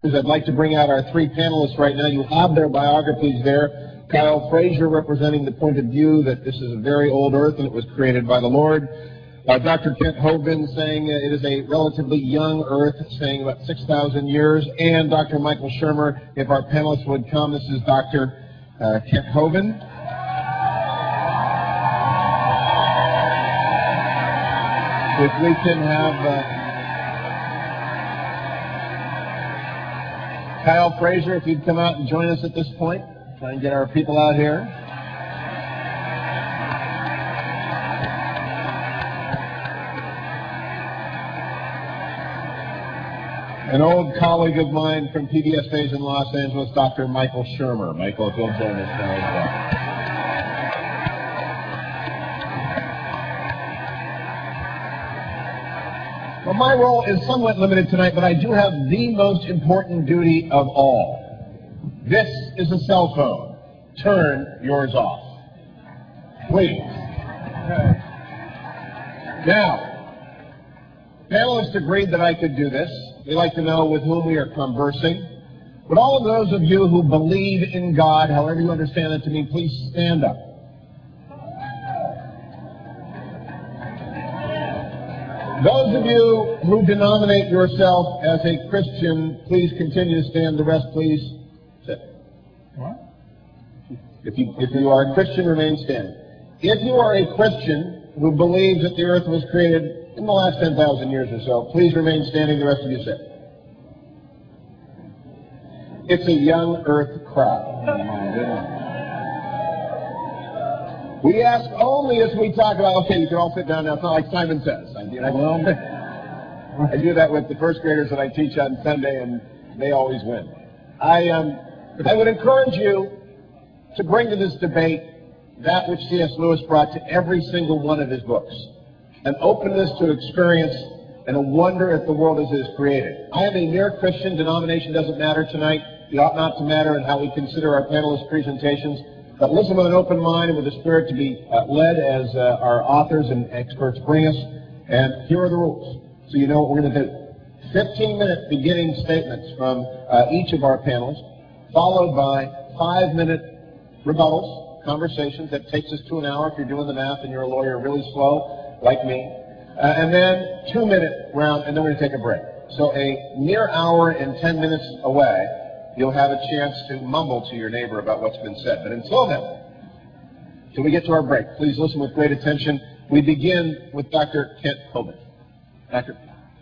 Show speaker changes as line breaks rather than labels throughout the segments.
I'd like to bring out our three panelists right now. You have their biographies there. Kyle Frazier representing the point of view that this is a very old earth and it was created by the Lord. Dr. Kent Hovind saying it is a relatively young earth, saying about 6,000 years. And Dr. Michael Shermer, if our panelists would come. This is Dr. Kent Hovind. If we can have Kyle Frazier, if you'd come out and join us at this point. Try and get our people out here. An old colleague of mine from PBS days in Los Angeles, Dr. Michael Shermer. Michael, if you'll join us now as well. Well, my role is somewhat limited tonight, but I do have the most important duty of all. This is a cell phone. Turn yours off. Please. Now, panelists agreed that I could do this. They like to know with whom we are conversing. But all of those of you who believe in God, however you understand that to mean, please stand up. Those of you who denominate yourself as a Christian, please continue to stand. The rest, please sit. What? If you are a Christian, remain standing. If you are a Christian who believes that the earth was created in the last 10,000 years or so, please remain standing. The rest of you sit. It's a young earth crowd. We ask only as we talk about, okay, you can all sit down now. It's not like Simon Says. I do that with the first graders that I teach on Sunday, and they always win. I would encourage you to bring to this debate that which C.S. Lewis brought to every single one of his books, an openness to experience and a wonder at the world as it is created. I am a mere Christian. Denomination doesn't matter tonight. It ought not to matter in how we consider our panelist presentations. But listen with an open mind and with a spirit to be led as our authors and experts bring us. And here are the rules, so you know what we're going to do. 15-minute beginning statements from each of our panelists, followed by 5-minute rebuttals, conversations. That takes us to an hour if you're doing the math and you're a lawyer really slow, like me. And then 2-minute round, and then we're going to take a break. So a mere hour and 10 minutes away, you'll have a chance to mumble to your neighbor about what's been said. But until then, till we get to our break, please listen with great attention. We begin with Dr. Kent Hovind. Doctor.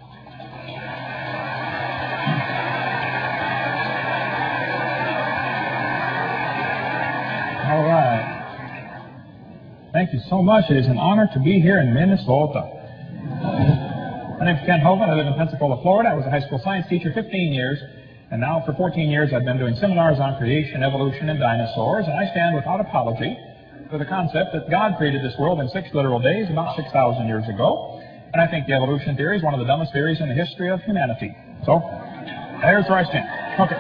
All right. Thank you so much. It is an honor to be here in Minnesota. My name is Kent Hovind. I live in Pensacola, Florida. I was a high school science teacher 15 years. And now for 14 years I've been doing seminars on creation, evolution, and dinosaurs, and I stand without apology for the concept that God created this world in 6 literal days about 6,000 years ago. And I think the evolution theory is one of the dumbest theories in the history of humanity. So, there's where I stand. Okay.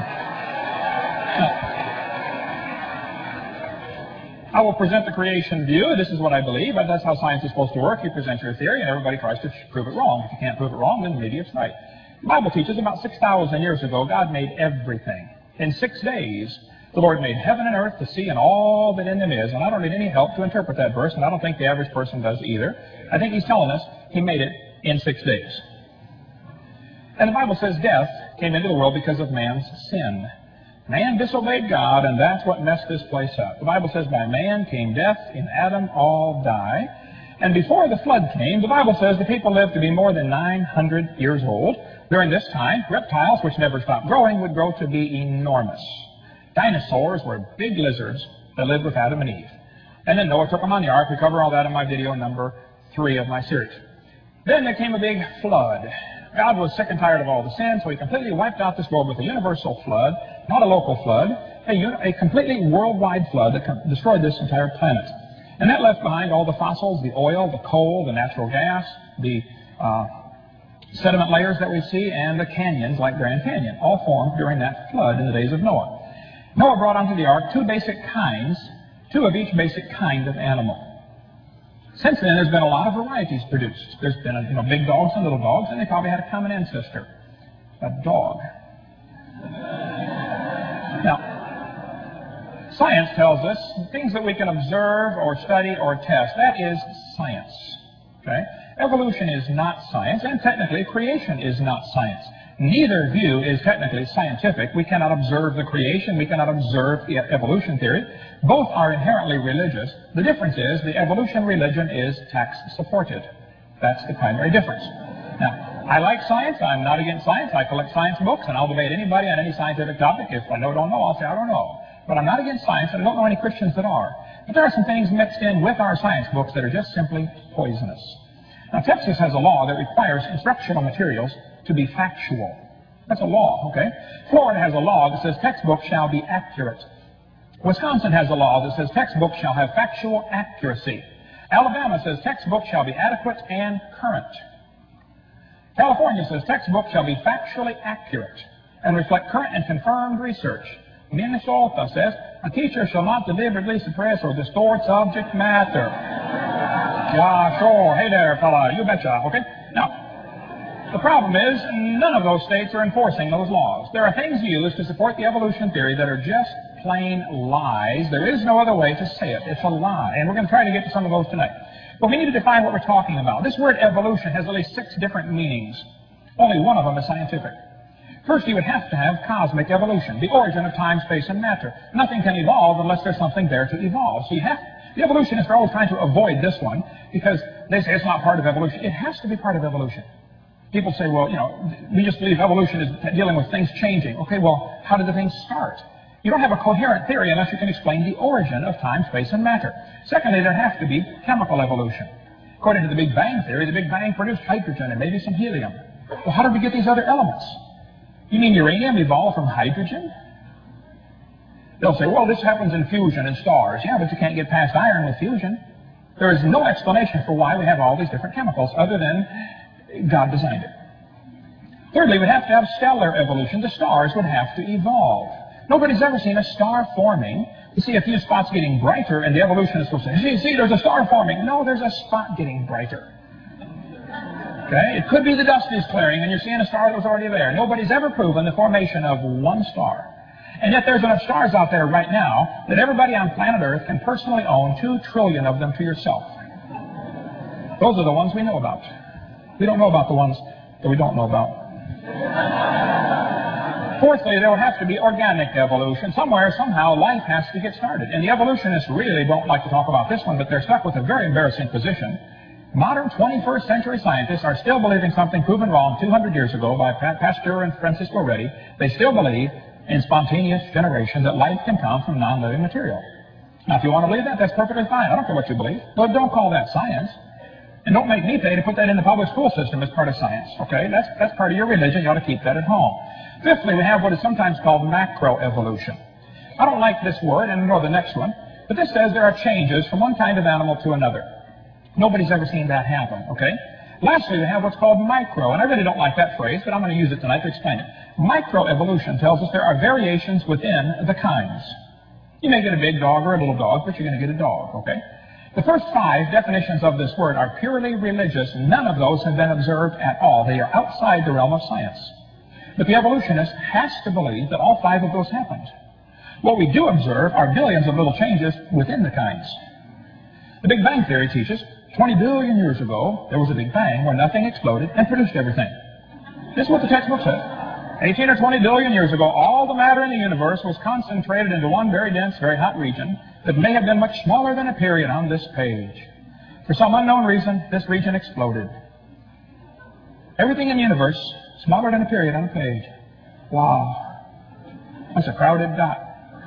I will present the creation view. This is what I believe. That's how science is supposed to work. You present your theory, and everybody tries to prove it wrong. If you can't prove it wrong, then maybe it's right. The Bible teaches about 6,000 years ago, God made everything. In 6 days, the Lord made heaven and earth, the sea, and all that in them is. And I don't need any help to interpret that verse, and I don't think the average person does either. I think he's telling us he made it in 6 days. And the Bible says death came into the world because of man's sin. Man disobeyed God, and that's what messed this place up. The Bible says by man came death, in Adam all die. And before the flood came, the Bible says the people lived to be more than 900 years old. During this time, reptiles, which never stopped growing, would grow to be enormous. Dinosaurs were big lizards that lived with Adam and Eve. And then Noah took them on the ark. We cover all that in my video number 3 of my series. Then there came a big flood. God was sick and tired of all the sin, so he completely wiped out this world with a universal flood, not a local flood, a completely worldwide flood that destroyed this entire planet. And that left behind all the fossils, the oil, the coal, the natural gas, the sediment layers that we see, and the canyons like Grand Canyon, all formed during that flood in the days of Noah. Noah brought onto the ark 2 basic kinds, 2 of each basic kind of animal. Since then, there's been a lot of varieties produced. There's been, big dogs and little dogs, and they probably had a common ancestor, a dog. Now, science tells us things that we can observe or study or test. That is science. Okay? Evolution is not science, and technically creation is not science. Neither view is technically scientific. We cannot observe the creation. We cannot observe the evolution theory. Both are inherently religious. The difference is the evolution religion is tax-supported. That's the primary difference. Now, I like science. I'm not against science. I collect science books, and I'll debate anybody on any scientific topic. If I don't know, I'll say I don't know. But I'm not against science, and I don't know any Christians that are. But there are some things mixed in with our science books that are just simply poisonous. Now, Texas has a law that requires instructional materials to be factual. That's a law, okay? Florida has a law that says textbooks shall be accurate. Wisconsin has a law that says textbooks shall have factual accuracy. Alabama says textbooks shall be adequate and current. California says textbooks shall be factually accurate and reflect current and confirmed research. Minnesota says a teacher shall not deliberately suppress or distort subject matter. Yeah, sure. Hey there, fella. You betcha. Okay? Now, the problem is, none of those states are enforcing those laws. There are things used to support the evolution theory that are just plain lies. There is no other way to say it. It's a lie. And we're going to try to get to some of those tonight. But we need to define what we're talking about. This word evolution has at least 6 different meanings. Only one of them is scientific. First, you would have to have cosmic evolution, the origin of time, space, and matter. Nothing can evolve unless there's something there to evolve. So the evolutionists are always trying to avoid this one because they say it's not part of evolution. It has to be part of evolution. People say, well, we just believe evolution is dealing with things changing. Okay, well, how did the things start? You don't have a coherent theory unless you can explain the origin of time, space, and matter. Secondly, there has to be chemical evolution. According to the Big Bang theory, the Big Bang produced hydrogen and maybe some helium. Well, how did we get these other elements? You mean uranium evolved from hydrogen? They'll say, well, this happens in fusion in stars. Yeah, but you can't get past iron with fusion. There is no explanation for why we have all these different chemicals other than God designed it. Thirdly, we'd have to have stellar evolution. The stars would have to evolve. Nobody's ever seen a star forming. You see a few spots getting brighter, and the evolutionists will say, see, there's a star forming. No, there's a spot getting brighter. Okay? It could be the dust is clearing, and you're seeing a star that was already there. Nobody's ever proven the formation of one star. And yet there's enough stars out there right now that everybody on planet Earth can personally own 2 trillion of them to yourself. Those are the ones we know about. We don't know about the ones that we don't know about. Fourthly, there will have to be organic evolution. Somewhere, somehow, life has to get started. And the evolutionists really don't like to talk about this one, but they're stuck with a very embarrassing position. Modern 21st century scientists are still believing something proven wrong 200 years ago by Pasteur and Francis Loretti. They still believe in spontaneous generation, that life can come from non-living material. Now, if you want to believe that, that's perfectly fine. I don't care what you believe. But don't call that science. And don't make me pay to put that in the public school system as part of science, okay? That's part of your religion. You ought to keep that at home. Fifthly, we have what is sometimes called macroevolution. I don't like this word, and nor the next one, but this says there are changes from one kind of animal to another. Nobody's ever seen that happen, okay? Lastly, we have what's called micro, and I really don't like that phrase, but I'm going to use it tonight to explain it. Microevolution tells us there are variations within the kinds. You may get a big dog or a little dog, but you're going to get a dog, okay? The first 5 definitions of this word are purely religious. None of those have been observed at all. They are outside the realm of science. But the evolutionist has to believe that all 5 of those happened. What we do observe are billions of little changes within the kinds. The Big Bang Theory teaches 20 billion years ago, there was a Big Bang where nothing exploded and produced everything. This is what the textbook says. 18 or 20 billion years ago, all the matter in the universe was concentrated into one very dense, very hot region that may have been much smaller than a period on this page. For some unknown reason, this region exploded. Everything in the universe, smaller than a period on a page. Wow. That's a crowded dot.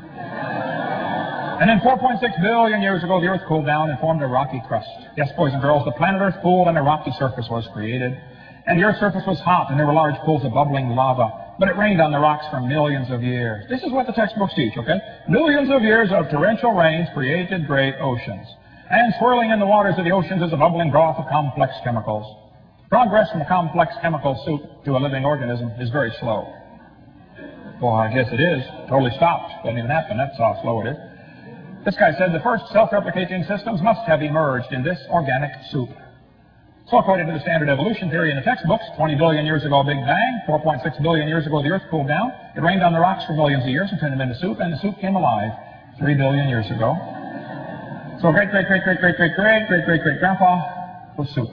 And then 4.6 billion years ago, the Earth cooled down and formed a rocky crust. Yes, boys and girls, the planet Earth cooled and a rocky surface was created. And the Earth's surface was hot, and there were large pools of bubbling lava. But it rained on the rocks for millions of years. This is what the textbooks teach, okay? Millions of years of torrential rains created great oceans. And swirling in the waters of the oceans is a bubbling broth of complex chemicals. Progress from a complex chemical soup to a living organism is very slow. Well, I guess it is. Totally stopped. Doesn't even happen. That's how slow it is. This guy said the first self-replicating systems must have emerged in this organic soup. So according to the standard evolution theory in the textbooks, 20 billion years ago, Big Bang, 4.6 billion years ago, the Earth cooled down. It rained on the rocks for millions of years and turned them into soup, and the soup came alive 3 billion years ago. So great-great-great-great-great-great-great-great-great-grandpa was soup.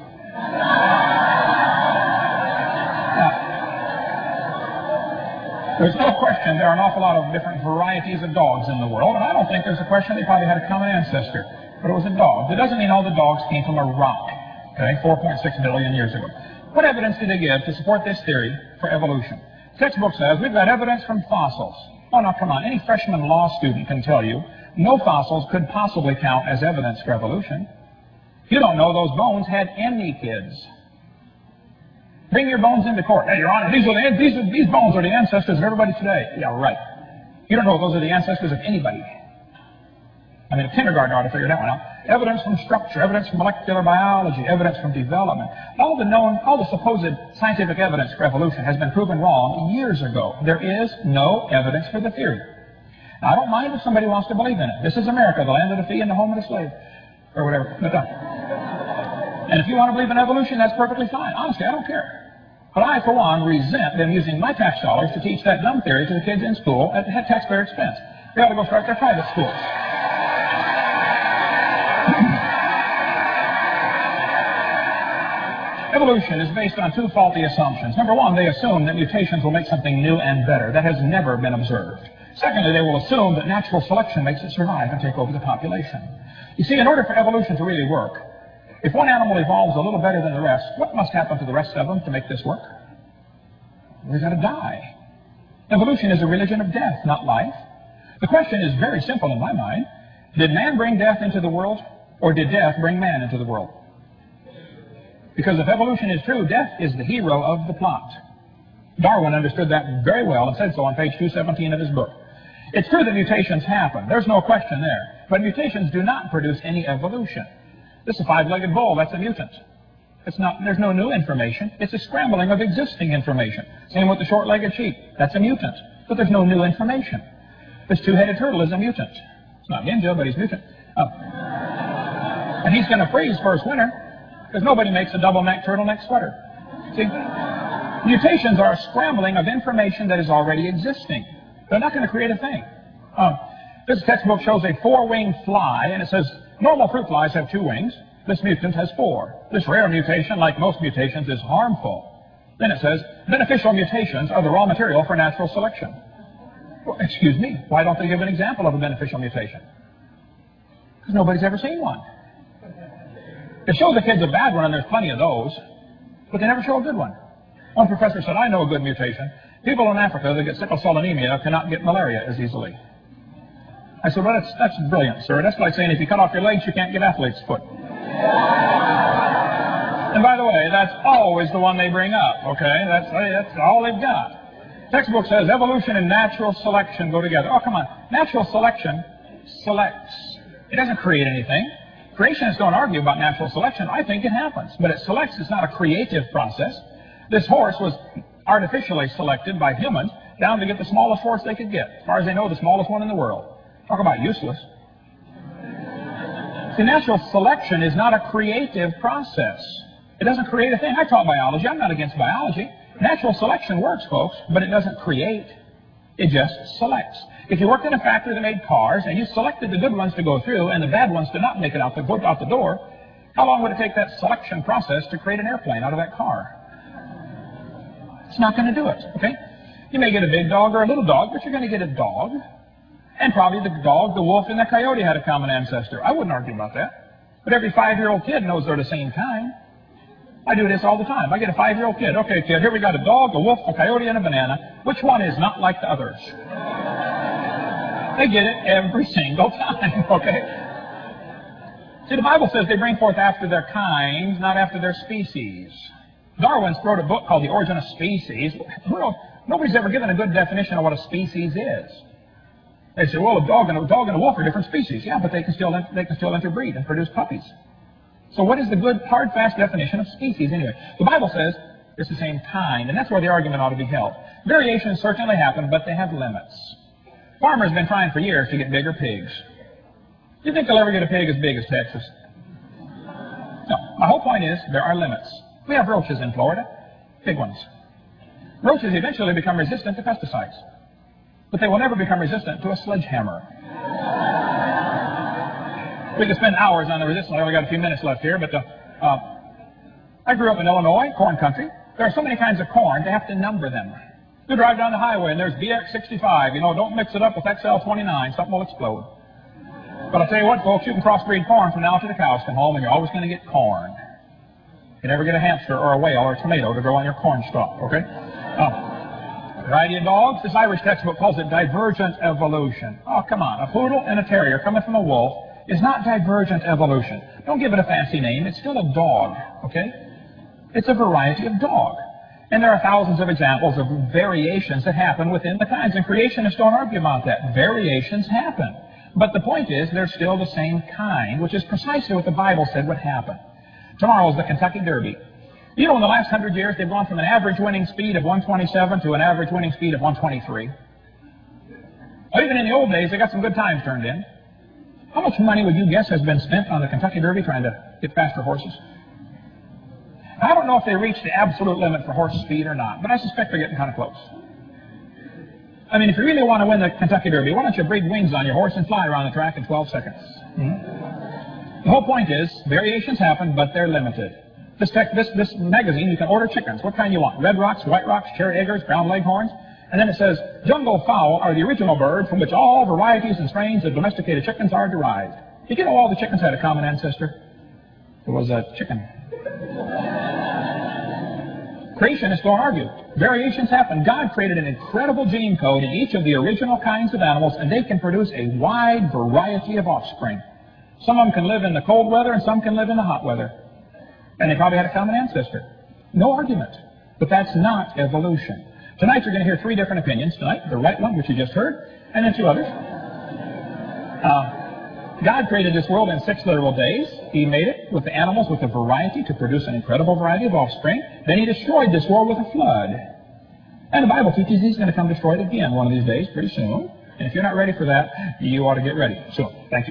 There's no question there are an awful lot of different varieties of dogs in the world, and I don't think there's a question they probably had a common ancestor, but it was a dog. That doesn't mean all the dogs came from a rock, okay, 4.6 billion years ago. What evidence did they give to support this theory for evolution? The textbook says we've got evidence from fossils. Oh, now come on, any freshman law student can tell you no fossils could possibly count as evidence for evolution. You don't know those bones had any kids. Bring your bones into court. Hey, Your Honor, these bones are the ancestors of everybody today. Yeah, right. You don't know those are the ancestors of anybody. I mean, a kindergartner ought to figure that one out. Evidence from structure, evidence from molecular biology, evidence from development. All the supposed scientific evidence for evolution has been proven wrong years ago. There is no evidence for the theory. Now, I don't mind if somebody wants to believe in it. This is America, the land of the free and the home of the slave. Or whatever. And if you want to believe in evolution, that's perfectly fine. Honestly, I don't care. But I, for one, resent them using my tax dollars to teach that dumb theory to the kids in school at taxpayer expense. They ought to go start their private schools. Evolution is based on two faulty assumptions. Number one, they assume that mutations will make something new and better. That has never been observed. Secondly, they will assume that natural selection makes it survive and take over the population. You see, in order for evolution to really work, if one animal evolves a little better than the rest, what must happen to the rest of them to make this work? They've got to die. Evolution is a religion of death, not life. The question is very simple in my mind. Did man bring death into the world, or did death bring man into the world? Because if evolution is true, death is the hero of the plot. Darwin understood that very well and said so on page 217 of his book. It's true that mutations happen. There's no question there. But mutations do not produce any evolution. This is a five-legged bull. That's a mutant. There's no new information. It's a scrambling of existing information. Same with the short-legged sheep. That's a mutant. But there's no new information. This two-headed turtle is a mutant. It's not ninja, but he's mutant. And he's going to freeze first winter because nobody makes a double-neck turtleneck sweater. See? Mutations are a scrambling of information that is already existing. They're not going to create a thing. This textbook shows a four-winged fly, and it says normal fruit flies have 2 wings. This mutant has 4. This rare mutation, like most mutations, is harmful. Then it says beneficial mutations are the raw material for natural selection. Well, excuse me, why don't they give an example of a beneficial mutation? Because nobody's ever seen one. They show the kids a bad one, and there's plenty of those, but they never show a good one. One professor said, I know a good mutation. People in Africa that get sickle cell anemia cannot get malaria as easily. I said, well, that's brilliant, sir. That's like saying if you cut off your legs, you can't get athlete's foot. And by the way, that's always the one they bring up, okay? That's all they've got. Textbook says evolution and natural selection go together. Oh, come on. Natural selection selects. It doesn't create anything. Creationists don't argue about natural selection. I think it happens. But it selects. It's not a creative process. This horse was artificially selected by humans down to get the smallest horse they could get. As far as they know, the smallest one in the world. Talk about useless. See, natural selection is not a creative process. It doesn't create a thing. I taught biology. I'm not against biology. Natural selection works, folks, but it doesn't create. It just selects. If you worked in a factory that made cars and you selected the good ones to go through and the bad ones to not make it out the door, how long would it take that selection process to create an airplane out of that car? It's not going to do it, okay? You may get a big dog or a little dog, but you're going to get a dog. And probably the dog, the wolf, and the coyote had a common ancestor. I wouldn't argue about that. But every 5-year-old kid knows they're the same kind. I do this all the time. I get a 5-year-old kid. Okay, kid, here we got a dog, a wolf, a coyote, and a banana. Which one is not like the others? They get it every single time, okay? See, the Bible says they bring forth after their kind, not after their species. Darwin wrote a book called The Origin of Species. Nobody's ever given a good definition of what a species is. They say, well, a dog and a wolf are different species. Yeah, but they can still interbreed and produce puppies. So what is the good, hard, fast definition of species anyway? The Bible says it's the same kind, and that's where the argument ought to be held. Variations certainly happen, but they have limits. Farmers have been trying for years to get bigger pigs. Do you think they'll ever get a pig as big as Texas? No. My whole point is there are limits. We have roaches in Florida, big ones. Roaches eventually become resistant to pesticides, but they will never become resistant to a sledgehammer. We could spend hours on the resistance. I only got a few minutes left here, but I grew up in Illinois, corn country. There are so many kinds of corn, they have to number them. You drive down the highway and there's BX65. You know, don't mix it up with XL29. Something will explode. But I'll tell you what, folks, you can crossbreed corn from now to the cows come home, and you're always going to get corn. You never get a hamster or a whale or a tomato to grow on your corn stalk, okay? Variety of dogs. This Irish textbook calls it divergent evolution. Oh, come on. A poodle and a terrier coming from a wolf is not divergent evolution. Don't give it a fancy name. It's still a dog, okay? It's a variety of dog. And there are thousands of examples of variations that happen within the kinds. And creationists don't argue about that. Variations happen. But the point is, they're still the same kind, which is precisely what the Bible said would happen. Tomorrow is the Kentucky Derby. You know, in the last 100 years, they've gone from an average winning speed of 127 to an average winning speed of 123. Well, even in the old days, they got some good times turned in. How much money would you guess has been spent on the Kentucky Derby trying to get faster horses? I don't know if they reached the absolute limit for horse speed or not, but I suspect they're getting kind of close. I mean, if you really want to win the Kentucky Derby, why don't you breathe wings on your horse and fly around the track in 12 seconds? The whole point is, variations happen, but they're limited. This magazine, you can order chickens. What kind you want? Red Rocks, White Rocks, Cherry Eggers, Brown Leghorns. And then it says, jungle fowl are the original bird from which all varieties and strains of domesticated chickens are derived. Did you know all the chickens had a common ancestor? It was a chicken. Creationists don't argue. Variations happen. God created an incredible gene code in each of the original kinds of animals, and they can produce a wide variety of offspring. Some of them can live in the cold weather, and some can live in the hot weather. And they probably had a common ancestor. No argument. But that's not evolution. Tonight you're going to hear three different opinions. Tonight, the right one, which you just heard, and then two others. God created this world in 6 literal days. He made it with the animals with a variety to produce an incredible variety of offspring. Then He destroyed this world with a flood. And the Bible teaches He's going to come destroy it again one of these days, pretty soon. And if you're not ready for that, you ought to get ready. So, thank you.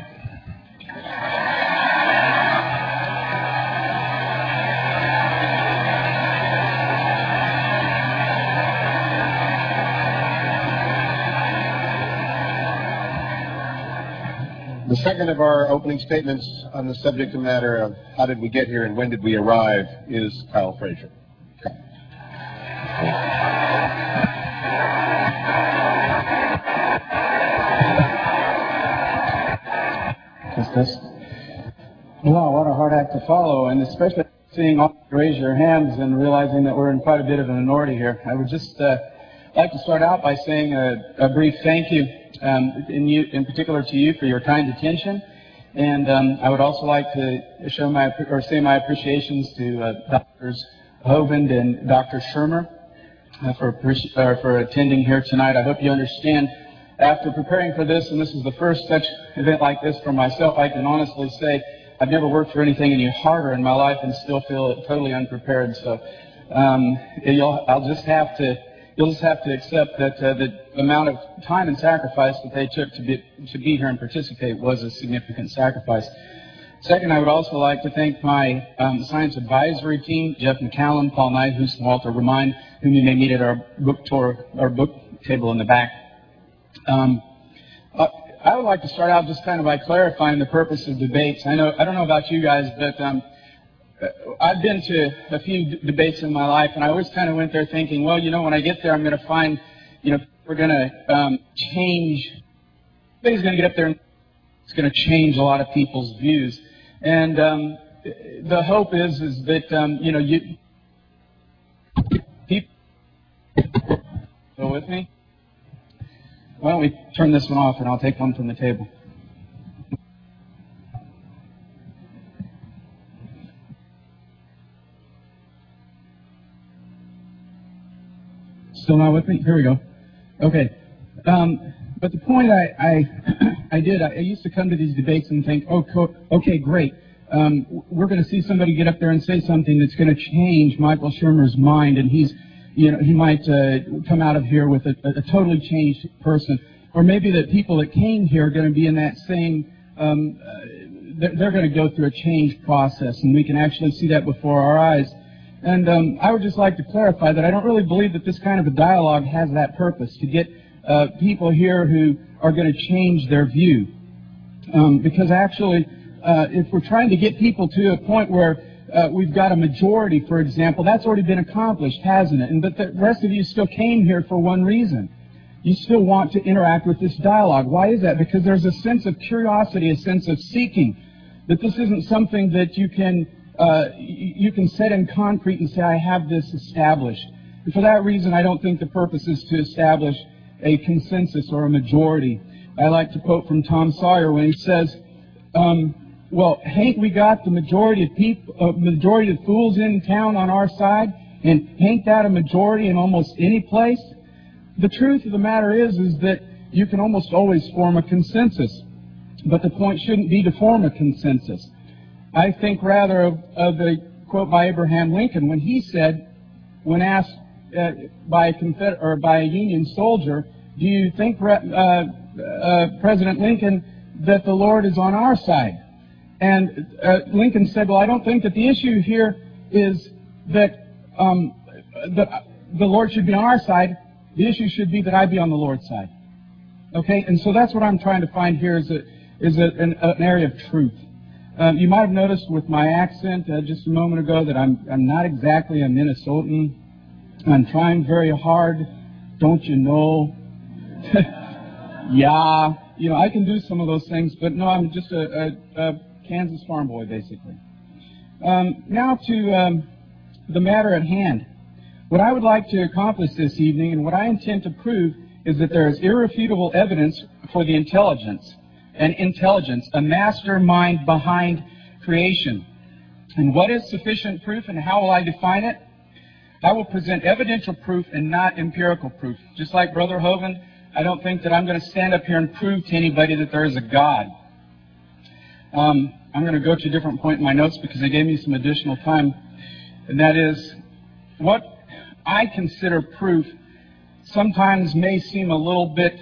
The second of our opening statements on the subject matter of how did we get here and when did we arrive is Kyle Frazier.
This. Wow, what a hard act to follow, and especially seeing all raise your hands and realizing that we're in quite a bit of a minority here. I would just like to start out by saying a brief thank you, in particular to you for your kind attention, and I would also like to say my appreciations to Drs. Hovind and Dr. Shermer for attending here tonight. I hope you understand. After preparing for this, and this is the first such event like this for myself, I can honestly say I've never worked for anything any harder in my life and still feel totally unprepared. So you'll just have to accept that the amount of time and sacrifice that they took to be here and participate was a significant sacrifice. Second, I would also like to thank my science advisory team, Jeff McCallum, Paul Nyhus, and Walter Remind, whom you may meet at our book tour, our book table in the back. I would like to start out just kind of by clarifying the purpose of debates. I don't know about you guys, but I've been to a few debates in my life, and I always kind of went there thinking, well, when I get there, I'm going to find, we're going to change. Somebody's going to get up there and it's going to change a lot of people's views. And the hope is that, you people go with me. Why don't we turn this one off and I'll take one from the table. Still not with me? Here we go. Okay. But the point I used to come to these debates and think, okay, great. We're going to see somebody get up there and say something that's going to change Michael Shermer's mind, and he might come out of here with a totally changed person. Or maybe the people that came here are going to be in that same they're going to go through a change process, and we can actually see that before our eyes. And I would just like to clarify that I don't really believe that this kind of a dialogue has that purpose, to get people here who are going to change their view. Because actually, if we're trying to get people to a point where we've got a majority, for example, that's already been accomplished, hasn't it? And but the rest of you still came here for one reason. You still want to interact with this dialogue. Why is that? Because there's a sense of curiosity, a sense of seeking, that this isn't something that you can set in concrete and say, I have this established. And for that reason, I don't think the purpose is to establish a consensus or a majority. I like to quote from Tom Sawyer when he says, well, hain't we got the majority of people, majority of fools in town on our side, and hain't that a majority in almost any place? The truth of the matter is that you can almost always form a consensus, but the point shouldn't be to form a consensus. I think rather of the quote by Abraham Lincoln when he said, when asked by a Union soldier, do you think, President Lincoln, that the Lord is on our side? And Lincoln said, well, I don't think that the issue here is that the Lord should be on our side. The issue should be that I be on the Lord's side. Okay? And so that's what I'm trying to find here is an area of truth. You might have noticed with my accent just a moment ago that I'm not exactly a Minnesotan. I'm trying very hard. Don't you know? Yeah. You know, I can do some of those things, but no, I'm just a Kansas farm boy, basically. Now to the matter at hand. What I would like to accomplish this evening, and what I intend to prove, is that there is irrefutable evidence for the intelligence, a mastermind behind creation. And what is sufficient proof, and how will I define it? I will present evidential proof and not empirical proof. Just like Brother Hovind, I don't think that I'm going to stand up here and prove to anybody that there is a God. I'm going to go to a different point in my notes because they gave me some additional time, and that is what I consider proof sometimes may seem a little bit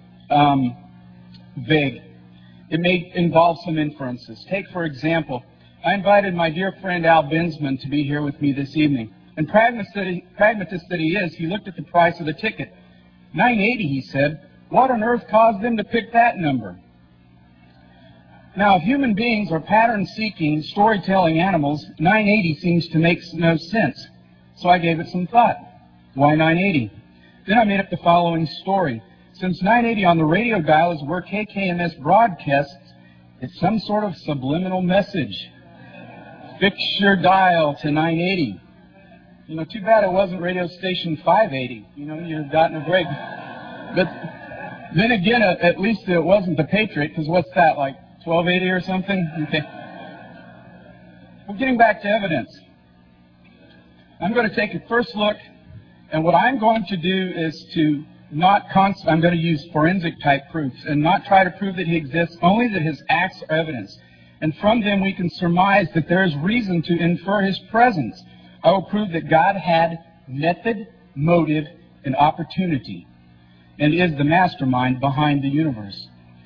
vague. It may involve some inferences. Take, for example, I invited my dear friend Al Binsman to be here with me this evening. And pragmatist that he is, he looked at the price of the ticket. $9.80, he said. What on earth caused them to pick that number? Now, if human beings are pattern-seeking, storytelling animals, $9.80 seems to make no sense. So I gave it some thought. Why $9.80? Then I made up the following story. Since $9.80 on the radio dial is where KKMS broadcasts, it's some sort of subliminal message. Fix your dial to $9.80. You know, too bad it wasn't radio station 580. You know, you'd have gotten a break. But then again, at least it wasn't the Patriot, because what's that, like $12.80 or something? Okay. Well, getting back to evidence. I'm going to take a first look, and what I'm going to do is to I'm going to use forensic type proofs and not try to prove that he exists, only that his acts are evidence. And from them we can surmise that there is reason to infer his presence. I will prove that God had method, motive, and opportunity, and is the mastermind behind the universe.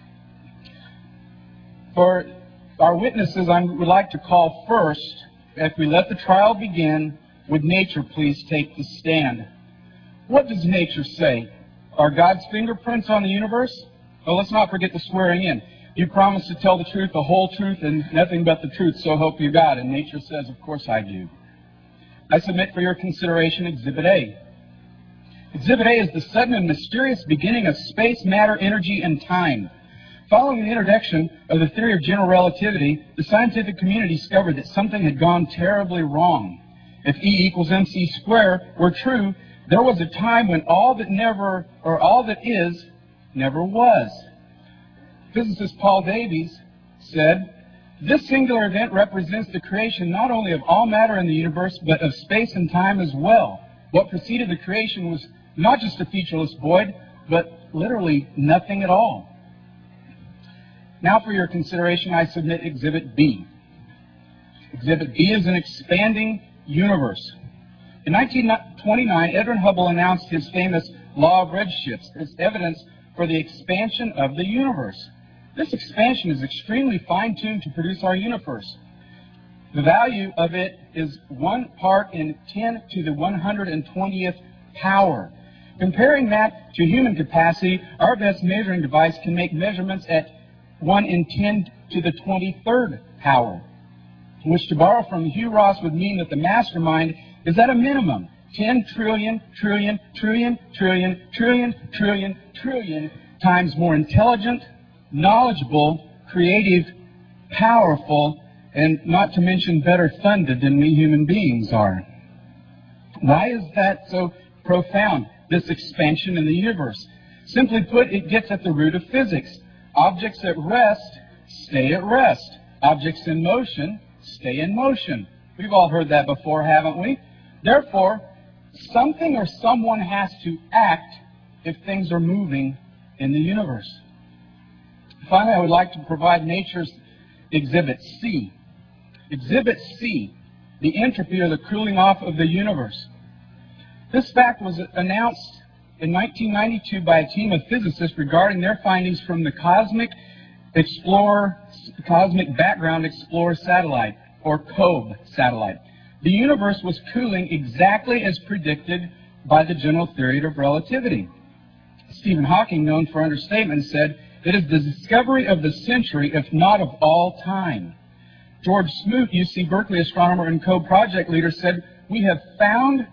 For our witnesses, I would like to call first, if we let the trial begin, would nature please take the stand? What does nature say? Are God's fingerprints on the universe? Well, let's not forget the swearing in. You promised to tell the truth, the whole truth, and nothing but the truth, so help you God. And nature says, of course I do. I submit for your consideration Exhibit A. Exhibit A is the sudden and mysterious beginning of space, matter, energy, and time. Following the introduction of the theory of general relativity, the scientific community discovered that something had gone terribly wrong. If E equals mc squared were true, there was a time when all that is, never was. Physicist Paul Davies said, this singular event represents the creation not only of all matter in the universe, but of space and time as well. What preceded the creation was not just a featureless void, but literally nothing at all. Now for your consideration, I submit Exhibit B. Exhibit B is an expanding universe. In 1929, Edwin Hubble announced his famous law of redshifts as evidence for the expansion of the universe. This expansion is extremely fine-tuned to produce our universe. The value of it is 1 part in 10 to the 120th power. Comparing that to human capacity, our best measuring device can make measurements at 1 in 10 to the 23rd power, which, to borrow from Hugh Ross, would mean that the mastermind is at a minimum 10 trillion, trillion, trillion, trillion, trillion, trillion, trillion times more intelligent, knowledgeable, creative, powerful, and not to mention better funded than we human beings are. Why is that so profound, this expansion in the universe? Simply put, it gets at the root of physics. Objects at rest stay at rest. Objects in motion stay in motion. We've all heard that before, haven't we? Therefore, something or someone has to act if things are moving in the universe. Finally, I would like to provide nature's Exhibit C. Exhibit C, the entropy or the cooling off of the universe. This fact was announced in 1992 by a team of physicists regarding their findings from the Cosmic Background Explorer satellite, or COBE satellite. The universe was cooling exactly as predicted by the general theory of relativity. Stephen Hawking, known for understatement, said, "It is the discovery of the century, if not of all time." George Smoot, UC Berkeley astronomer and COBE project leader, said, "We have found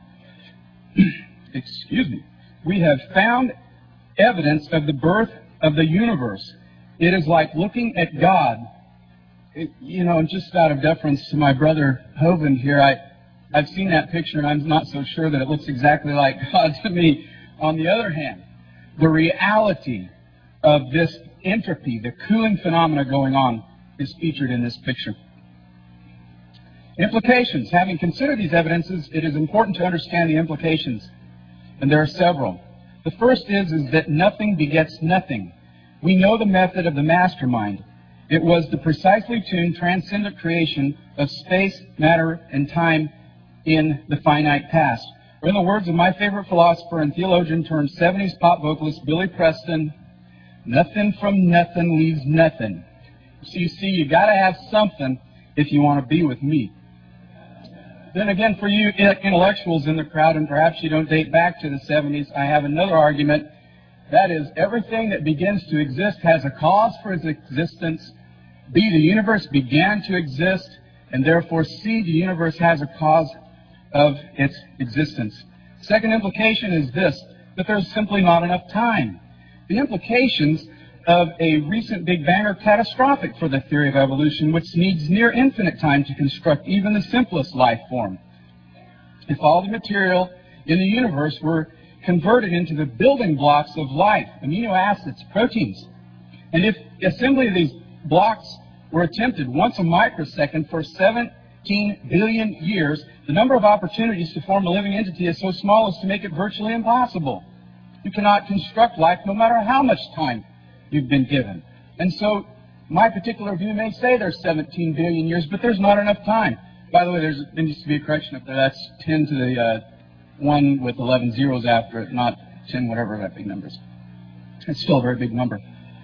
evidence of the birth of the universe. It is like looking at God." And just out of deference to my brother Hovind here, I've seen that picture and I'm not so sure that it looks exactly like God to me. On the other hand, the reality of this entropy, the cooling phenomena going on, is featured in this picture. Implications. Having considered these evidences, it is important to understand the implications, and there are several. The first is that nothing begets nothing. We know the method of the mastermind. It was the precisely tuned, transcendent creation of space, matter, and time in the finite past. Or in the words of my favorite philosopher and theologian turned 70s pop vocalist Billy Preston, nothing from nothing leaves nothing. So you see, you got to have something if you want to be with me. Then again, for you intellectuals in the crowd, and perhaps you don't date back to the 70s, I have another argument. That is, everything that begins to exist has a cause for its existence. B, the universe began to exist, and therefore C, the universe has a cause of its existence. Second implication is this, that there's simply not enough time. The implications of a recent Big Bang are catastrophic for the theory of evolution, which needs near infinite time to construct even the simplest life form. If all the material in the universe were converted into the building blocks of life, amino acids, proteins, and if the assembly of these blocks were attempted once a microsecond for 17 billion years, the number of opportunities to form a living entity is so small as to make it virtually impossible. You cannot construct life no matter how much time you've been given. And so my particular view may say there's 17 billion years, but there's not enough time. By the way, there needs to be a correction up there. That's 10 to the 1 with 11 zeros after it, not 10 whatever that big number is. It's still a very big number.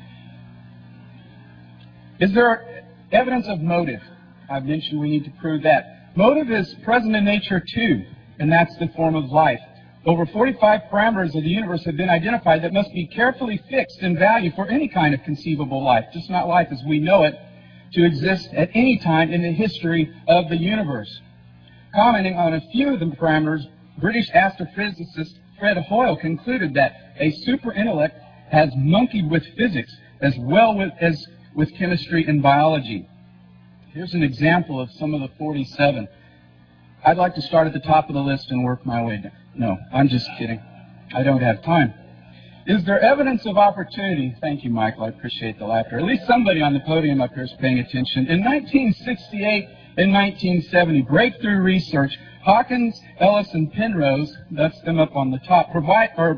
Is there evidence of motive? I've mentioned we need to prove that. Motive is present in nature too, and that's the form of life. Over 45 parameters of the universe have been identified that must be carefully fixed in value for any kind of conceivable life, just not life as we know it, to exist at any time in the history of the universe. Commenting on a few of the parameters, British astrophysicist Fred Hoyle concluded that a super intellect has monkeyed with physics as well as with chemistry and biology. Here's an example of some of the 47. I'd like to start at the top of the list and work my way down. No, I'm just kidding. I don't have time. Is there evidence of opportunity? Thank you, Michael. I appreciate the laughter. At least somebody on the podium up here is paying attention. In 1968 and 1970, breakthrough research, Hawkins, Ellis, and Penrose, that's them up on the top, proved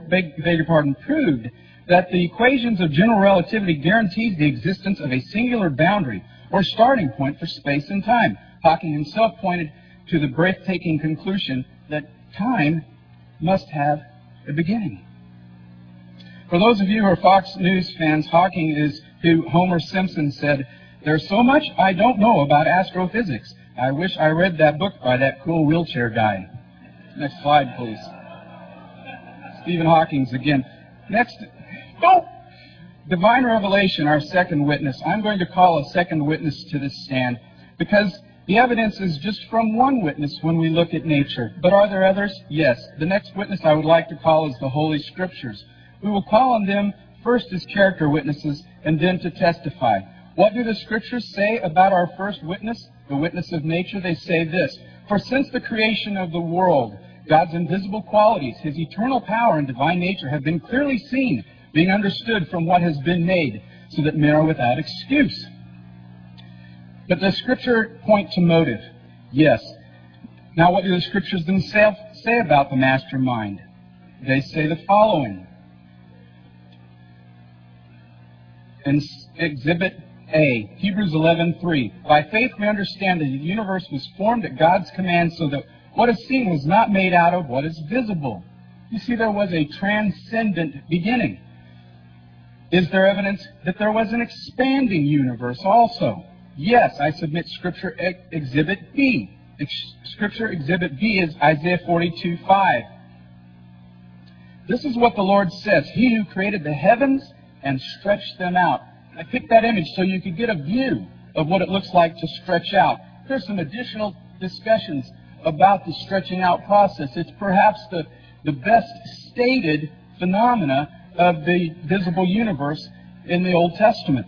that the equations of general relativity guaranteed the existence of a singular boundary or starting point for space and time. Hawking himself pointed to the breathtaking conclusion that time must have a beginning. For those of you who are Fox News fans, Hawking is who Homer Simpson said, "There's so much I don't know about astrophysics. I wish I read that book by that cool wheelchair guy." Next slide, please. Stephen Hawking's again. Next. Oh! Divine revelation, our second witness. I'm going to call a second witness to this stand because the evidence is just from one witness when we look at nature. But are there others? Yes. The next witness I would like to call is the Holy Scriptures. We will call on them first as character witnesses and then to testify. What do the Scriptures say about our first witness, the witness of nature? They say this: "For since the creation of the world, God's invisible qualities, His eternal power and divine nature have been clearly seen, being understood from what has been made, so that men are without excuse." But does Scripture point to motive? Yes. Now, what do the Scriptures themselves say about the mastermind? They say the following. In Exhibit A, Hebrews 11:3, "By faith we understand that the universe was formed at God's command, so that what is seen was not made out of what is visible." You see, there was a transcendent beginning. Is there evidence that there was an expanding universe also? Yes, I submit Scripture Exhibit B. Scripture Exhibit B is Isaiah 42:5. This is what the Lord says: "He who created the heavens and stretched them out." I picked that image so you could get a view of what it looks like to stretch out. There's some additional discussions about the stretching out process. It's perhaps the best stated phenomena of the visible universe in the Old Testament.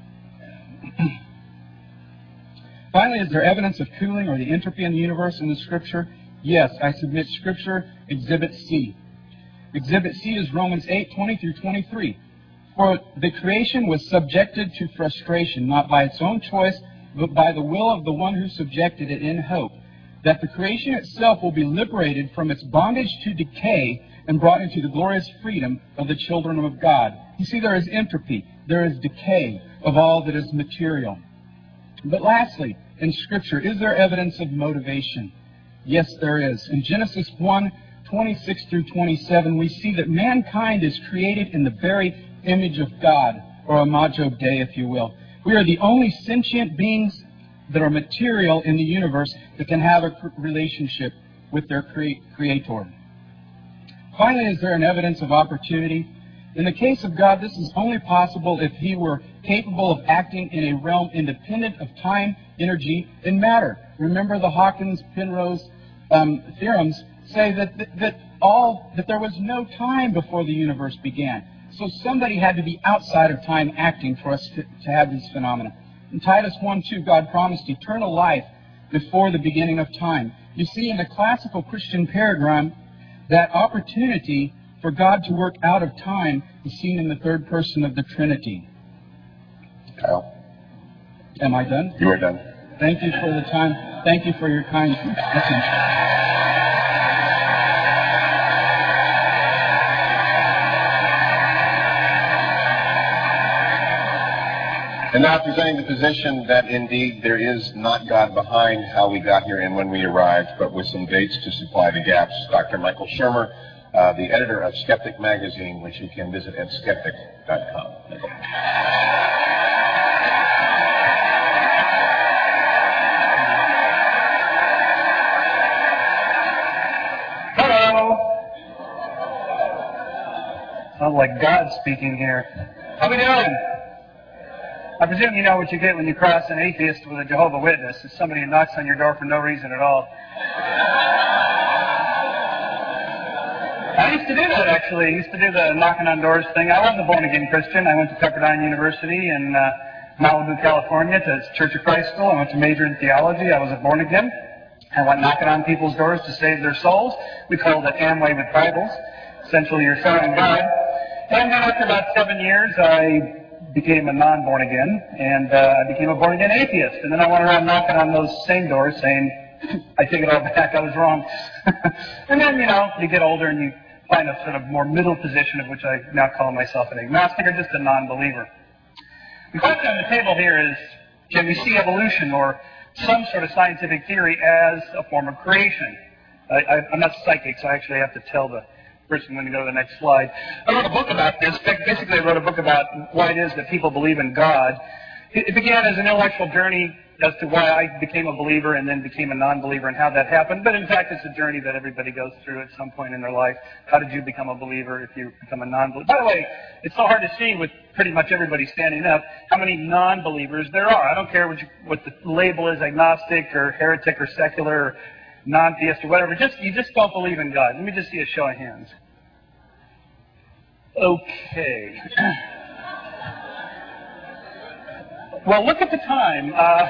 Finally, is there evidence of cooling or the entropy in the universe in the Scripture? Yes, I submit Scripture Exhibit C. Exhibit C is Romans 8:20 through 23. "For the creation was subjected to frustration, not by its own choice, but by the will of the one who subjected it, in hope that the creation itself will be liberated from its bondage to decay and brought into the glorious freedom of the children of God." You see, there is entropy, there is decay of all that is material. But lastly, in Scripture, is there evidence of motivation? Yes, there is. In Genesis 1:26 through 27, we see that mankind is created in the very image of God, or imago Dei, if you will. We are the only sentient beings that are material in the universe that can have a relationship with their Creator. Finally, is there an evidence of opportunity? In the case of God, this is only possible if He were capable of acting in a realm independent of time, energy, and matter. Remember, the Hawkins-Penrose theorems say that there was no time before the universe began. So somebody had to be outside of time acting for us to have these phenomena. In Titus 1:2, God promised eternal life before the beginning of time. You see, in the classical Christian paradigm, that opportunity for God to work out of time is seen in the third person of the Trinity.
Kyle?
Am I done?
You are done.
Thank you for the time. Thank you for your kind listening.
And now presenting the position that indeed there is not God behind how we got here and when we arrived, but with some dates to supply the gaps, Dr. Michael Shermer, the editor of Skeptic Magazine, which you can visit at skeptic.com.
Hello. Sounds like God speaking here. How we doing? I presume you know what you get when you cross an atheist with a Jehovah's Witness. It's somebody who knocks on your door for no reason at all. I used to do that, actually. I used to do the knocking on doors thing. I was a born-again Christian. I went to Pepperdine University in Malibu, California, to Church of Christ School. I went to major in theology. I was a born-again. I went knocking on people's doors to save their souls. We called it Amway with Bibles. Essentially, you're serving God. And then after about 7 years, I became a non-born-again, and I became a born-again atheist. And then I went around knocking on those same doors saying, I take it all back, I was wrong. And then, you get older and you find a sort of more middle position, of which I now call myself an agnostic or just a non-believer. The question on the table here is, can we see evolution or some sort of scientific theory as a form of creation? I'm not psychic, so I actually have to tell the First, I'm going to go to the next slide. I wrote a book about this. Basically, I wrote a book about why it is that people believe in God. It began as an intellectual journey as to why I became a believer and then became a non-believer and how that happened. But in fact, it's a journey that everybody goes through at some point in their life. How did you become a believer if you become a non-believer? By the way, it's so hard to see with pretty much everybody standing up how many non-believers there are. I don't care what the label is, agnostic or heretic or secular or non-theist or whatever. You just don't believe in God. Let me just see a show of hands. Okay. Well, look at the time.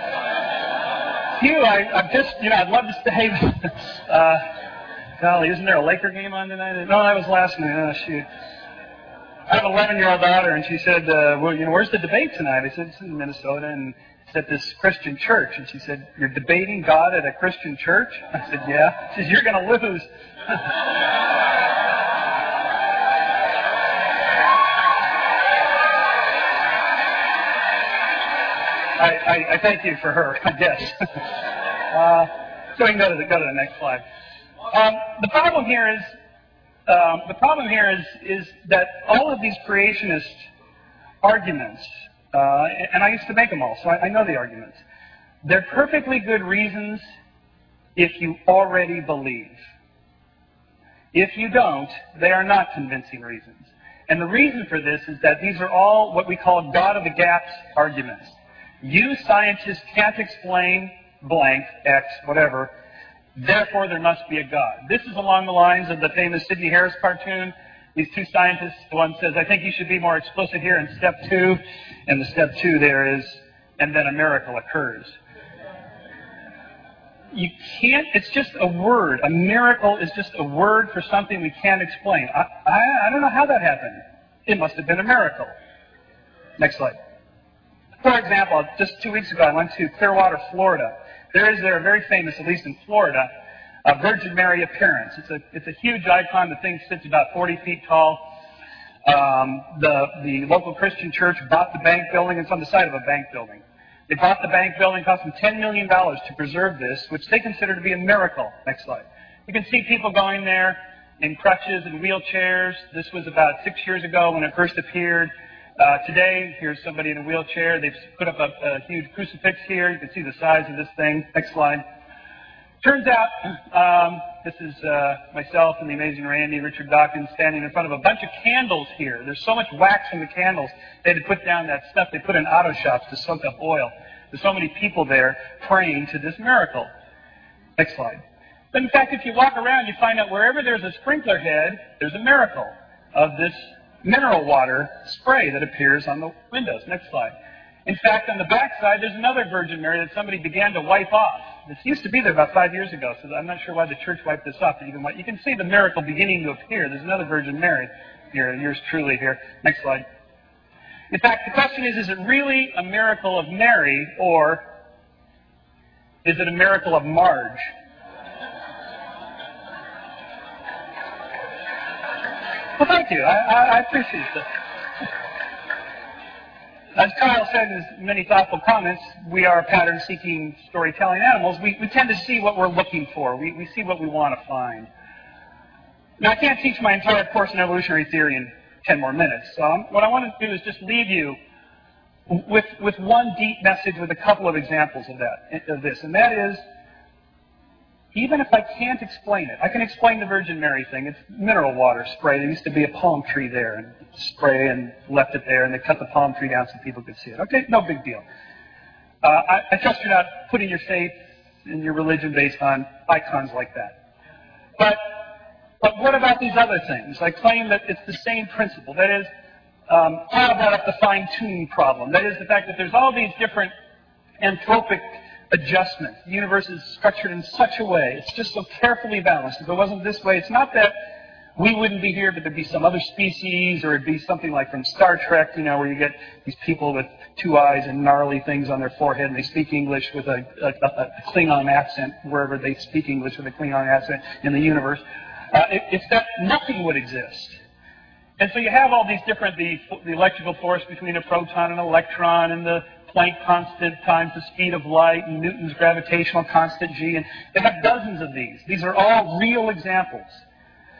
Hugh, I've just, I'd love to stay. Golly, isn't there a Laker game on tonight? No, that was last night. Oh, shoot. I have an 11-year-old daughter, and she said, well, where's the debate tonight? I said, it's in Minnesota, and it's at this Christian church. And she said, you're debating God at a Christian church? I said, yeah. She says, you're going to lose. I thank you for her, I guess. So we can go to the next slide. The problem here is that all of these creationist arguments, and I used to make them all, so I know the arguments. They're perfectly good reasons if you already believe. If you don't, they are not convincing reasons. And the reason for this is that these are all what we call God of the gaps arguments. You scientists can't explain blank, X, whatever, therefore there must be a God. This is along the lines of the famous Sidney Harris cartoon. These two scientists, the one says, I think you should be more explicit here in step 2, and the step 2 there is, and then a miracle occurs. You can't, it's just a word. A miracle is just a word for something we can't explain. I don't know how that happened. It must have been a miracle. Next slide. For example, just 2 weeks ago, I went to Clearwater, Florida. There is a very famous, at least in Florida, Virgin Mary appearance. It's a huge icon. The thing sits about 40 feet tall. The local Christian church bought the bank building. It's on the side of a bank building. They bought the bank building. It cost them $10 million to preserve this, which they consider to be a miracle. Next slide. You can see people going there in crutches and wheelchairs. This was about 6 years ago when it first appeared. Today, here's somebody in a wheelchair. They've put up a huge crucifix here. You can see the size of this thing. Next slide. Turns out, this is myself and the amazing Randy, Richard Dawkins, standing in front of a bunch of candles here. There's so much wax in the candles, they had to put down that stuff they put in auto shops to soak up oil. There's so many people there praying to this miracle. Next slide. But in fact, if you walk around, you find out wherever there's a sprinkler head, there's a miracle of this mineral water spray that appears on the windows. Next slide. In fact, on the back side, there's another Virgin Mary that somebody began to wipe off. This used to be there about 5 years ago, so I'm not sure why the church wiped this off. You can see the miracle beginning to appear. There's another Virgin Mary here, yours truly here. Next slide. In fact, the question is it really a miracle of Mary, or is it a miracle of Marge? Well, thank you. I appreciate that. As Kyle said in his many thoughtful comments, we are pattern-seeking, storytelling animals. We tend to see what we're looking for. We see what we want to find. Now, I can't teach my entire course in evolutionary theory in 10 more minutes. So what I want to do is just leave you with one deep message with a couple of examples of this. And that is, even if I can't explain it, I can explain the Virgin Mary thing. It's mineral water spray. There used to be a palm tree there, and spray and left it there, and they cut the palm tree down so people could see it. Okay, no big deal. I trust you're not putting your faith in your religion based on icons like that. But what about these other things? I claim that it's the same principle. That is, Kyle brought up the fine-tune problem. That is the fact that there's all these different anthropic adjustment. The universe is structured in such a way. It's just so carefully balanced. If it wasn't this way, it's not that we wouldn't be here, but there'd be some other species, or it'd be something like from Star Trek, where you get these people with 2 eyes and gnarly things on their forehead, and they speak English with a Klingon accent, wherever they speak English with a Klingon accent in the universe. It's that nothing would exist. And so you have all these different, the electrical force between a proton and an electron, and the Planck constant times the speed of light, and Newton's gravitational constant G, and they have dozens of these. These are all real examples.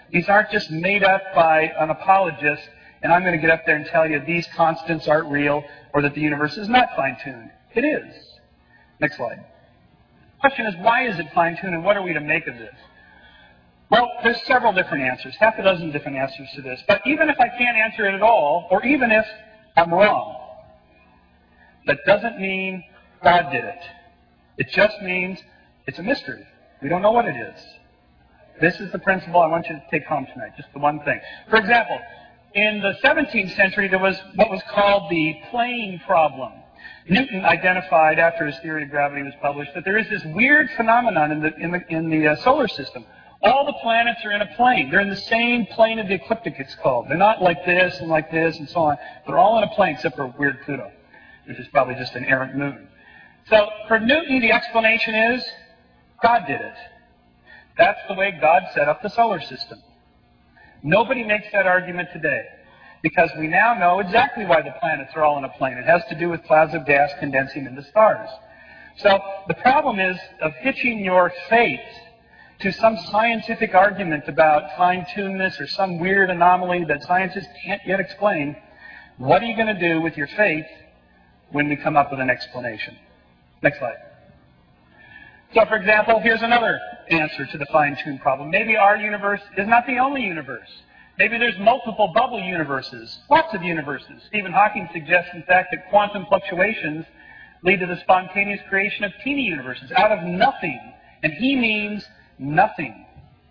These aren't just made up by an apologist, and I'm going to get up there and tell you these constants aren't real or that the universe is not fine-tuned. It is. Next slide. The question is, why is it fine-tuned, and what are we to make of this? Well, there's several different answers, half a dozen different answers to this. But even if I can't answer it at all, or even if I'm wrong, that doesn't mean God did it. It just means it's a mystery. We don't know what it is. This is the principle I want you to take home tonight, just the one thing. For example, in the 17th century, there was what was called the plane problem. Newton identified, after his theory of gravity was published, that there is this weird phenomenon in the solar system. All the planets are in a plane. They're in the same plane of the ecliptic, it's called. They're not like this and so on. They're all in a plane except for weird Pluto, which is probably just an errant moon. So for Newton, the explanation is God did it. That's the way God set up the solar system. Nobody makes that argument today because we now know exactly why the planets are all in a plane. It has to do with clouds of gas condensing into stars. So the problem is of hitching your faith to some scientific argument about fine-tunedness or some weird anomaly that scientists can't yet explain. What are you going to do with your faith when we come up with an explanation? Next slide. So, for example, here's another answer to the fine-tuned problem. Maybe our universe is not the only universe. Maybe there's multiple bubble universes, lots of universes. Stephen Hawking suggests, in fact, that quantum fluctuations lead to the spontaneous creation of teeny universes out of nothing. And he means nothing.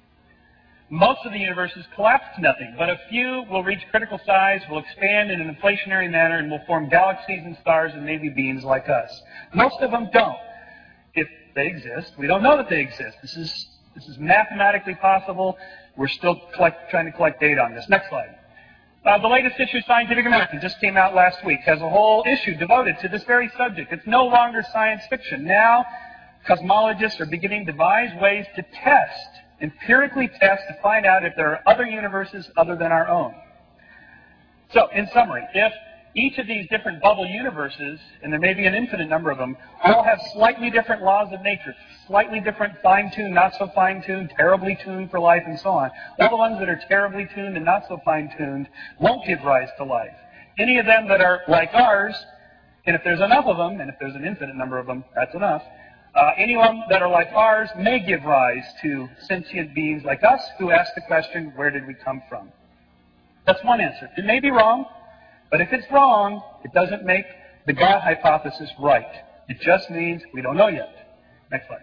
Most of the universes collapse to nothing, but a few will reach critical size, will expand in an inflationary manner, and will form galaxies and stars and maybe beings like us. Most of them don't. If they exist, we don't know that they exist. This is mathematically possible. We're still trying to collect data on this. Next slide. The latest issue of Scientific American just came out last week, has a whole issue devoted to this very subject. It's no longer science fiction. Now, cosmologists are beginning to devise ways to empirically test to find out if there are other universes other than our own. So, in summary, if each of these different bubble universes, and there may be an infinite number of them, all have slightly different laws of nature, slightly different fine-tuned, not so fine-tuned, terribly tuned for life, and so on. All the ones that are terribly tuned and not so fine-tuned won't give rise to life. Any of them that are like ours, and if there's enough of them, and if there's an infinite number of them, that's enough, any of them that are like ours may give rise to sentient beings like us who ask the question, where did we come from? That's one answer. It may be wrong, but if it's wrong, it doesn't make the God hypothesis right. It just means we don't know yet. Next slide.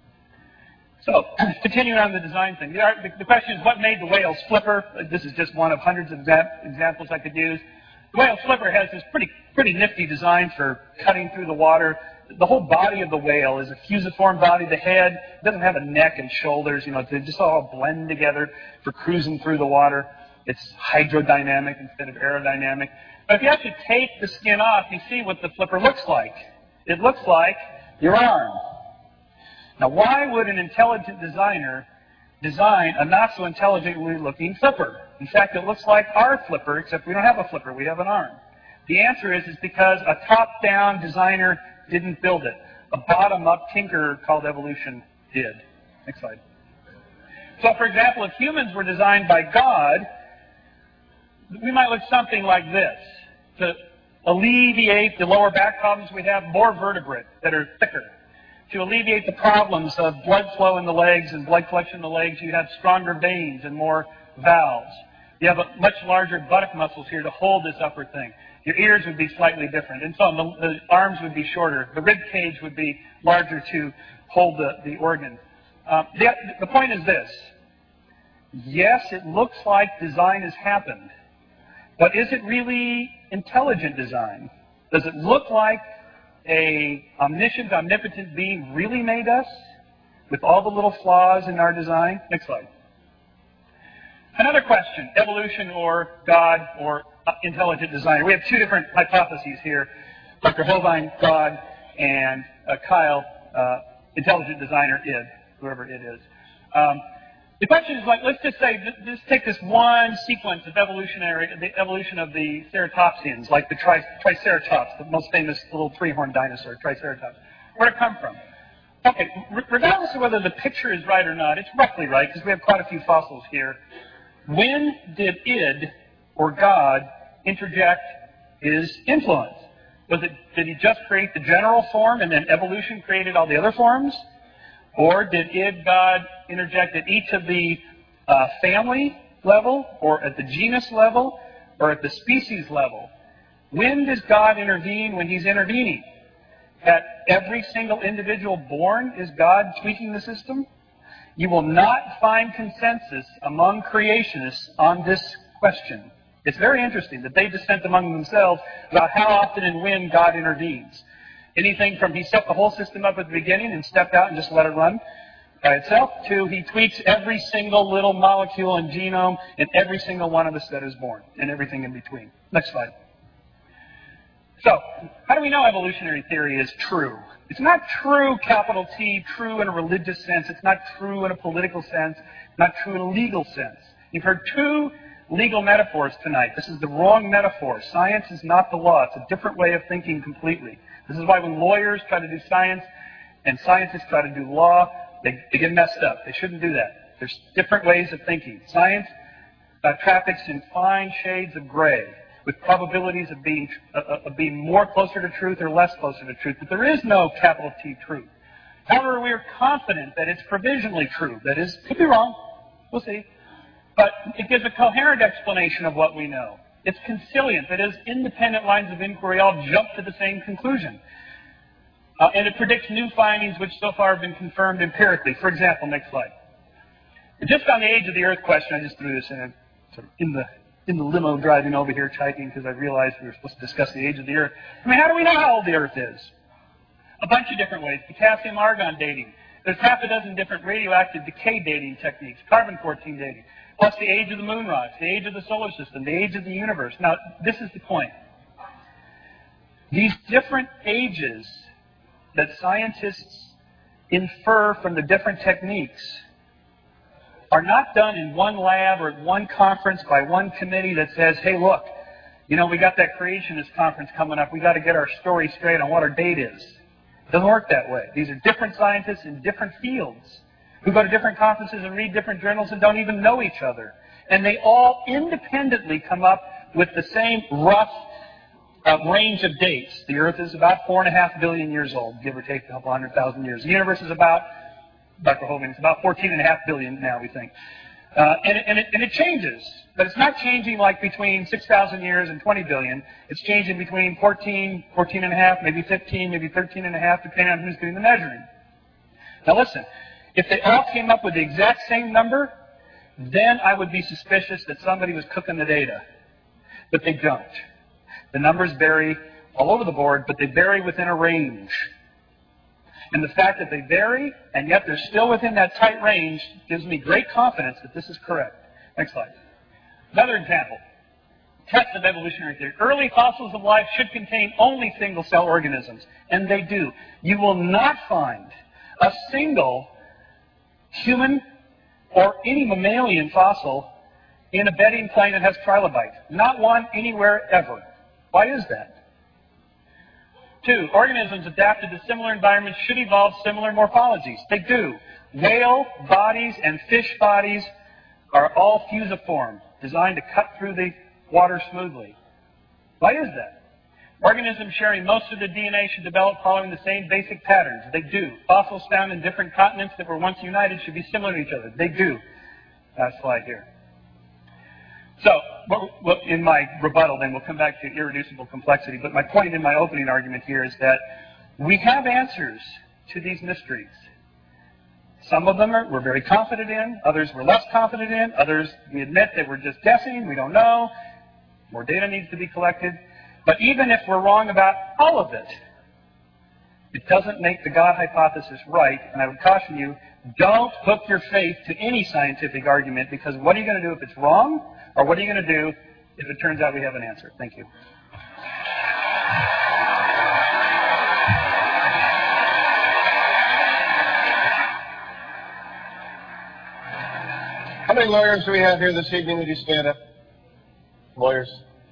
So, continuing on the design thing. The question is, what made the whale's flipper? This is just one of hundreds of examples I could use. The whale's flipper has this pretty nifty design for cutting through the water. The whole body of the whale is a fusiform body. The head doesn't have a neck and shoulders. They just all blend together for cruising through the water. It's hydrodynamic instead of aerodynamic. But if you actually take the skin off, you see what the flipper looks like. It looks like your arm. Now, why would an intelligent designer design a not-so-intelligently looking flipper? In fact, it looks like our flipper, except we don't have a flipper. We have an arm. The answer is because a top-down designer didn't build it. A bottom-up tinkerer called evolution did. Next slide. So, for example, if humans were designed by God, we might look something like this. To alleviate the lower back problems, we have more vertebrae that are thicker. To alleviate the problems of blood flow in the legs and blood collection in the legs, you have stronger veins and more valves. You have a much larger buttock muscles here to hold this upper thing. Your ears would be slightly different, and so on. The arms would be shorter. The rib cage would be larger to hold the organ. The point is this. Yes, it looks like design has happened, but is it really intelligent design? Does it look like a omniscient, omnipotent being really made us with all the little flaws in our design? Next slide. Another question, evolution or God or intelligent designer. We have two different hypotheses here. Dr. Hovind, God, and Kyle, intelligent designer, id, whoever it is. The question is, like, let's just say, let's take this one sequence of the evolution of the ceratopsians, like the Triceratops, the most famous little three-horned dinosaur, Triceratops. Where did it come from? Okay, regardless of whether the picture is right or not, it's roughly right, because we have quite a few fossils here. When did id, or God, interject his influence? Did he just create the general form and then evolution created all the other forms? Or did id, God, interject at each of the family level, or at the genus level, or at the species level? When does God intervene when he's intervening? At every single individual born, is God tweaking the system? You will not find consensus among creationists on this question. It's very interesting that they dissent among themselves about how often and when God intervenes. Anything from he set the whole system up at the beginning and stepped out and just let it run by itself, to he tweaks every single little molecule and genome in every single one of us that is born, and everything in between. Next slide. So, how do we know evolutionary theory is true? It's not true, capital T, true in a religious sense. It's not true in a political sense. Not true in a legal sense. You've heard two legal metaphors tonight. This is the wrong metaphor. Science is not the law. It's a different way of thinking completely. This is why when lawyers try to do science and scientists try to do law, they get messed up. They shouldn't do that. There's different ways of thinking. Science traffics in fine shades of gray, with probabilities of being more closer to truth or less closer to truth. But there is no capital T truth. However, we are confident that it's provisionally true. That is, could be wrong. We'll see. But it gives a coherent explanation of what we know. It's conciliant. That is, independent lines of inquiry all jump to the same conclusion. And it predicts new findings which so far have been confirmed empirically. For example, next slide. Just on the age of the Earth question, I just threw this in the limo driving over here typing because I realized we were supposed to discuss the age of the Earth. I mean, how do we know how old the Earth is? A bunch of different ways. Potassium-argon dating. There's half a dozen different radioactive decay dating techniques. Carbon-14 dating. Plus the age of the moon rocks, the age of the solar system, the age of the universe. Now, this is the point. These different ages that scientists infer from the different techniques are not done in one lab or at one conference by one committee that says, hey, look, you know, we got that creationist conference coming up. We got to get our story straight on what our date is. It doesn't work that way. These are different scientists in different fields who go to different conferences and read different journals and don't even know each other. And they all independently come up with the same rough range of dates. The Earth is about 4.5 billion years old, give or take a couple 100,000 years. The universe is about, Dr. Hogan, it's about 14.5 billion now, we think. And it changes. But it's not changing like between 6,000 years and 20 billion. It's changing between 14, 14.5, maybe 15, maybe 13.5, depending on who's doing the measuring. Now listen, if they all came up with the exact same number, then I would be suspicious that somebody was cooking the data. But they don't. The numbers vary all over the board, but they vary within a range. And the fact that they vary, and yet they're still within that tight range, gives me great confidence that this is correct. Next slide. Another example. Test of evolutionary theory. Early fossils of life should contain only single-cell organisms, and they do. You will not find a single human or any mammalian fossil in a bedding plane that has trilobite. Not one anywhere ever. Why is that? 2, organisms adapted to similar environments should evolve similar morphologies. They do. Whale bodies and fish bodies are all fusiform, designed to cut through the water smoothly. Why is that? Organisms sharing most of the DNA should develop following the same basic patterns. They do. Fossils found in different continents that were once united should be similar to each other. They do. Last slide here. So, in my rebuttal, then we'll come back to irreducible complexity. But my point in my opening argument here is that we have answers to these mysteries. Some of them we're very confident in. Others we're less confident in. Others we admit that we're just guessing. We don't know. More data needs to be collected. But even if we're wrong about all of it, it doesn't make the God hypothesis right. And I would caution you, don't hook your faith to any scientific argument, because what are you going to do if it's wrong? Or what are you going to do if it turns out we have an answer? Thank you.
How many lawyers do we have here this evening? Would you stand up? Lawyers?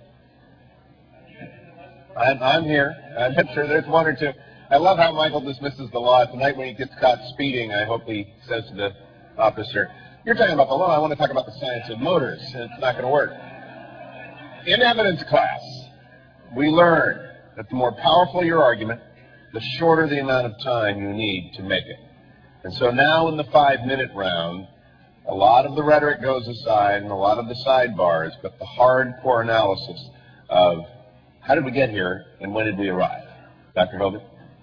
I'm here. I'm sure there's one or two. I love how Michael dismisses the law. Tonight when he gets caught speeding, I hope he says to the officer, You're talking about the law. I want to talk about the science of motors. It's not going to work. In evidence class, we learn that the more powerful your argument, the shorter the amount of time you need to make it. And so now in the 5-minute round, a lot of the rhetoric goes aside and a lot of the sidebars, but the hardcore analysis of how did we get here and when did we arrive? Dr. Hogan?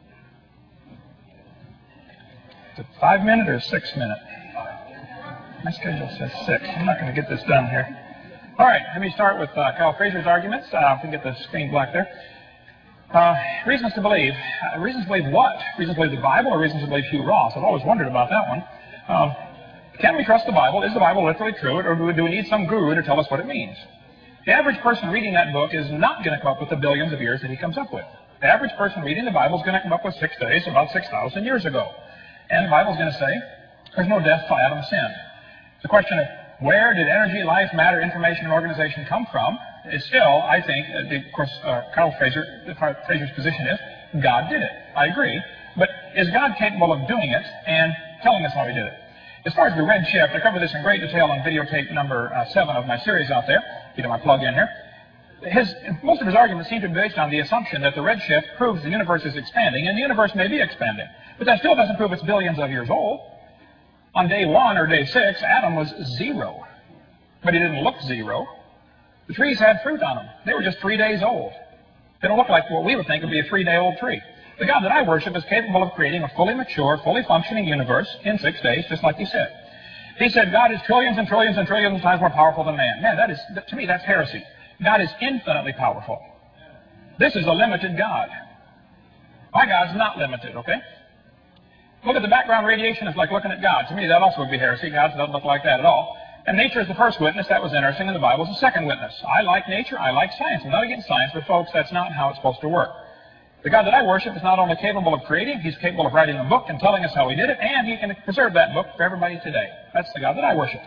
Is it 5-minute or 6-minute? My schedule says 6. I'm not going to get this done here. All right, let me start with Carl Fraser's arguments. I can get the screen black there. Reasons to believe. Reasons to believe what? Reasons to believe the Bible or reasons to believe Hugh Ross? I've always wondered about that one. Can we trust the Bible? Is the Bible literally true, or do we need some guru to tell us what it means? The average person reading that book is not going to come up with the billions of years that he comes up with. The average person reading the Bible is going to come up with 6 days about 6,000 years ago. And the Bible is going to say, there's no death till Adam sinned. The question of where did energy, life, matter, information, and organization come from is still, I think, of course, Carl Fraser's position is, God did it. I agree. But is God capable of doing it and telling us how He did it? As far as the red shift, I cover this in great detail on videotape number 7 of my series out there. You know, my plug in here. Most of his arguments seem to be based on the assumption that the red shift proves the universe is expanding, and the universe may be expanding. But that still doesn't prove it's billions of years old. On day 1 or day 6, Adam was 0. But he didn't look 0. The trees had fruit on them. They were just 3 days old. They don't look like what we would think would be a 3-day-old tree. The God that I worship is capable of creating a fully mature, fully functioning universe in 6 days, just like He said. He said God is trillions and trillions and trillions of times more powerful than man. Man, to me, that's heresy. God is infinitely powerful. This is a limited God. My God's not limited, okay? Look at the background radiation as like looking at God. To me, that also would be heresy. God doesn't look like that at all. And nature is the first witness. That was interesting. And the Bible is the second witness. I like nature. I like science. I'm not against science, but folks, that's not how it's supposed to work. The God that I worship is not only capable of creating, He's capable of writing a book and telling us how He did it, and He can preserve that book for everybody today. That's the God that I worship.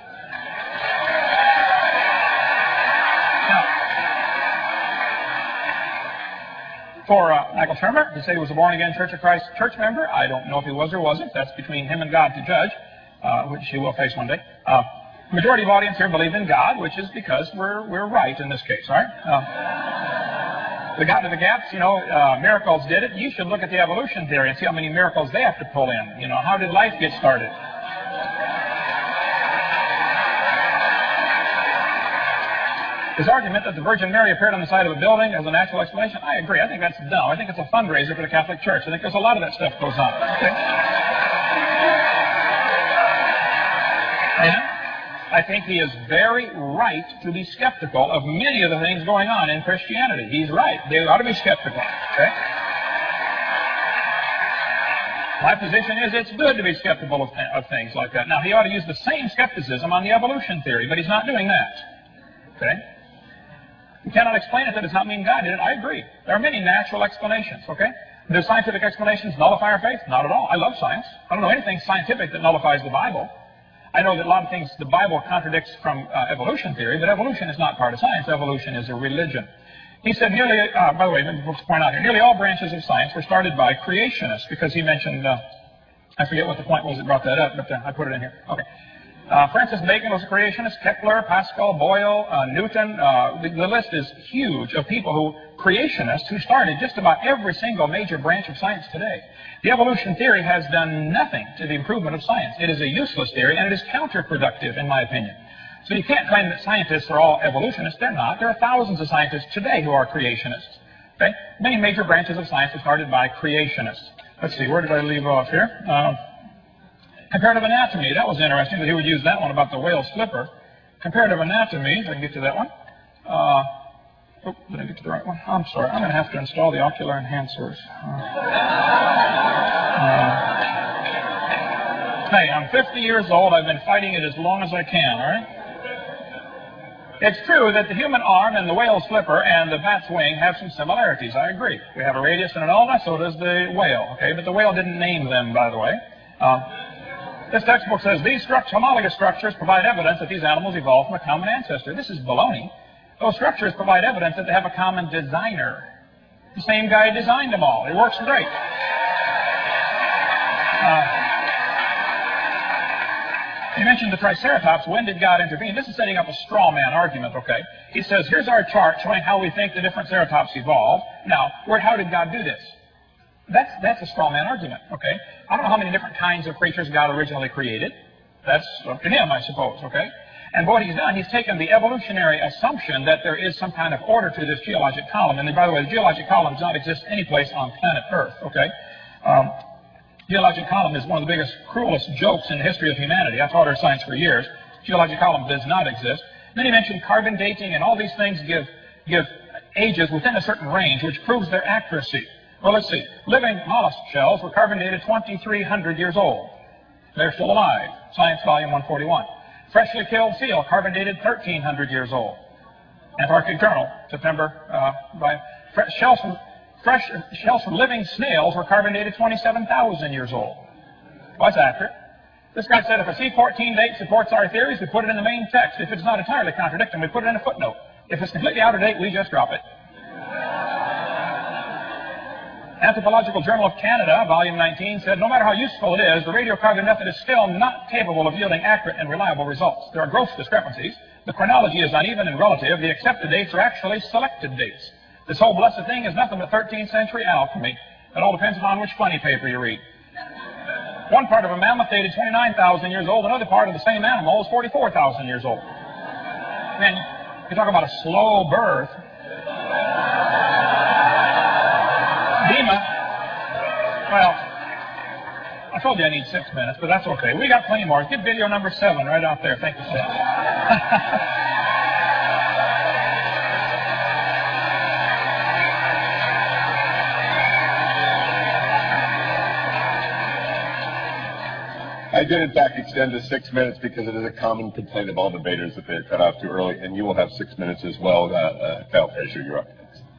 Now, for Michael Shermer, he said he was a born-again Church of Christ church member. I don't know if he was or wasn't. That's between him and God to judge, which he will face one day. The majority of audience here believe in God, which is because we're right in this case, all right? The God of the gaps, miracles did it. You should look at the evolution theory and see how many miracles they have to pull in. How did life get started? His argument that the Virgin Mary appeared on the side of a building as a natural explanation, I agree. I think that's dumb. I think it's a fundraiser for the Catholic Church. I think there's a lot of that stuff goes on. Okay? And I think he is very right to be skeptical of many of the things going on in Christianity. He's right. They ought to be skeptical. Okay? My position is it's good to be skeptical of things like that. Now, he ought to use the same skepticism on the evolution theory, but he's not doing that. Okay? You cannot explain it. That does not mean God did it. I agree. There are many natural explanations. Okay? Do scientific explanations nullify our faith? Not at all. I love science. I don't know anything scientific that nullifies the Bible. I know that a lot of things the Bible contradicts from evolution theory, but evolution is not part of science. Evolution is a religion. He said by the way, let me point out here, nearly all branches of science were started by creationists, because he mentioned, I forget what the point was that brought that up, but I put it in here. Okay. Francis Bacon was a creationist, Kepler, Pascal, Boyle, Newton. The list is huge of people creationists who started just about every single major branch of science today. The evolution theory has done nothing to the improvement of science. It is a useless theory, and it is counterproductive, in my opinion. So you can't claim that scientists are all evolutionists. They're not. There are thousands of scientists today who are creationists. Okay? Many major branches of science are started by creationists. Let's see, where did I leave off here? Comparative anatomy. That was interesting that he would use that one about the whale's flipper. Comparative anatomy, if I can get to that one. Did I get to the right one? I'm sorry. I'm going to have to install the ocular enhancers. Hey, I'm 50 years old. I've been fighting it as long as I can, all right? It's true that the human arm and the whale's flipper and the bat's wing have some similarities. I agree. We have a radius and an ulna, so does the whale, okay? But the whale didn't name them, by the way. This textbook says these homologous structures provide evidence that these animals evolved from a common ancestor. This is baloney. Those structures provide evidence that they have a common designer. The same guy designed them all. It works great. he mentioned the Triceratops, when did God intervene? This is setting up a straw man argument, okay? He says, here's our chart showing how we think the different ceratops evolved. Now, how did God do this? That's a straw man argument, okay? I don't know how many different kinds of creatures God originally created. That's up to him, I suppose, okay? And what he's done, he's taken the evolutionary assumption that there is some kind of order to this geologic column. And by the way, the geologic column does not exist any place on planet Earth, okay? Geologic column is one of the biggest, cruelest jokes in the history of humanity. I've taught earth science for years. Geologic column does not exist. Then he mentioned carbon dating, and all these things give ages within a certain range, which proves their accuracy. Well, let's see. Living mollusk shells were carbon dated 2,300 years old. They're still alive. Science Volume 141. Freshly killed seal, carbon dated 1,300 years old. Antarctic Journal, September, shells from living snails were carbon dated 27,000 years old. Well, that's accurate. This guy said if a C14 date supports our theories, we put it in the main text. If it's not entirely contradicting, we put it in a footnote. If it's completely out of date, we just drop it. Anthropological Journal of Canada, Volume 19, said, no matter how useful it is, the radiocarbon method is still not capable of yielding accurate and reliable results. There are gross discrepancies. The chronology is uneven and relative. The accepted dates are actually selected dates. This whole blessed thing is nothing but 13th century alchemy. It all depends upon which funny paper you read. One part of a mammoth dated 29,000 years old. Another part of the same animal is 44,000 years old. Man, you talk about a slow birth. Dima, well, I told you I need 6 minutes, but that's okay. We got plenty more. Get video number 7 right out there. Thank you, Seth.
I did, in fact, extend to 6 minutes because it is a common complaint of all debaters that they're cut off too early, and you will have 6 minutes as well. Kyle Fraser, you're up next.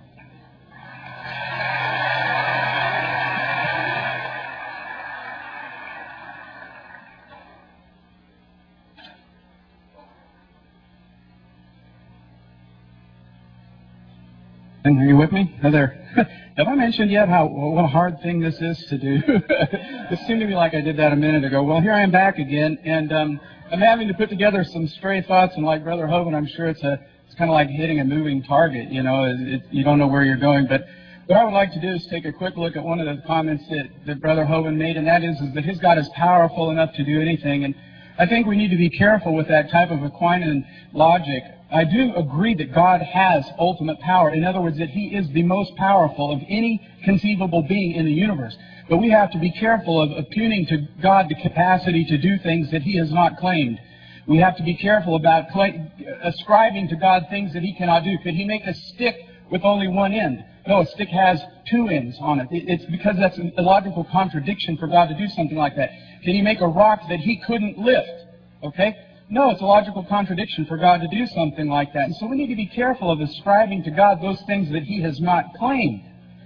Are you with me? Hi there. Have I mentioned yet what a hard thing this is to do? It seemed to me like I did that a minute ago. Well, here I am back again, and I'm having to put together some stray thoughts. And like Brother Hovind, I'm sure it's kind of like hitting a moving target. You know, you don't know where you're going. But what I would like to do is take a quick look at one of the comments that Brother Hovind made, and that is that his God is powerful enough to do anything. And I think we need to be careful with that type of Aquinan logic. I do agree that God has ultimate power. In other words, that He is the most powerful of any conceivable being in the universe. But we have to be careful of impugning to God the capacity to do things that He has not claimed. We have to be careful about ascribing to God things that He cannot do. Could He make a stick with only one end? No, a stick has 2 ends on it. It's because that's a logical contradiction for God to do something like that. Can He make a rock that He couldn't lift? Okay? No, it's a logical contradiction for God to do something like that. And so we need to be careful of ascribing to God those things that He has not claimed.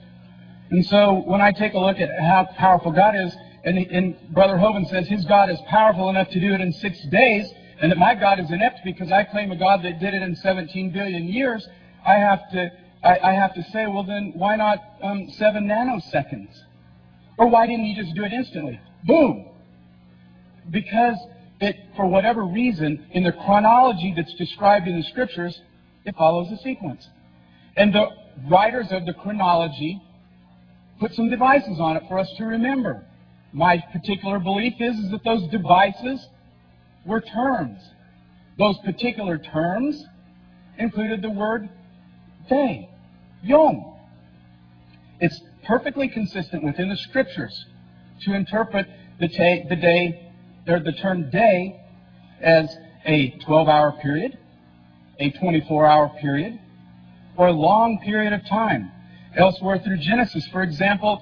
And so when I take a look at how powerful God is, and Brother Hovind says his God is powerful enough to do it in 6 days, and that my God is inept because I claim a God that did it in 17 billion years, I have to say, well then, why not 7 nanoseconds? Or why didn't He just do it instantly? Boom! Because for whatever reason, in the chronology that's described in the Scriptures, it follows a sequence. And the writers of the chronology put some devices on it for us to remember. My particular belief is that those devices were terms. Those particular terms included the word day, yom. It's perfectly consistent within the Scriptures to interpret the term day as a 12-hour period, a 24-hour period, or a long period of time. Elsewhere through Genesis, for example,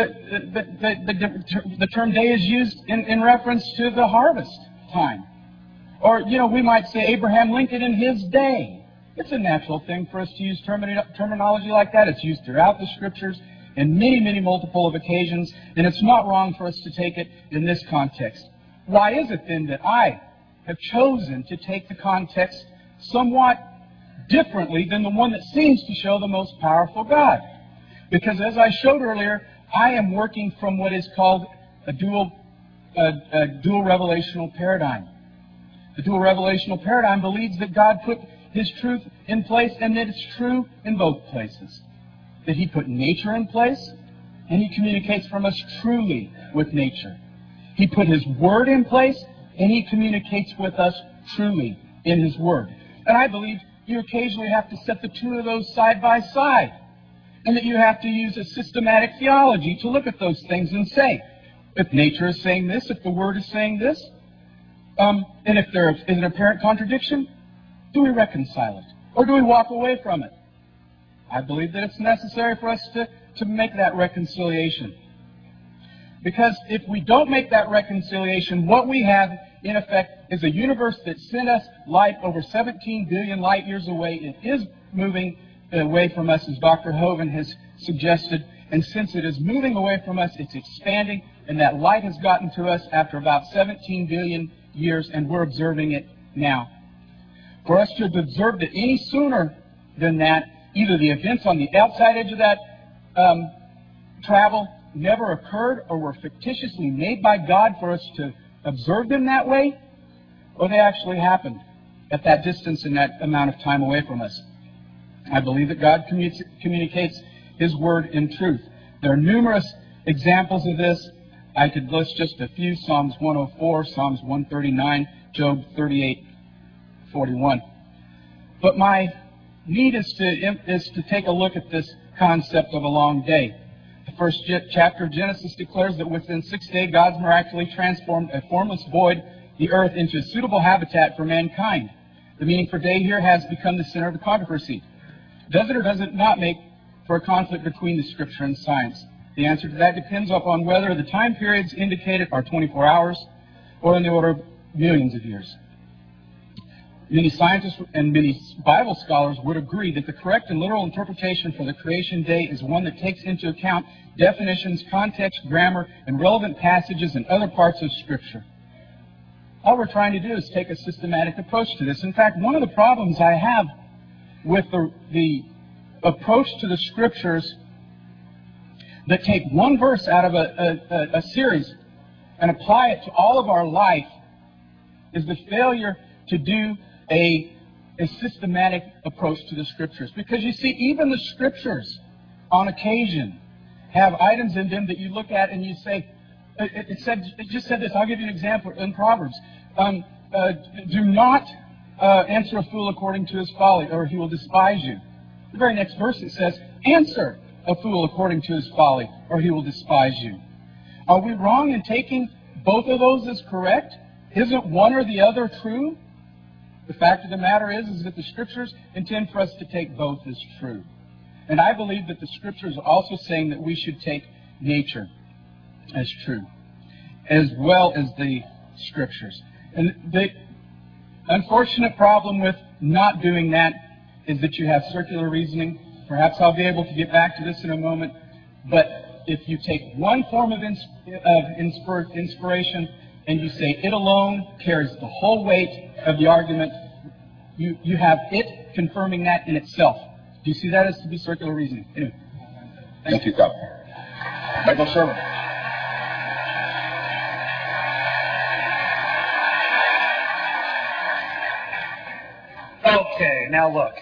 the term day is used in reference to the harvest time. Or, we might say Abraham Lincoln in his day. It's a natural thing for us to use terminology like that. It's used throughout the Scriptures in many, many multiple of occasions, and it's not wrong for us to take it in this context. Why is it then that I have chosen to take the context somewhat differently than the one that seems to show the most powerful God? Because as I showed earlier, I am working from what is called a dual revelational paradigm. The dual revelational paradigm believes that God put His truth in place and that it's true in both places. That He put nature in place and He communicates from us truly with nature. He put His Word in place and He communicates with us truly in His Word. And I believe you occasionally have to set the two of those side by side. And that you have to use a systematic theology to look at those things and say, if nature is saying this, if the Word is saying this, and if there is an apparent contradiction, do we reconcile it? Or do we walk away from it? I believe that it's necessary for us to make that reconciliation. Because if we don't make that reconciliation, what we have, in effect, is a universe that sent us light over 17 billion light years away. It is moving away from us, as Dr. Hovind has suggested. And since it is moving away from us, it's expanding. And that light has gotten to us after about 17 billion years, and we're observing it now. For us to have observed it any sooner than that, either the events on the outside edge of that travel never occurred or were fictitiously made by God for us to observe them that way, or they actually happened at that distance and that amount of time away from us. I believe that God communicates His Word in truth. There are numerous examples of this. I could list just a few: Psalms 104, Psalms 139, Job 38:41. But my need is to take a look at this concept of a long day. The first chapter of Genesis declares that within 6 days, God miraculously transformed a formless void, the earth, into a suitable habitat for mankind. The meaning for day here has become the center of the controversy. Does it or does it not make for a conflict between the Scripture and science? The answer to that depends upon whether the time periods indicated are 24 hours or in the order of millions of years. Many scientists and many Bible scholars would agree that the correct and literal interpretation for the creation day is one that takes into account definitions, context, grammar, and relevant passages in other parts of Scripture. All we're trying to do is take a systematic approach to this. In fact, one of the problems I have with the approach to the Scriptures that take one verse out of a series and apply it to all of our life is the failure to do a systematic approach to the Scriptures. Because you see, even the Scriptures, on occasion, have items in them that you look at and you say, it just said this. I'll give you an example in Proverbs. Do not answer a fool according to his folly, or he will despise you. The very next verse it says, answer a fool according to his folly, or he will despise you. Are we wrong in taking both of those as correct? Isn't one or the other true? The fact of the matter is that the Scriptures intend for us to take both as true. And I believe that the Scriptures are also saying that we should take nature as true, as well as the Scriptures. And the unfortunate problem with not doing that is that you have circular reasoning. Perhaps I'll be able to get back to this in a moment. But if you take one form of inspiration and you say it alone carries the whole weight of the argument, you have it confirming that in itself. Do you see that as to be circular reasoning? Anyway.
Thank you, Doc. Michael Sherman.
Okay, now look.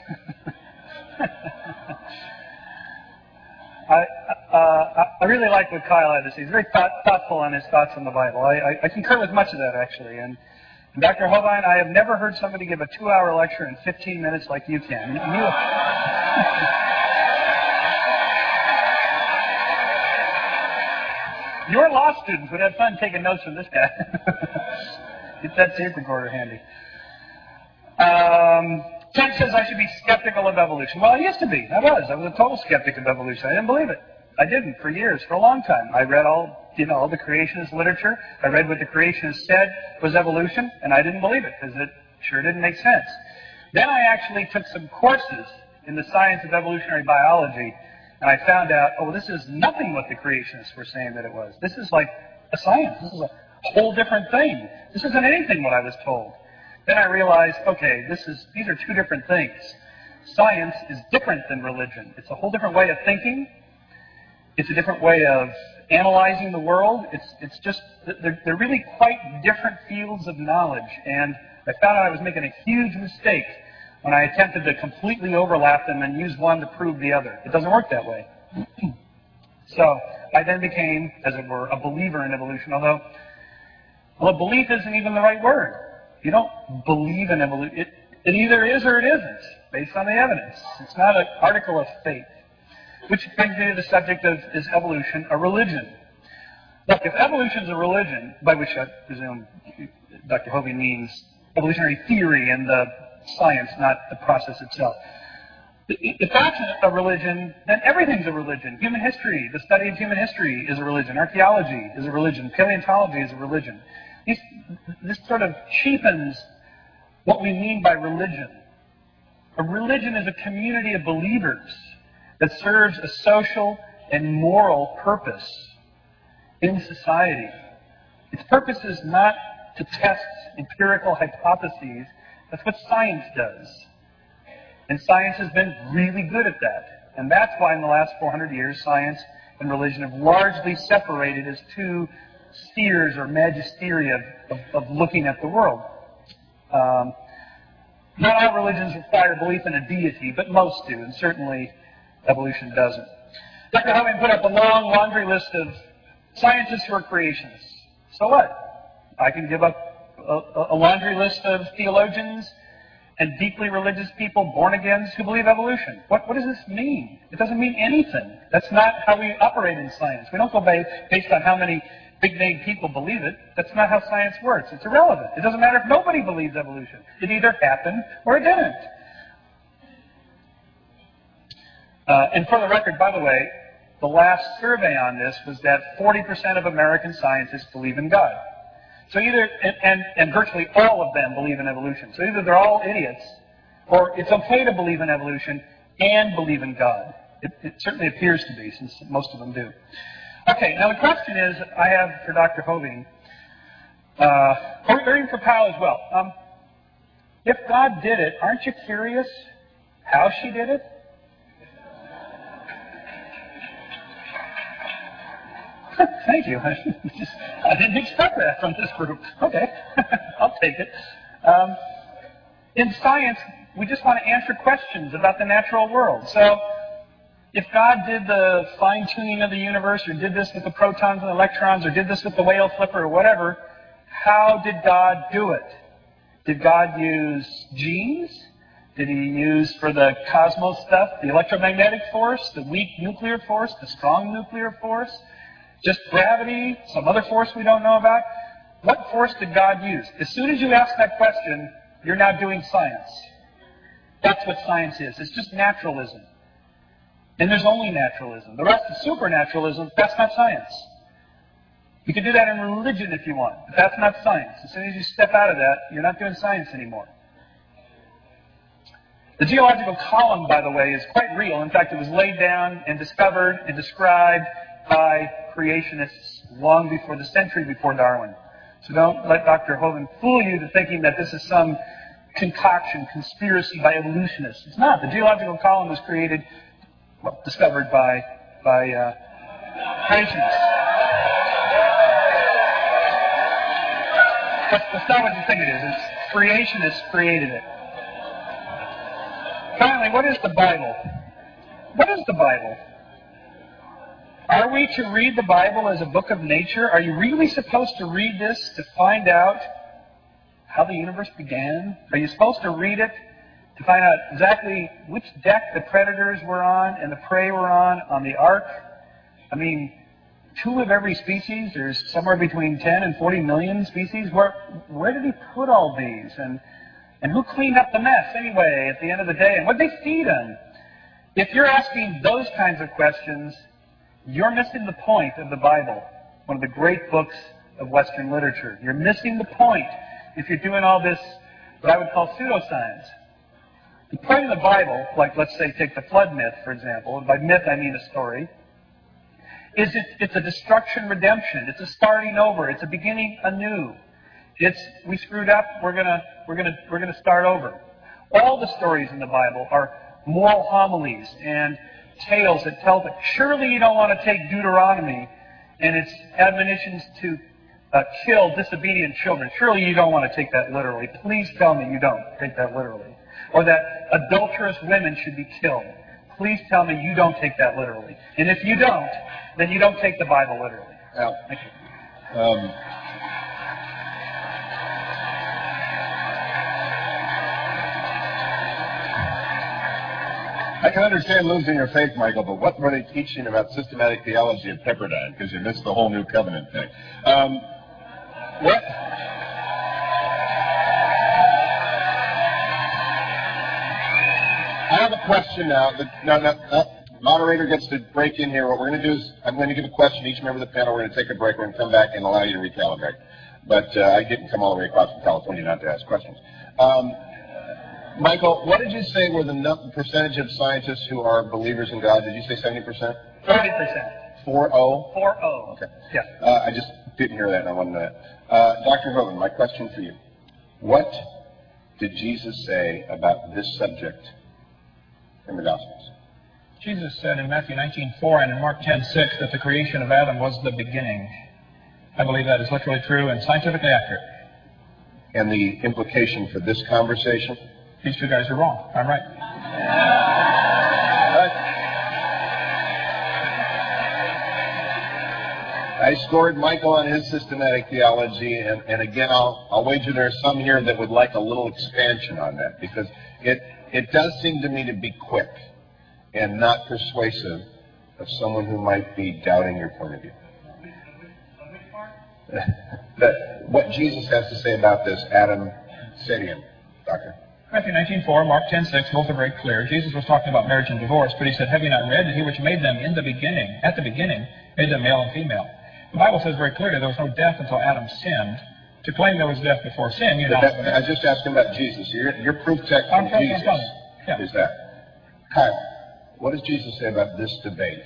I really like what Kyle had to say. He's very thoughtful on his thoughts on the Bible. I concur with much of that, actually. And Dr. Hovind, I have never heard somebody give a 2-hour lecture in 15 minutes like you can. Your law students would have fun taking notes from this guy. Get that tape recorder handy. Ted says I should be skeptical of evolution. Well, I used to be. I was a total skeptic of evolution. I didn't believe it. I didn't for years, for a long time. I read all the creationist literature. I read what the creationists said was evolution, and I didn't believe it because it sure didn't make sense. Then I actually took some courses in the science of evolutionary biology, and I found out, this is nothing what the creationists were saying that it was. This is like a science. This is a whole different thing. This isn't anything what I was told. Then I realized, these are two different things. Science is different than religion. It's a whole different way of thinking. It's a different way of analyzing the world. It's just, they're really quite different fields of knowledge. And I found out I was making a huge mistake when I attempted to completely overlap them and use one to prove the other. It doesn't work that way. So I then became, as it were, a believer in evolution, although belief isn't even the right word. You don't believe in evolution. It either is or it isn't, based on the evidence. It's not an article of faith. Which brings me to the subject of, is evolution a religion? Look, if evolution is a religion, by which I presume Dr. Hovey means evolutionary theory and the science, not the process itself. If that's a religion, then everything's a religion. Human history, the study of human history is a religion. Archaeology is a religion. Paleontology is a religion. This sort of cheapens what we mean by religion. A religion is a community of believers that serves a social and moral purpose in society. Its purpose is not to test empirical hypotheses. That's what science does. And science has been really good at that. And that's why in the last 400 years, science and religion have largely separated as two spheres or magisteria of looking at the world. Not all religions require belief in a deity, but most do, and certainly evolution doesn't. Dr. Hovey put up a long laundry list of scientists who are creationists. So what? I can give up a laundry list of theologians and deeply religious people, born-agains, who believe evolution. What does this mean? It doesn't mean anything. That's not how we operate in science. We don't go based on how many big-name people believe it. That's not how science works. It's irrelevant. It doesn't matter if nobody believes evolution. It either happened or it didn't. And for the record, by the way, the last survey on this was that 40% of American scientists believe in God. So either, and virtually all of them believe in evolution. So either they're all idiots, or it's okay to believe in evolution and believe in God. It certainly appears to be, since most of them do. Okay, now the question is, I have for Dr. Hovey, or even for Powell as well. If God did it, aren't you curious how she did it? Thank you. I didn't expect that from this group. Okay, I'll take it. In science, we just want to answer questions about the natural world. So, if God did the fine-tuning of the universe, or did this with the protons and electrons, or did this with the whale flipper, or whatever, how did God do it? Did God use genes? Did he use, for the cosmos stuff, the electromagnetic force, the weak nuclear force, the strong nuclear force? Just gravity, some other force we don't know about? What force did God use? As soon as you ask that question, you're now doing science. That's what science is. It's just naturalism. And there's only naturalism. The rest is supernaturalism. That's not science. You can do that in religion if you want, but that's not science. As soon as you step out of that, you're not doing science anymore. The geological column, by the way, is quite real. In fact, it was laid down and discovered and described by creationists long before the century before Darwin. So don't let Dr. Hovey fool you to thinking that this is some concoction, conspiracy by evolutionists. It's not. The geological column was discovered by creationists. That's not what you think it is. It's creationists created it. Finally, what is the Bible? What is the Bible? Are we to read the Bible as a book of nature? Are you really supposed to read this to find out how the universe began? Are you supposed to read it to find out exactly which deck the predators were on and the prey were on the ark? I mean, 2 of every species. There's somewhere between 10 and 40 million species. Where did he put all these? And who cleaned up the mess anyway at the end of the day? And what did they feed them? If you're asking those kinds of questions, you're missing the point of the Bible, one of the great books of Western literature. You're missing the point if you're doing all this, what I would call pseudoscience. The point of the Bible, like let's say take the flood myth, for example, and by myth I mean a story, is it's a destruction redemption. It's a starting over. It's a beginning anew. It's we screwed up, we're gonna start over. All the stories in the Bible are moral homilies and tales that tell that surely you don't want to take Deuteronomy and it's admonitions to kill disobedient children. Surely you don't want to take that literally. Please tell me you don't take that literally. Or that adulterous women should be killed. Please tell me you don't take that literally. And if you don't, then you don't take the Bible literally. Thank you.
I can understand losing your faith, Michael, but what were they teaching about systematic theology at Pepperdine? Because you missed the whole New Covenant thing. What? I have a question now. Moderator gets to break in here. What we're going to do is I'm going to give a question to each member of the panel. We're going to take a break. We're going to come back and allow you to recalibrate. But I didn't come all the way across from California not to ask questions. Michael, what did you say were the percentage of scientists who are believers in God? Did you say 70%?
30%.
4-0?
4-0.
Okay.
Yeah.
I just didn't hear that, and I wanted to. Dr. Hogan, my question for you. What did Jesus say about this subject in the Gospels?
Jesus said in Matthew 19:4 and in Mark 10:6 that the creation of Adam was the beginning. I believe that is literally true and scientifically accurate.
And the implication for this conversation?
These two guys are wrong. I'm right.
I scored Michael on his systematic theology, and again, I'll wager there are some here that would like a little expansion on that, because it does seem to me to be quick and not persuasive of someone who might be doubting your point of view. That what Jesus has to say about this, Adam, say to him, Doctor.
Matthew 19:4, Mark 10:6, both are very clear. Jesus was talking about marriage and divorce, but he said, have you not read that he which made them in the beginning, at the beginning, made them male and female? The Bible says very clearly there was no death until Adam sinned. To claim there was death before sin, you're not...
I was just asking about Jesus. Your proof text from Jesus is that. Kyle, what does Jesus say about this debate?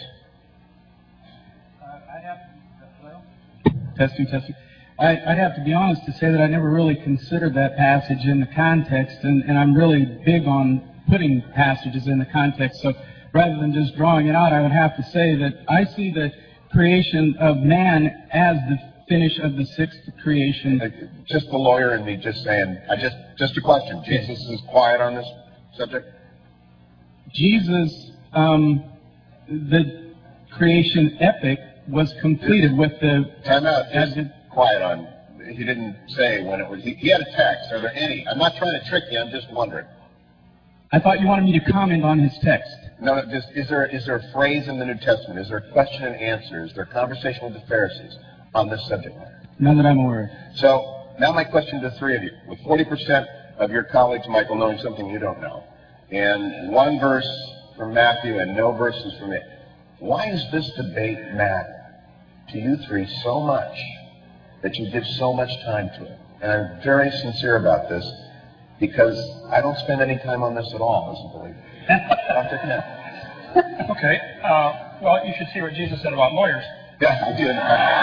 Testing. I'd have to be honest to say that I never really considered that passage in the context, and I'm really big on putting passages in the context. So rather than just drawing it out, I would have to say that I see the creation of man as the finish of the sixth creation.
Just the lawyer and me just saying, just a question. Jesus is quiet on this subject?
Jesus, the creation epic was completed with the...
Time out. Quiet on. He didn't say when it was. He had a text. Are there any? I'm not trying to trick you. I'm just wondering.
I thought you wanted me to comment on his text.
No, just is there a phrase in the New Testament? Is there a question and answer? Is there a conversation with the Pharisees on this subject matter?
None that I'm aware of.
So now my question to the three of you: with 40% of your colleagues, Michael, knowing something you don't know, and one verse from Matthew and no verses from it, why does this debate matter to you three so much that you give so much time to it? And I'm very sincere about this, because I don't spend any time on this at all as a believer. Dr. Knapp.
Okay. Well, you should see what Jesus said about lawyers.
Yeah, I did.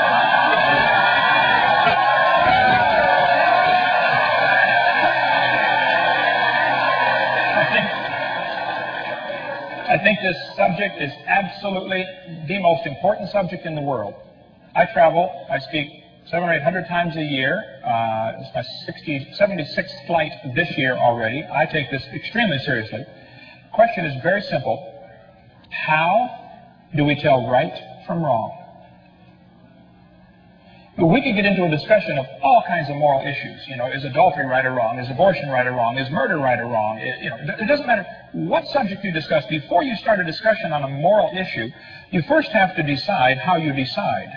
I think this subject is absolutely the most important subject in the world. I travel. I speak 700 or 800 times a year. It's my 76th flight this year already. I take this extremely seriously. The question is very simple. How do we tell right from wrong? We could get into a discussion of all kinds of moral issues. Is adultery right or wrong? Is abortion right or wrong? Is murder right or wrong? It doesn't matter what subject you discuss. Before you start a discussion on a moral issue, you first have to decide how you decide.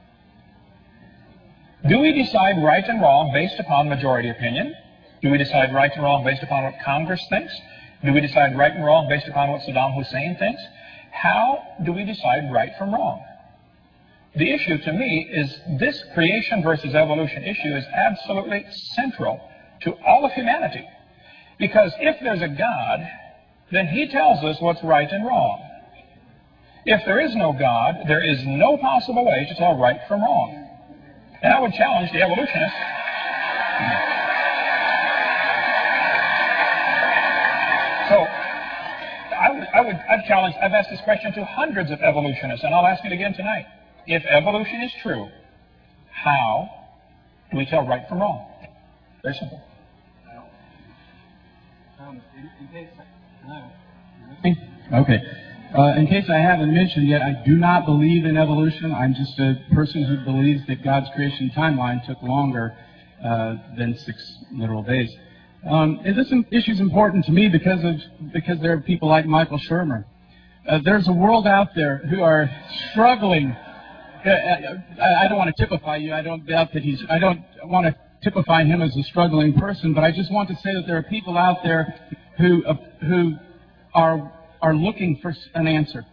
Do we decide right and wrong based upon majority opinion? Do we decide right and wrong based upon what Congress thinks? Do we decide right and wrong based upon what Saddam Hussein thinks? How do we decide right from wrong? The issue to me is this creation versus evolution issue is absolutely central to all of humanity. Because if there's a God, then he tells us what's right and wrong. If there is no God, there is no possible way to tell right from wrong. And I would challenge the evolutionists. So, I've asked this question to hundreds of evolutionists, and I'll ask it again tonight. if evolution is true, how do we tell right from wrong? Very simple.
Okay. In case I haven't mentioned yet, I do not believe in evolution. I'm just a person who believes that God's creation timeline took longer than 6 literal days. And this issue is important to me because there are people like Michael Shermer. There's a world out there who are struggling. I don't want to typify you. I don't doubt that I don't want to typify him as a struggling person, but I just want to say that there are people out there who are looking for an answer.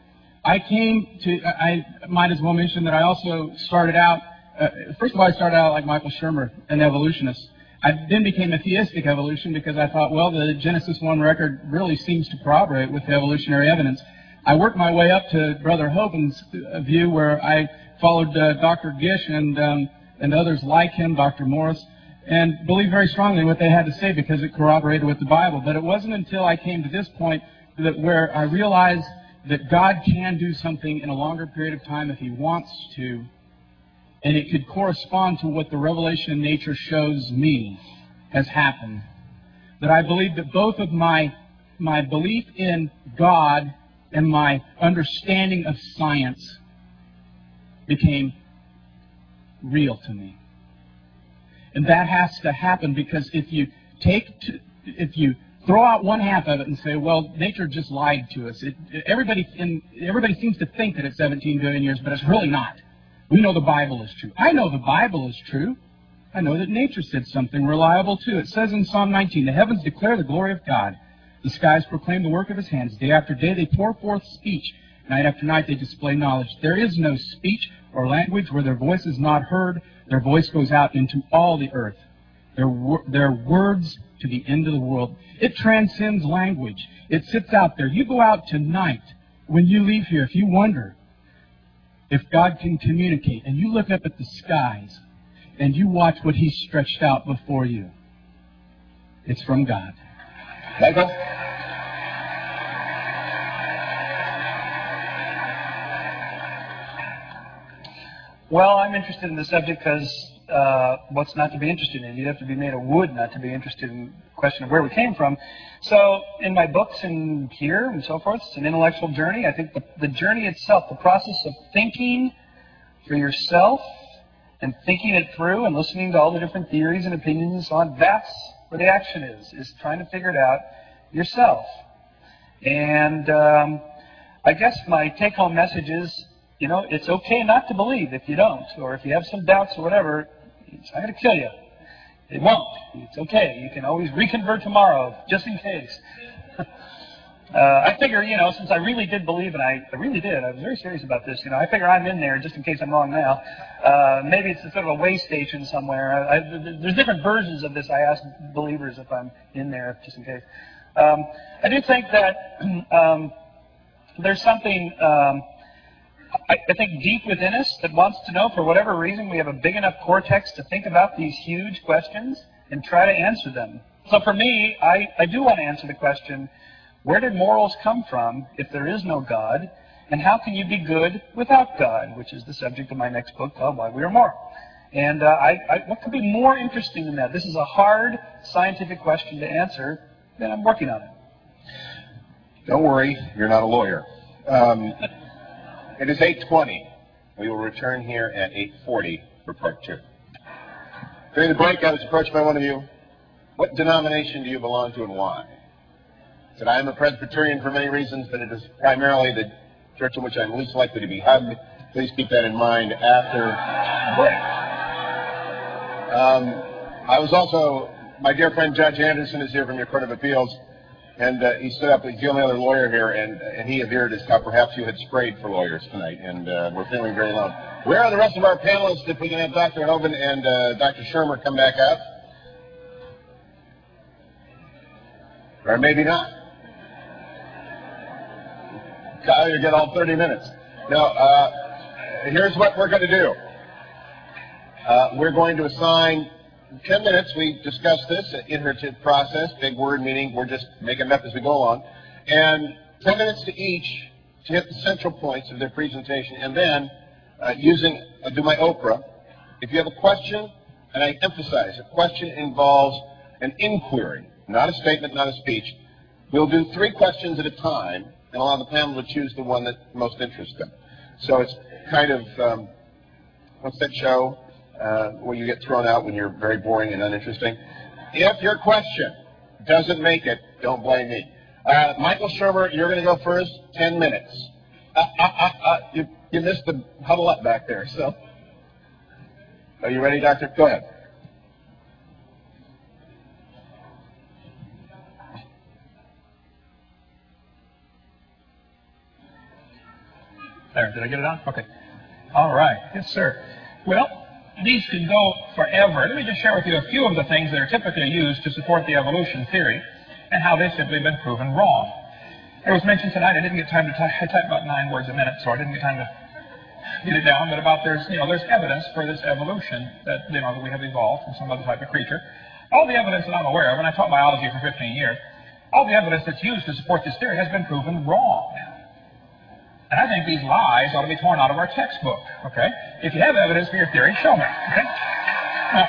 I might as well mention that I also started out, first of all, I started out like Michael Shermer, an evolutionist. I then became a theistic evolution because I thought, well, the Genesis 1 record really seems to corroborate with the evolutionary evidence. I worked my way up to Brother Hogan's view, where I followed Dr. Gish and others like him, Dr. Morris, and believed very strongly in what they had to say because it corroborated with the Bible. But it wasn't until I came to this point where I realized that God can do something in a longer period of time if He wants to, and it could correspond to what the revelation of nature shows me has happened. That I believe that both of my belief in God and my understanding of science became real to me. And that has to happen, because if you throw out one half of it and say, well, nature just lied to us. Everybody seems to think that it's 17 billion years, but it's really not. We know the Bible is true. I know the Bible is true. I know that nature said something reliable too. It says in Psalm 19, the heavens declare the glory of God. The skies proclaim the work of His hands. Day after day they pour forth speech. Night after night they display knowledge. There is no speech or language where their voice is not heard. Their voice goes out into all the earth. Their words to the end of the world. It transcends language. It sits out there. You go out tonight, when you leave here, if you wonder if God can communicate, and you look up at the skies, and you watch what He's stretched out before you, it's from God.
Michael?
Well, I'm interested in the subject because what's not to be interested in? You'd have to be made of wood not to be interested in the question of where we came from. So in my books and here and so forth, it's an intellectual journey. I think the journey itself, the process of thinking for yourself and thinking it through and listening to all the different theories and opinions and so on, that's where the action is trying to figure it out yourself. And I guess my take-home message is, it's okay not to believe if you don't, or if you have some doubts or whatever. It's not going to kill you. It won't. It's okay. You can always reconvert tomorrow, just in case. I figure, since I really did believe, and I really did, I was very serious about this, I figure I'm in there just in case I'm wrong now. Maybe it's a sort of a way station somewhere. There's different versions of this. I ask believers if I'm in there, just in case. I do think that there's something... I think deep within us that wants to know, for whatever reason, we have a big enough cortex to think about these huge questions and try to answer them. So for me, I do want to answer the question, where did morals come from if there is no God? And how can you be good without God? Which is the subject of my next book called Why We Are Moral. And what could be more interesting than that? This is a hard scientific question to answer, and I'm working on it.
Don't worry, you're not a lawyer. It is 8:20. We will return here at 8:40 for part 2. During the break, I was approached by one of you. What denomination do you belong to and why? I said, I am a Presbyterian for many reasons, but it is primarily the church in which I'm least likely to be hugged. Please keep that in mind after break. I was also, my dear friend Judge Anderson is here from your Court of Appeals. And he stood up, he's the only other lawyer here, and he averred as how perhaps you had sprayed for lawyers tonight, and we're feeling very alone. Where are the rest of our panelists if we can have Dr. Hogan and Dr. Shermer come back out? Or maybe not. Kyle, you get all 30 minutes. Now, here's what we're going to do. We're going to assign 10 minutes. We discussed this, iterative process, big word, meaning we're just making it up as we go along. And 10 minutes to each to hit the central points of their presentation. And then do my Oprah. If you have a question, and I emphasize, a question involves an inquiry, not a statement, not a speech. We'll do 3 questions at a time and allow the panel to choose the one that most interests them. So it's kind of, what's that show where you get thrown out when you're very boring and uninteresting? If your question doesn't make it, don't blame me. Michael Shermer, you're going to go first, 10 minutes. You missed the huddle up back there, so. Are you ready, Doctor? Go ahead.
There, did I get it on? Okay. All right. Yes, sir. Well, these could go forever. Let me just share with you a few of the things that are typically used to support the evolution theory and how they've simply been proven wrong. It was mentioned tonight, I didn't get time to type. I type about 9 words a minute, so I didn't get time to get it down, but about there's evidence for this evolution that, that we have evolved from some other type of creature. All the evidence that I'm aware of, and I taught biology for 15 years, all the evidence that's used to support this theory has been proven wrong. And I think these lies ought to be torn out of our textbook, okay? If you have evidence for your theory, show me, okay? Now,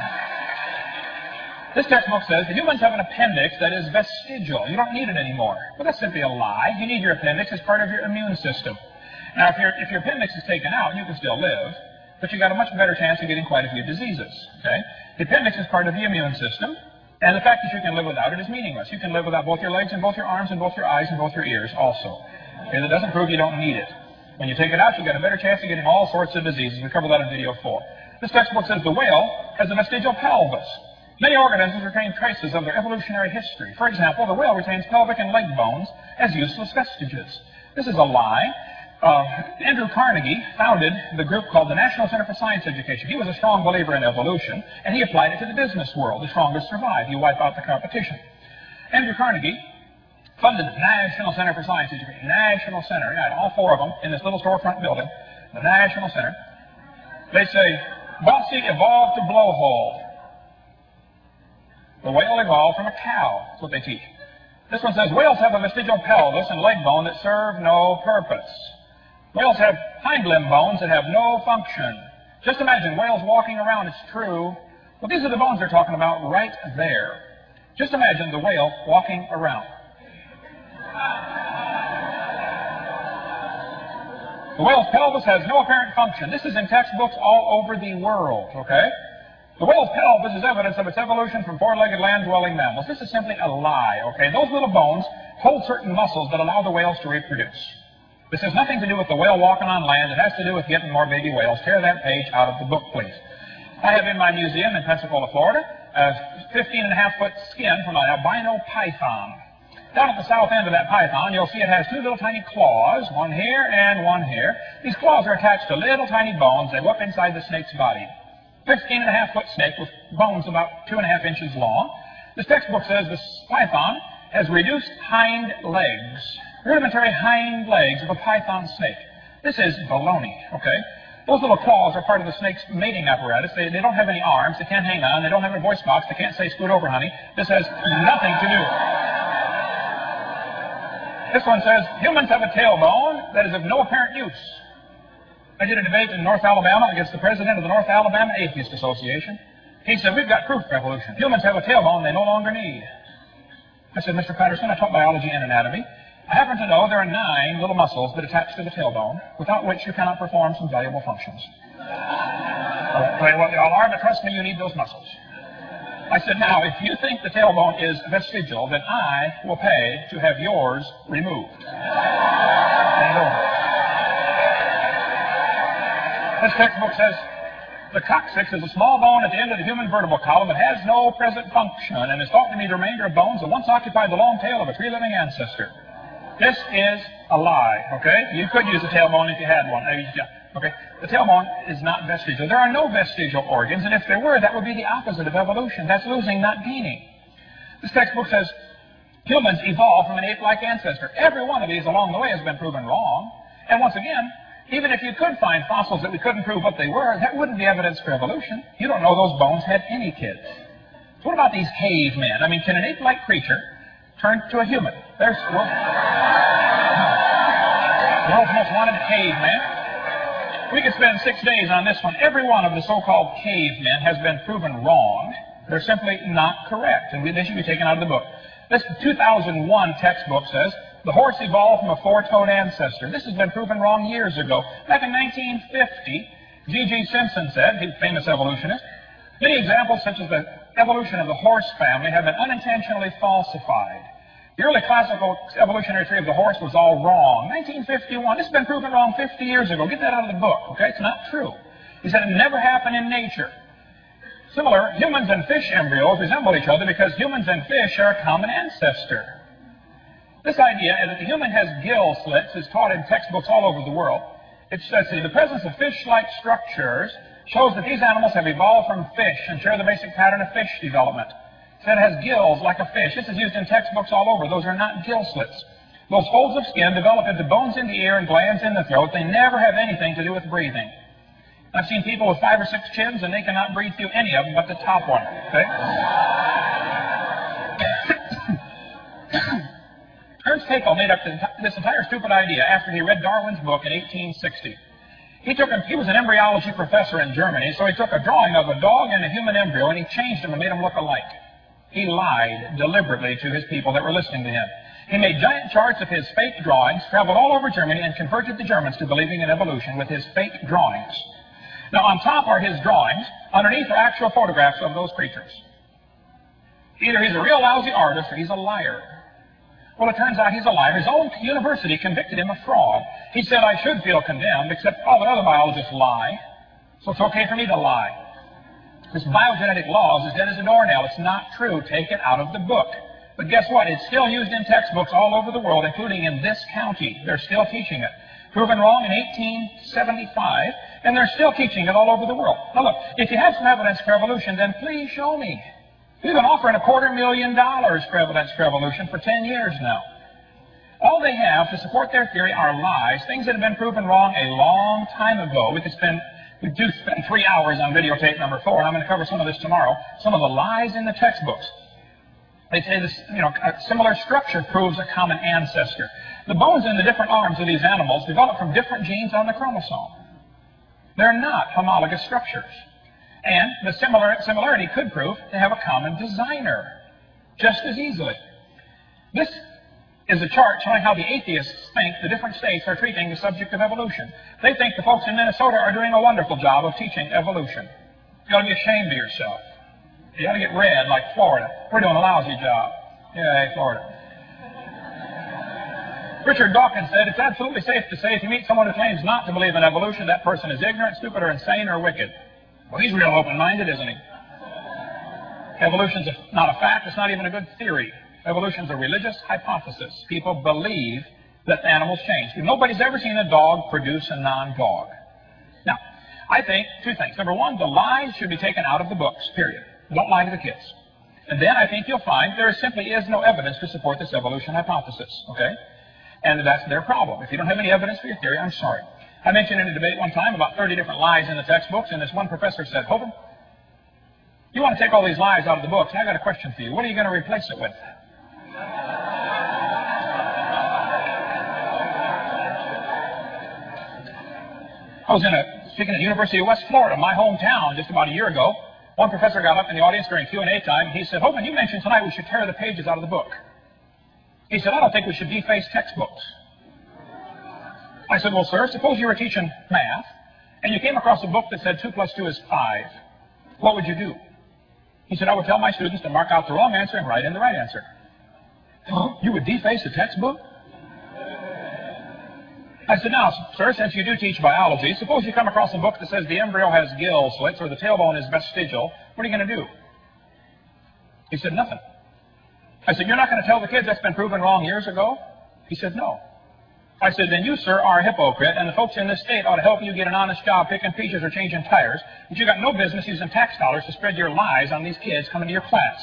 this textbook says that humans have an appendix that is vestigial. You don't need it anymore. Well, that's simply a lie. You need your appendix as part of your immune system. Now, if your appendix is taken out, you can still live, but you've got a much better chance of getting quite a few diseases, okay? The appendix is part of the immune system, and the fact that you can live without it is meaningless. You can live without both your legs and both your arms and both your eyes and both your ears also. Okay, that doesn't prove you don't need it. When you take it out, you've got a better chance of getting all sorts of diseases. We covered that in video 4. This textbook says the whale has a vestigial pelvis. Many organisms retain traces of their evolutionary history. For example, the whale retains pelvic and leg bones as useless vestiges. This is a lie. Andrew Carnegie founded the group called the National Center for Science Education. He was a strong believer in evolution, and he applied it to the business world. The strongest survive. You wipe out the competition. Andrew Carnegie funded the National Center for Science Education. National Center, yeah, all 4 of them in this little storefront building. The National Center. They say, Bossy evolved to blowhole. The whale evolved from a cow. That's what they teach. This one says, whales have a vestigial pelvis and leg bone that serve no purpose. Whales have hind limb bones that have no function. Just imagine whales walking around. It's true. Well, these are the bones they're talking about right there. Just imagine the whale walking around. The whale's pelvis has no apparent function. This is in textbooks all over the world, okay? The whale's pelvis is evidence of its evolution from 4-legged land-dwelling mammals. This is simply a lie, okay? Those little bones hold certain muscles that allow the whales to reproduce. This has nothing to do with the whale walking on land. It has to do with getting more baby whales. Tear that page out of the book, please. I have in my museum in Pensacola, Florida, a 15.5-foot skin from an albino python. Down at the south end of that python, you'll see it has 2 little tiny claws, one here and one here. These claws are attached to little tiny bones that go up inside the snake's body. 15.5-foot snake with bones about 2.5 inches long. This textbook says this python has reduced hind legs, rudimentary hind legs of a python snake. This is baloney, okay? Those little claws are part of the snake's mating apparatus. They don't have any arms. They can't hang on. They don't have a voice box. They can't say, scoot over, honey. This has nothing to do. This one says, humans have a tailbone that is of no apparent use. I did a debate in North Alabama against the president of the North Alabama Atheist Association. He said, we've got proof of evolution. Humans have a tailbone they no longer need. I said, Mr. Patterson, I taught biology and anatomy. I happen to know there are 9 little muscles that attach to the tailbone, without which you cannot perform some valuable functions. I'll tell you what they all are, but trust me, you need those muscles. I said, now, if you think the tailbone is vestigial, then I will pay to have yours removed. This textbook says, the coccyx is a small bone at the end of the human vertebral column. It has no present function and is thought to be the remainder of bones that once occupied the long tail of a tree-living ancestor. This is a lie, okay? You could use a tailbone if you had one. Okay, the tailbone is not vestigial. There are no vestigial organs, and if there were, that would be the opposite of evolution. That's losing, not gaining. This textbook says humans evolved from an ape-like ancestor. Every one of these along the way has been proven wrong. And once again, even if you could find fossils that we couldn't prove what they were, that wouldn't be evidence for evolution. You don't know those bones had any kids. So what about these cavemen? I mean, can an ape-like creature turn to a human? There's world's most wanted caveman. We could spend 6 days on this one. Every one of the so-called cavemen has been proven wrong. They're simply not correct, and they should be taken out of the book. This 2001 textbook says the horse evolved from a four-toed ancestor. This has been proven wrong years ago. Back in 1950, G.G. Simpson said, he's a famous evolutionist, many examples such as the evolution of the horse family have been unintentionally falsified. The early classical evolutionary theory of the horse was all wrong. 1951, this has been proven wrong 50 years ago. Get that out of the book, okay? It's not true. He said it never happened in nature. Similar, humans and fish embryos resemble each other because humans and fish share a common ancestor. This idea that the human has gill slits is taught in textbooks all over the world. It says the presence of fish-like structures shows that these animals have evolved from fish and share the basic pattern of fish development. It said it has gills like a fish. This is used in textbooks all over. Those are not gill slits. Those folds of skin develop into bones in the ear and glands in the throat. They never have anything to do with breathing. I've seen people with 5 or 6 chins, and they cannot breathe through any of them but the top one. Okay? Ernst Haeckel made up this entire stupid idea after he read Darwin's book in 1860. He was an embryology professor in Germany, so he took a drawing of a dog and a human embryo, and he changed them and made them look alike. He lied deliberately to his people that were listening to him. He made giant charts of his fake drawings, traveled all over Germany, and converted the Germans to believing in evolution with his fake drawings. Now, on top are his drawings. Underneath are actual photographs of those creatures. Either he's a real lousy artist or he's a liar. Well, it turns out he's a liar. His own university convicted him of fraud. He said, I should feel condemned, except all the other biologists lie, so it's okay for me to lie. This biogenetic law is as dead as a doornail. It's not true. Take it out of the book. But guess what? It's still used in textbooks all over the world, including in this county. They're still teaching it. Proven wrong in 1875, and they're still teaching it all over the world. Now look, if you have some evidence for evolution, then please show me. We've been offering $250,000 for evidence for evolution for 10 years now. All they have to support their theory are lies, things that have been proven wrong a long time ago. We do spend 3 hours on videotape number 4, and I'm going to cover some of this tomorrow. Some of the lies in the textbooks. They say this, a similar structure proves a common ancestor. The bones in the different arms of these animals develop from different genes on the chromosome. They're not homologous structures. And the similarity could prove they have a common designer just as easily. This is a chart showing how the atheists think the different states are treating the subject of evolution. They think the folks in Minnesota are doing a wonderful job of teaching evolution. You ought to be ashamed of yourself. You ought to get red like Florida. We're doing a lousy job. Yay, Florida. Richard Dawkins said, it's absolutely safe to say if you meet someone who claims not to believe in evolution, that person is ignorant, stupid, or insane, or wicked. Well, he's real open-minded, isn't he? Evolution's not a fact. It's not even a good theory. Evolution's a religious hypothesis. People believe that animals change. Nobody's ever seen a dog produce a non-dog. Now, I think 2 things. Number 1, the lies should be taken out of the books, period. Don't lie to the kids. And then I think you'll find there simply is no evidence to support this evolution hypothesis, okay? And that's their problem. If you don't have any evidence for your theory, I'm sorry. I mentioned in a debate one time about 30 different lies in the textbooks, and this one professor said, Hovind, you want to take all these lies out of the books, and I got a question for you. What are you going to replace it with? I was speaking at the University of West Florida, my hometown, just about a year ago. One professor got up in the audience during Q&A time. He said, Hovind, you mentioned tonight we should tear the pages out of the book. He said, I don't think we should deface textbooks. I said, well, sir, suppose you were teaching math, and you came across a book that said 2 + 2 is 5. What would you do? He said, I would tell my students to mark out the wrong answer and write in the right answer. You would deface a textbook? I said, now, sir, since you do teach biology, suppose you come across a book that says the embryo has gill slits or the tailbone is vestigial. What are you going to do? He said, nothing. I said, you're not going to tell the kids that's been proven wrong years ago? He said, no. I said, then you, sir, are a hypocrite, and the folks in this state ought to help you get an honest job picking peaches or changing tires, but you got no business using tax dollars to spread your lies on these kids coming to your class.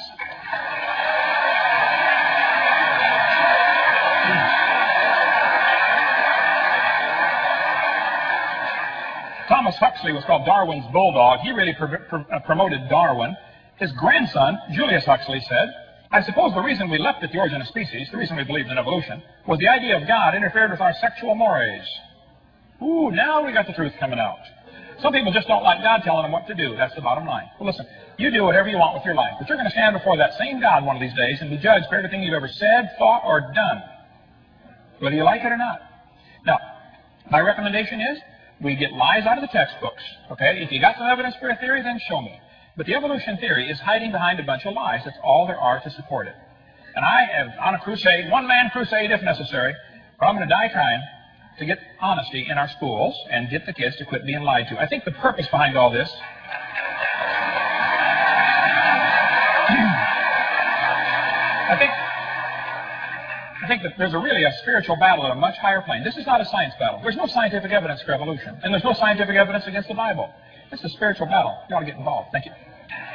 Thomas Huxley was called Darwin's bulldog. He really promoted Darwin. His grandson, Julius Huxley, said, I suppose the reason we left at the origin of species, the reason we believed in evolution, was the idea of God interfered with our sexual mores. Ooh, now we got the truth coming out. Some people just don't like God telling them what to do. That's the bottom line. Well, listen, you do whatever you want with your life, but you're going to stand before that same God one of these days and be judged for everything you've ever said, thought, or done, whether you like it or not. Now, my recommendation is we get lies out of the textbooks. Okay? If you got some evidence for a theory, then show me. But the evolution theory is hiding behind a bunch of lies. That's all there are to support it. And I am on a crusade, one-man crusade if necessary, but I'm going to die trying to get honesty in our schools and get the kids to quit being lied to. I think the purpose behind all this I think that there's really a spiritual battle at a much higher plane. This is not a science battle. There's no scientific evidence for evolution, and there's no scientific evidence against the Bible. It's a spiritual battle. You ought to get involved. Thank you.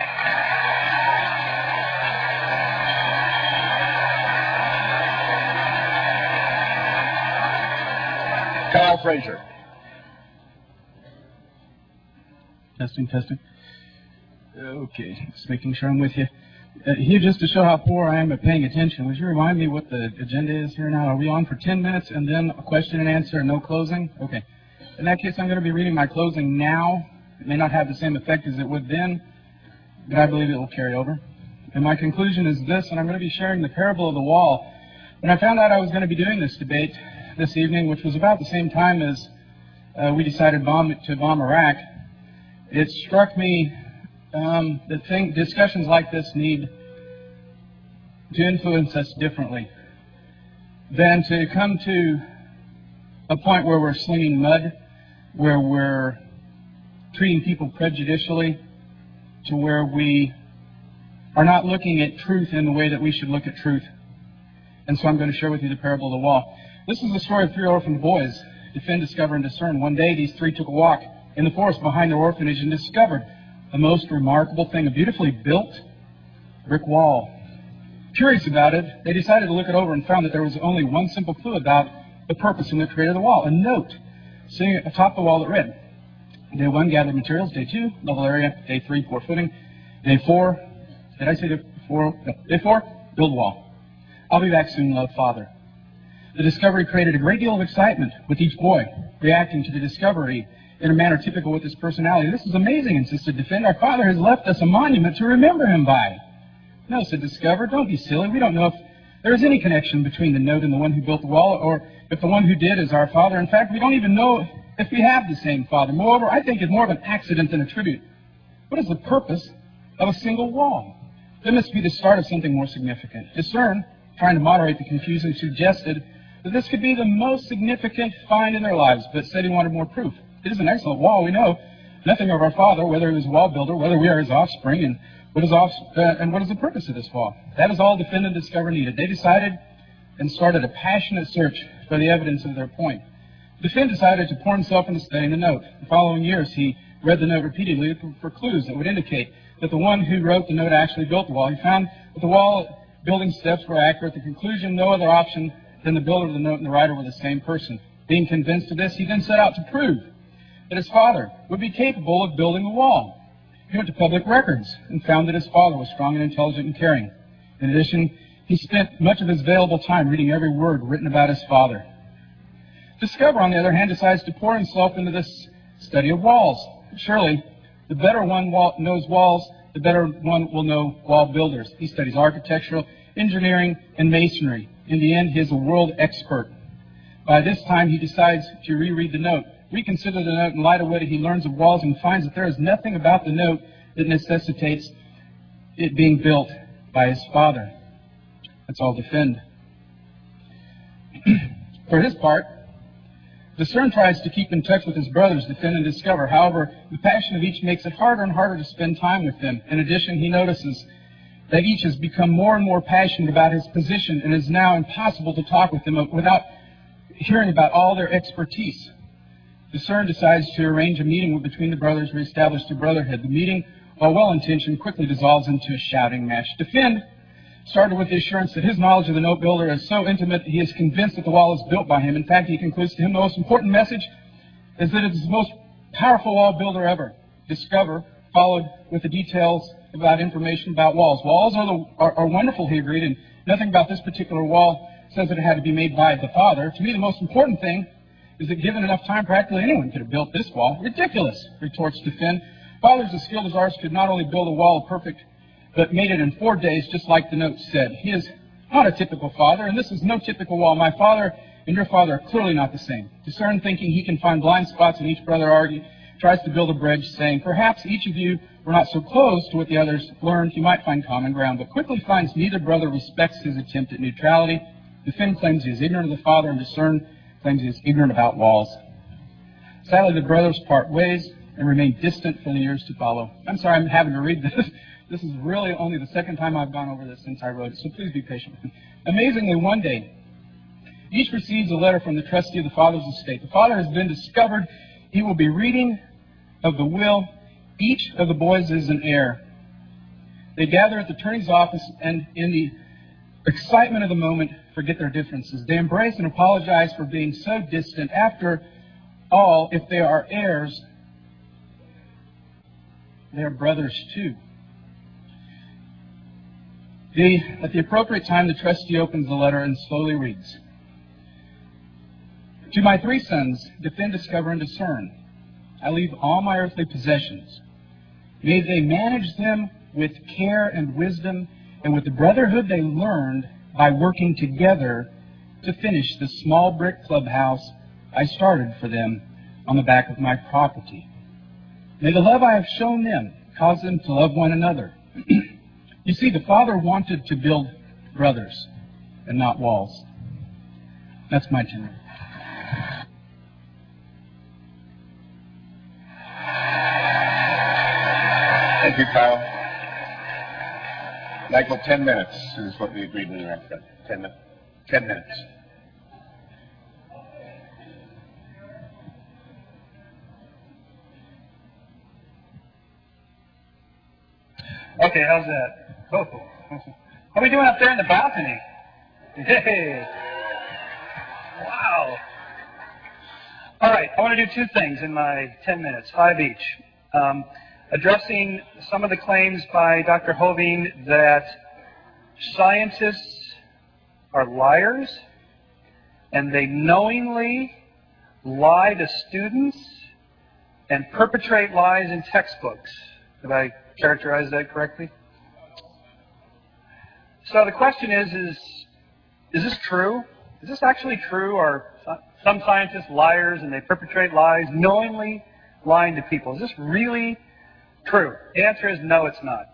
Carl Fraser.
Testing. Okay, just making sure I'm with you. Here, just to show how poor I am at paying attention, would you remind me what the agenda is here now? Are we on for 10 minutes and then a question and answer and no closing? Okay. In that case, I'm going to be reading my closing now. It may not have the same effect as it would then, but I believe it will carry over. And my conclusion is this, and I'm going to be sharing the parable of the wall. When I found out I was going to be doing this debate this evening, which was about the same time as we decided to bomb Iraq, it struck me that discussions like this need to influence us differently than to come to a point where we're slinging mud, where we're treating people prejudicially, to where we are not looking at truth in the way that we should look at truth. And so I'm going to share with you the parable of the wall. This is the story of three orphaned boys, defend, discover, and discern. One day, these three took a walk in the forest behind their orphanage and discovered a most remarkable thing, a beautifully built brick wall. Curious about it, they decided to look it over and found that there was only one simple clue about the purpose and the creator of the wall, a note sitting atop the wall that read, Day 1, gather materials. Day 2, level area. Day 3, pour footing. Day 4, did I say day 4? No. Day 4, build wall. I'll be back soon, love, Father. The discovery created a great deal of excitement with each boy, reacting to the discovery in a manner typical with his personality. This is amazing, insisted Defend. Our father has left us a monument to remember him by. No, said Discover, don't be silly. We don't know if there is any connection between the note and the one who built the wall, or if the one who did is our father. In fact, we don't even know if we have the same father. Moreover, I think it's more of an accident than a tribute. What is the purpose of a single wall? There must be the start of something more significant. Discern, trying to moderate the confusion, suggested that this could be the most significant find in their lives, but said he wanted more proof. It is an excellent wall. We know nothing of our father, whether he was a wall builder, whether we are his offspring, and what is the purpose of this wall. That is all Defend and Discover needed. They decided and started a passionate search for the evidence of their point. Defend decided to pour himself into studying the note. The following years, he read the note repeatedly for clues that would indicate that the one who wrote the note actually built the wall. He found that the wall building steps were accurate. The conclusion, no other option than the builder of the note and the writer were the same person. Being convinced of this, he then set out to prove that his father would be capable of building the wall. He went to public records and found that his father was strong and intelligent and caring. In addition, he spent much of his available time reading every word written about his father. Discover, on the other hand, decides to pour himself into this study of walls. Surely, the better one knows walls, the better one will know wall builders. He studies architectural, engineering, and masonry. In the end, he is a world expert. By this time, he decides to reread the note. Reconsider the note in light of what he learns of walls and finds that there is nothing about the note that necessitates it being built by his father. That's all Defend. For his part, Discern tries to keep in touch with his brothers, Defend and Discover. However, the passion of each makes it harder and harder to spend time with them. In addition, he notices that each has become more and more passionate about his position, and it is now impossible to talk with them without hearing about all their expertise. Discern decides to arrange a meeting between the brothers, reestablish the brotherhood. The meeting, while well-intentioned, quickly dissolves into a shouting match. Defend started with the assurance that his knowledge of the note builder is so intimate that he is convinced that the wall is built by him. In fact, he concludes to him the most important message is that it is the most powerful wall builder ever. Discover followed with the details about information about walls. Walls are wonderful, he agreed, and nothing about this particular wall says that it had to be made by the father. To me, the most important thing is that given enough time, practically anyone could have built this wall. Ridiculous, retorts Finn. Fathers as skilled as ours could not only build a wall perfect, but made it in 4 days, just like the note said. He is not a typical father, and this is no typical wall. My father and your father are clearly not the same. Discern, thinking he can find blind spots in each brother, tries to build a bridge, saying, perhaps each of you were not so close to what the others learned, you might find common ground, but quickly finds neither brother respects his attempt at neutrality. Finn claims he is ignorant of the father, and Discern claims he is ignorant about walls. Sadly, the brothers part ways and remain distant for the years to follow. I'm sorry I'm having to read this. This is really only the second time I've gone over this since I wrote it, so please be patient with me. Amazingly, one day, each receives a letter from the trustee of the father's estate. The father has been discovered. He will be reading of the will. Each of the boys is an heir. They gather at the attorney's office and, in the excitement of the moment, forget their differences. They embrace and apologize for being so distant. After all, if they are heirs, they are brothers too. At the appropriate time, the trustee opens the letter and slowly reads. To my 3 sons, defend, discover, and discern. I leave all my earthly possessions. May they manage them with care and wisdom, and with the brotherhood they learned by working together to finish the small brick clubhouse I started for them on the back of my property. May the love I have shown them cause them to love one another. You see, the Father wanted to build brothers and not walls. That's my turn.
Thank you, Kyle. Michael, 10 minutes is what we agreed when we wrapped up. 10 minutes. 10 minutes.
Okay, how's that? Oh. How are we doing up there in the balcony? Hey. Wow. All right, I want to do 2 things in my 10 minutes, 5 each. Addressing some of the claims by Dr. Hoving that scientists are liars and they knowingly lie to students and perpetrate lies in textbooks. Did I characterize that correctly? So the question is this true? Is this actually true? Are some scientists liars and they perpetrate lies, knowingly lying to people? Is this really true? The answer is no, it's not.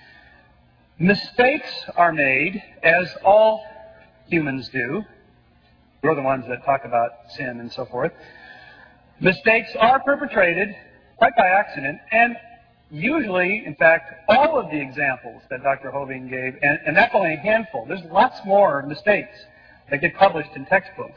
Mistakes are made, as all humans do. We're the ones that talk about sin and so forth. Mistakes are perpetrated quite by accident, and usually, in fact, all of the examples that Dr. Hoving gave, and that's only a handful. There's lots more mistakes that get published in textbooks.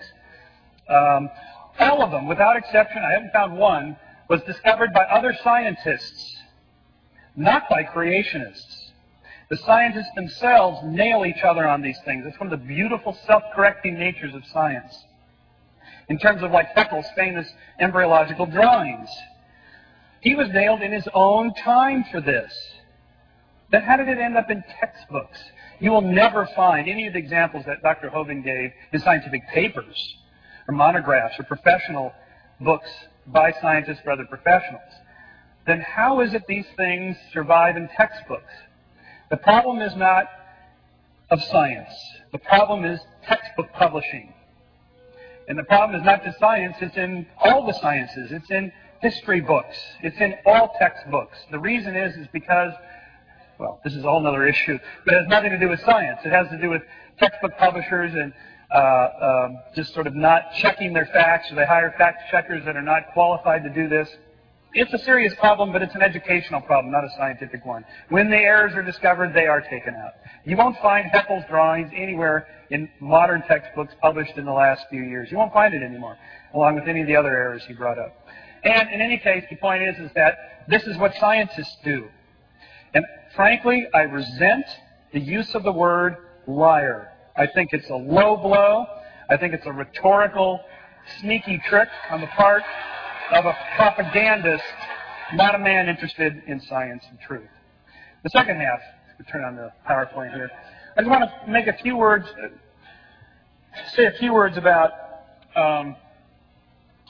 All of them, without exception, I haven't found one, was discovered by other scientists, not by creationists. The scientists themselves nail each other on these things. It's one of the beautiful self-correcting natures of science. In terms of like Haeckel's famous embryological drawings, he was nailed in his own time for this. Then how did it end up in textbooks? You will never find any of the examples that Dr. Hoving gave in scientific papers or monographs or professional books by scientists or other professionals. Then how is it these things survive in textbooks? The problem is not of science. The problem is textbook publishing. And the problem is not just science, it's in all the sciences. It's in history books. It's in all textbooks. The reason is because, well, this is a whole other issue, but it has nothing to do with science. It has to do with textbook publishers and just sort of not checking their facts, or they hire fact checkers that are not qualified to do this. It's a serious problem, but it's an educational problem, not a scientific one. When the errors are discovered, they are taken out. You won't find Haeckel's drawings anywhere in modern textbooks published in the last few years. You won't find it anymore, along with any of the other errors he brought up. And in any case, the point is that this is what scientists do. And frankly, I resent the use of the word liar. I think it's a low blow. I think it's a rhetorical, sneaky trick on the part of a propagandist, not a man interested in science and truth. The second half, let's turn on the PowerPoint here. I just want to make a few words, say a few words about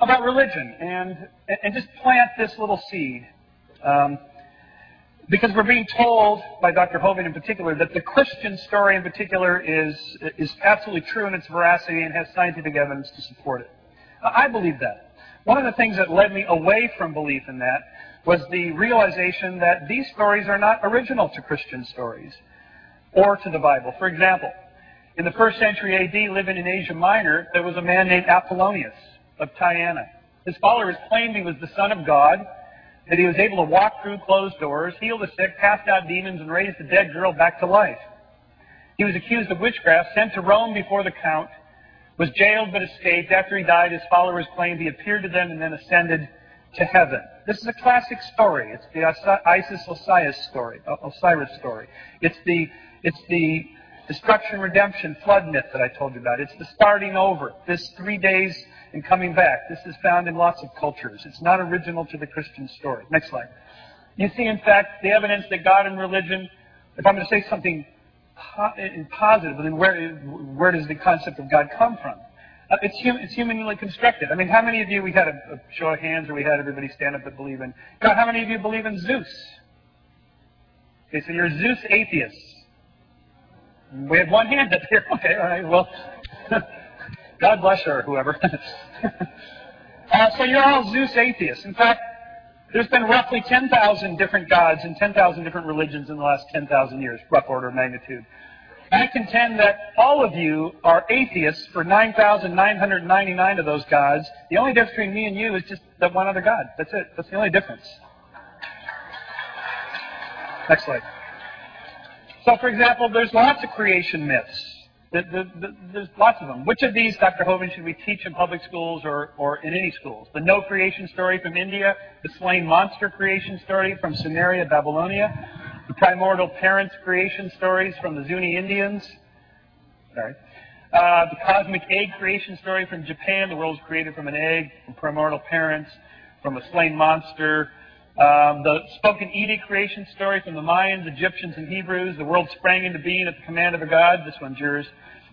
about religion and just plant this little seed. Because we're being told by Dr. Hovind in particular that the Christian story in particular is absolutely true in its veracity and has scientific evidence to support it. I believe that. One of the things that led me away from belief in that was the realization that these stories are not original to Christian stories or to the Bible. For example, in the 1st century A.D., living in Asia Minor, there was a man named Apollonius of Tyana. His followers claimed he was the Son of God, that he was able to walk through closed doors, heal the sick, cast out demons, and raise the dead girl back to life. He was accused of witchcraft, sent to Rome before the Count, was jailed but escaped. After he died, his followers claimed he appeared to them and then ascended to heaven. This is a classic story. It's the Osiris story. It's the destruction, redemption, flood myth that I told you about. It's the starting over, this 3 days and coming back. This is found in lots of cultures. It's not original to the Christian story. Next slide. You see, in fact, the evidence that God and religion, if I'm going to say something positive, then where does the concept of God come from? It's humanly constructed. I mean, how many of you, we had a show of hands where we had everybody stand up that believe in God. How many of you believe in Zeus? Okay, so you're Zeus atheists. We have one hand up here. Okay, all right, well, God bless her, whoever. So you're all Zeus atheists. In fact, there's been roughly 10,000 different gods and 10,000 different religions in the last 10,000 years, rough order of magnitude. I contend that all of you are atheists for 9,999 of those gods. The only difference between me and you is just that one other God. That's it. That's the only difference. Next slide. So, for example, there's lots of creation myths. There's lots of them. Which of these, Dr. Hovind, should we teach in public schools or in any schools? The no creation story from India, the slain monster creation story from Sumeria, Babylonia, the primordial parents creation stories from the Zuni Indians, the cosmic egg creation story from Japan, the world was created from an egg, from primordial parents, from a slain monster, the spoken edict creation story from the Mayans, Egyptians, and Hebrews, the world sprang into being at the command of a god, this one's yours.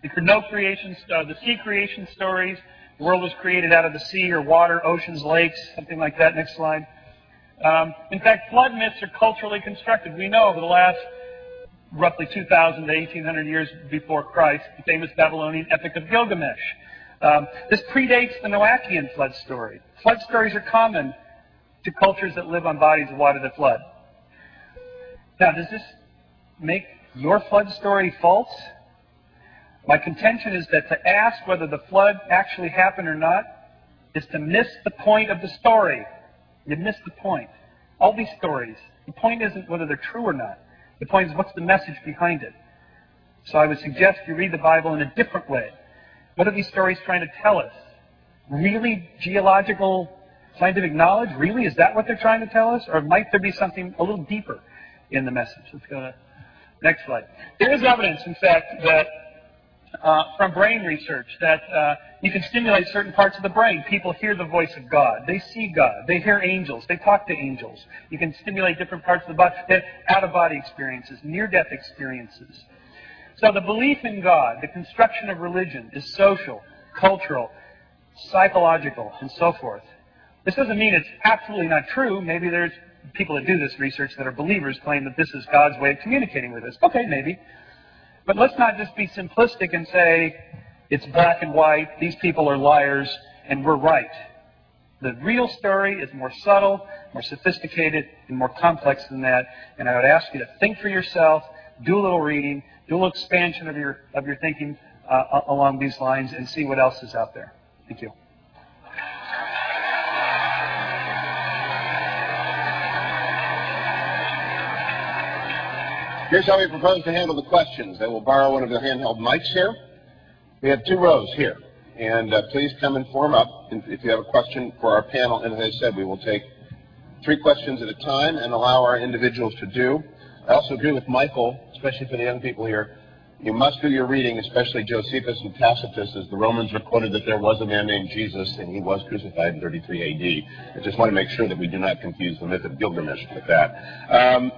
The sea creation stories, the world was created out of the sea or water, oceans, lakes, something like that. Next slide. In fact, flood myths are culturally constructed. We know over the last roughly 2,000 to 1,800 years before Christ, the famous Babylonian Epic of Gilgamesh. This predates the Noachian flood story. Flood stories are common to cultures that live on bodies of water that flood. Now, does this make your flood story false? My contention is that to ask whether the flood actually happened or not is to miss the point of the story. You miss the point. All these stories, the point isn't whether they're true or not. The point is what's the message behind it. So I would suggest you read the Bible in a different way. What are these stories trying to tell us? Really geological scientific knowledge? Really? Is that what they're trying to tell us? Or might there be something a little deeper in the message? Let's go to the next slide. There is evidence, in fact, that from brain research that you can stimulate certain parts of the brain. People hear the voice of God. They see God. They hear angels. They talk to angels. You can stimulate different parts of the body. They have out-of-body experiences, near-death experiences. So the belief in God, the construction of religion, is social, cultural, psychological, and so forth. This doesn't mean it's absolutely not true. Maybe there's people that do this research that are believers claim that this is God's way of communicating with us. Okay, maybe. But let's not just be simplistic and say it's black and white, these people are liars, and we're right. The real story is more subtle, more sophisticated, and more complex than that. And I would ask you to think for yourself, do a little reading, do a little expansion of your thinking along these lines, and see what else is out there. Thank you.
Here's how we propose to handle the questions. I will borrow one of the handheld mics here. We have 2 rows here. And please come and form up if you have a question for our panel. And as I said, we will take 3 questions at a time and allow our individuals to do. I also agree with Michael, especially for the young people here. You must do your reading, especially Josephus and Tacitus, as the Romans recorded that there was a man named Jesus and he was crucified in 33 A.D. I just want to make sure that we do not confuse the myth of Gilgamesh with that.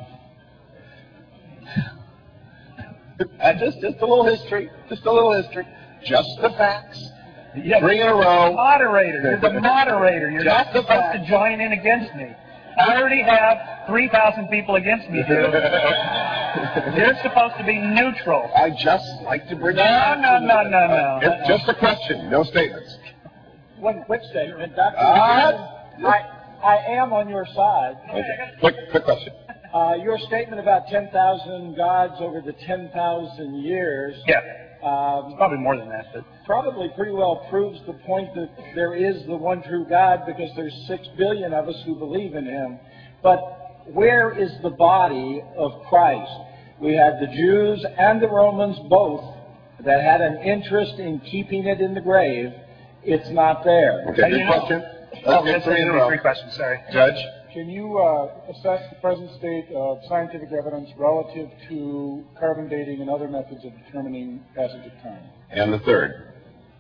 Just a little history. Just the facts.
Yes.
3 in a row.
Moderator. You're the moderator. You're not supposed to join in against me. I already have 3,000 people against me here. You're supposed to be neutral.
I just like to bring
No.
It's just a question, no statements.
One quick statement. Dr. I am on your side.
Okay. Quick question.
Your statement about 10,000 gods over the 10,000 years.
Yeah. It's probably more than that, but
probably pretty well proves the point that there is the one true God, because there's 6 billion of us who believe in Him. But where is the body of Christ? We had the Jews and the Romans both that had an interest in keeping it in the grave. It's not there.
Okay, good question. Let's get 3 in a row.
3 questions, sorry.
Judge?
Can you assess the present state of scientific evidence relative to carbon dating and other methods of determining passage of time?
And the third.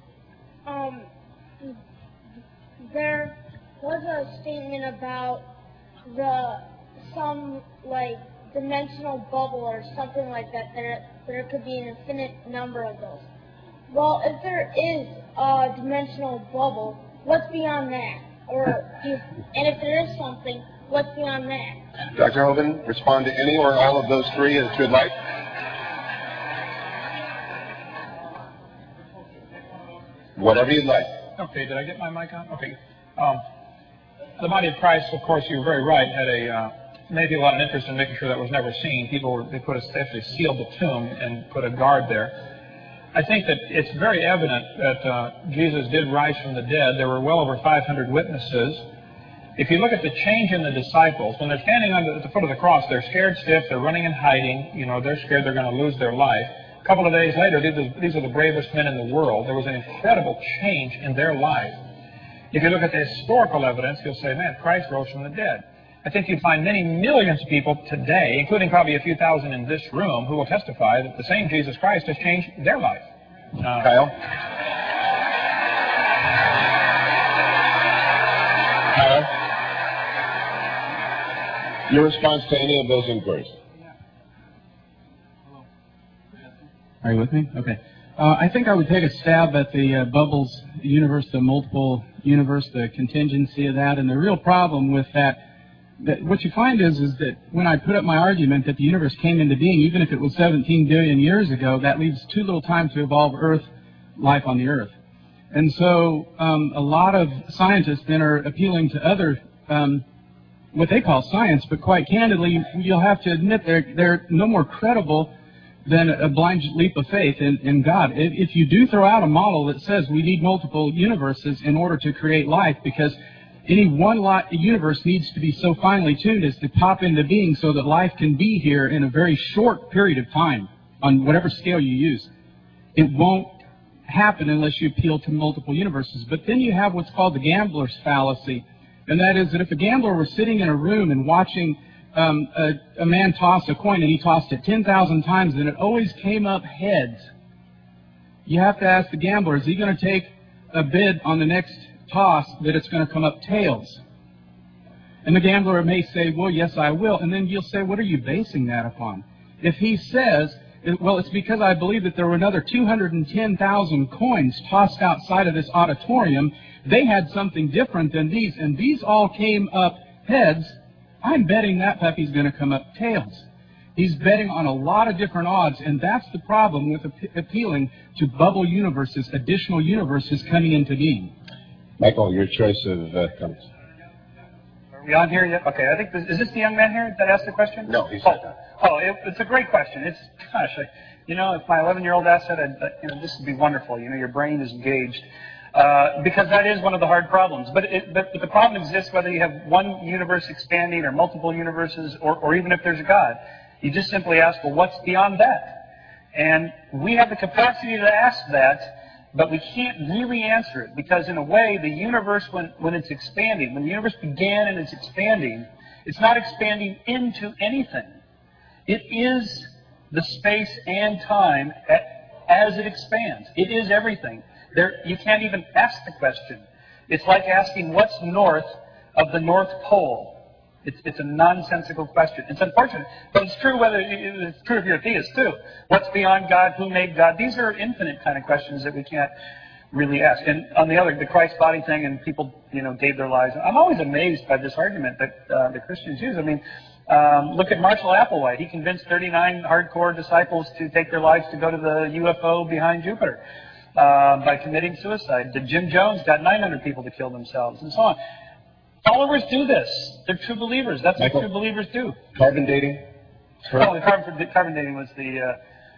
There was a statement about some dimensional bubble or something like that. There could be an infinite number of those. Well, if there is a dimensional bubble, what's beyond that? And if there is something, what's beyond that?
Dr. Hogan, respond to any or all of those 3 as you'd like. Whatever you'd like.
Okay, did I get my mic on? Okay. The body of Christ, of course, you're very right, had made a lot of interest in making sure that was never seen. They actually sealed the tomb and put a guard there. I think that it's very evident that Jesus did rise from the dead. There were well over 500 witnesses. If you look at the change in the disciples, when they're standing at the foot of the cross, they're scared stiff, they're running and hiding, they're scared they're going to lose their life. A couple of days later, these are the bravest men in the world. There was an incredible change in their life. If you look at the historical evidence, you'll say, man, Christ rose from the dead. I think you'd find many millions of people today, including probably a few thousand in this room, who will testify that the same Jesus Christ has changed their life.
Kyle? Your response to any of those inquiries?
Are you with me? Okay. I think I would take a stab at the bubbles universe, the multiple universe, the contingency of that, and the real problem with that what you find is that when I put up my argument that the universe came into being, even if it was 17 billion years ago, that leaves too little time to evolve life on the Earth. And so a lot of scientists then are appealing to other, what they call science, but quite candidly, you'll have to admit they're no more credible than a blind leap of faith in God. If you do throw out a model that says we need multiple universes in order to create life, because any one universe needs to be so finely tuned as to pop into being so that life can be here in a very short period of time on whatever scale you use. It won't happen unless you appeal to multiple universes. But then you have what's called the gambler's fallacy, and that is that if a gambler were sitting in a room and watching a man toss a coin and he tossed it 10,000 times and it always came up heads, you have to ask the gambler, is he going to take a bid on the next toss that it's going to come up tails? And the gambler may say, well, yes, I will. And then you'll say, what are you basing that upon? If he says, well, it's because I believe that there were another 210,000 coins tossed outside of this auditorium. They had something different than these, and these all came up heads. I'm betting that puppy's going to come up tails. He's betting on a lot of different odds, and that's the problem with appealing to bubble universes, additional universes coming into being.
Michael, your choice of comments.
Are we on here yet? Okay, I think is this the young man here that asked the question?
No, he's not.
It's a great question. It's, gosh, if my 11-year-old asked that, this would be wonderful. Your brain is engaged. Because that is one of the hard problems. But the problem exists whether you have one universe expanding or multiple universes or even if there's a God. You just simply ask, well, what's beyond that? And we have the capacity to ask that, but we can't really answer it because in a way the universe, when it's expanding, when the universe began and it's expanding, it's not expanding into anything. It is the space and time as it expands. It is everything. You can't even ask the question. It's like asking what's north of the North Pole. It's a nonsensical question. It's unfortunate, but it's true. It's true if you're a theist too. What's beyond God? Who made God? These are infinite kind of questions that we can't really ask. And on the Christ body thing, and people, gave their lives. I'm always amazed by this argument that the Christians use. I mean, look at Marshall Applewhite. He convinced 39 hardcore disciples to take their lives to go to the UFO behind Jupiter by committing suicide. Jim Jones got 900 people to kill themselves, and so on. Followers do this. They're true believers. That's what true believers do.
Carbon dating?
Oh, the carbon dating was the...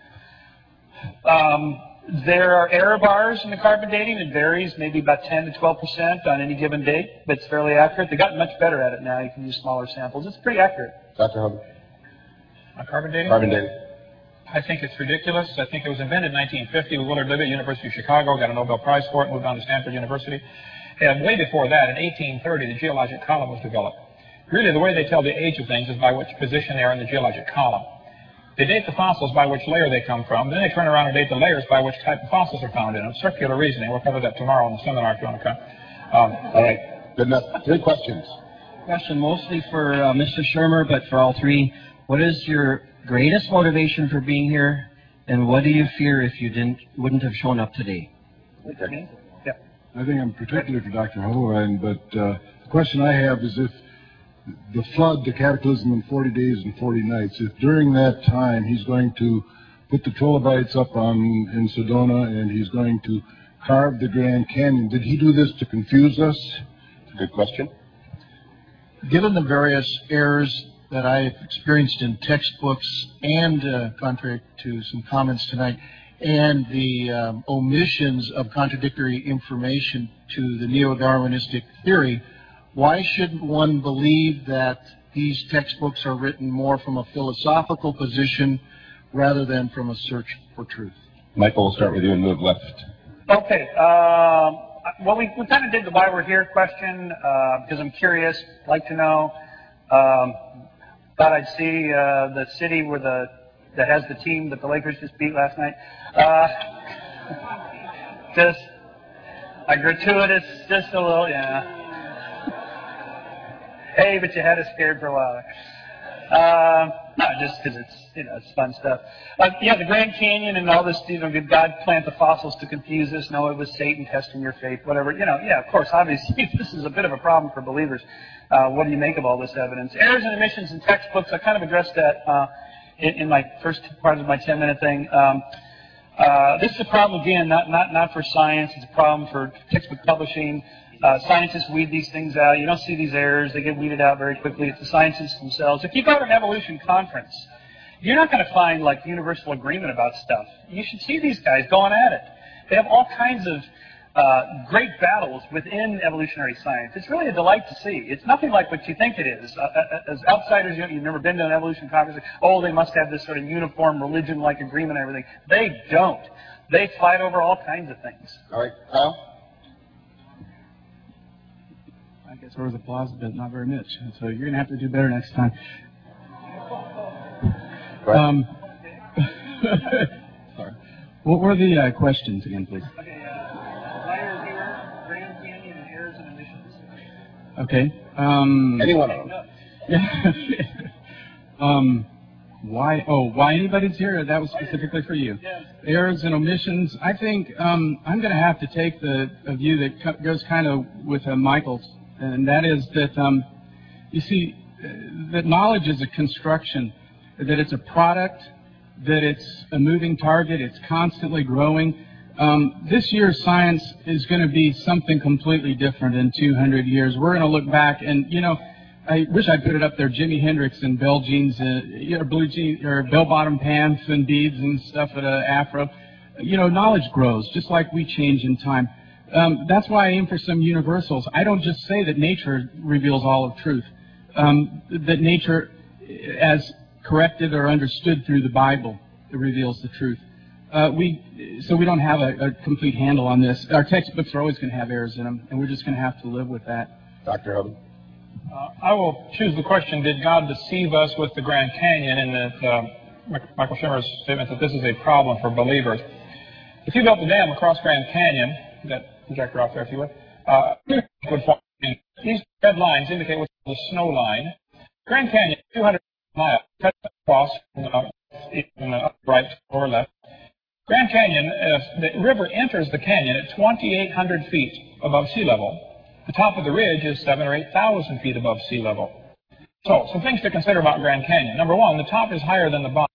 there are error bars in the carbon dating. It varies maybe about 10 to 12% on any given date, but it's fairly accurate. They've gotten much better at it now. You can use smaller samples. It's pretty accurate.
Dr. Hubbard?
On carbon dating?
Carbon dating.
I think it's ridiculous. I think it was invented in 1950 with Willard Libby at University of Chicago, got a Nobel Prize for it, moved on to Stanford University. And way before that, in 1830, the geologic column was developed. Really, the way they tell the age of things is by which position they are in the geologic column. They date the fossils by which layer they come from. Then they turn around and date the layers by which type of fossils are found in them. Circular reasoning. We'll cover that tomorrow in the seminar if you want to come.
All right. Good enough. 3 questions.
Question mostly for Mr. Shermer, but for all 3. What is your greatest motivation for being here, and what do you fear if you wouldn't have shown up today?
Okay.
I think I'm particularly for Dr. Hollein, but the question I have is if the flood, the cataclysm in 40 days and 40 nights, if during that time he's going to put the trilobites up in Sedona and he's going to carve the Grand Canyon, did he do this to confuse us?
Good question.
Given the various errors that I've experienced in textbooks and, contrary to some comments tonight, and the omissions of contradictory information to the neo-Darwinistic theory, why shouldn't one believe that these textbooks are written more from a philosophical position rather than from a search for truth?
Michael, we'll start with you and move left.
Okay. Well, we kind of did the why we're here question because I'm curious, like to know. Thought I'd see the city that has the team that the Lakers just beat last night. Just a gratuitous, just a little, Hey, but you had us scared for a while. No, just because it's fun stuff. The Grand Canyon and all this, did God plant the fossils to confuse us? No, it was Satan testing your faith, whatever. Of course, obviously, this is a bit of a problem for believers. What do you make of all this evidence? Errors and omissions in textbooks, I kind of addressed that in my first part of my 10-minute thing. This is a problem, again, not for science. It's a problem for textbook publishing. Scientists weed these things out. You don't see these errors. They get weeded out very quickly. It's the scientists themselves. If you go to an evolution conference, you're not going to find, universal agreement about stuff. You should see these guys going at it. They have all kinds of great battles within evolutionary science. It's really a delight to see. It's nothing like what you think it is. As outsiders, you've never been to an evolution conference. Oh, they must have this sort of uniform religion-like agreement and everything. They don't. They fight over all kinds of things.
All right, Kyle?
I guess there was applause, but not very much. So you're going to have to do better next time.
Right.
Sorry. What were the questions again, please?
Okay, why are here, Grand Canyon, and errors and omissions?
Okay.
Any one of them.
Why anybody's here? That was specifically for you. Errors and omissions. I think I'm going to have to take the view that goes kind of with Michael's, and that is that you see that knowledge is a construction, that it's a product, that it's a moving target, it's constantly growing. This year's science is going to be something completely different in 200 years. We're going to look back and, I wish I'd put it up there, Jimi Hendrix and bell jeans, blue jeans, or bell-bottom pants and beads and stuff at Afro. Knowledge grows, just like we change in time. That's why I aim for some universals. I don't just say that nature reveals all of truth. That nature, as corrected or understood through the Bible, reveals the truth. So we don't have a complete handle on this. Our textbooks are always going to have errors in them, and we're just going to have to live with that.
Dr. Hubbard?
I will choose the question, did God deceive us with the Grand Canyon, and that Michael Shermer's statement that this is a problem for believers. If you built the dam across Grand Canyon, that projector off there if you would form, these red lines indicate what's called the snow line. Grand Canyon, 200 miles, cut across in the right or left. Grand Canyon, the river enters the canyon at 2,800 feet above sea level. The top of the ridge is 7,000 or 8,000 feet above sea level. So, some things to consider about Grand Canyon. Number one, the top is higher than the bottom.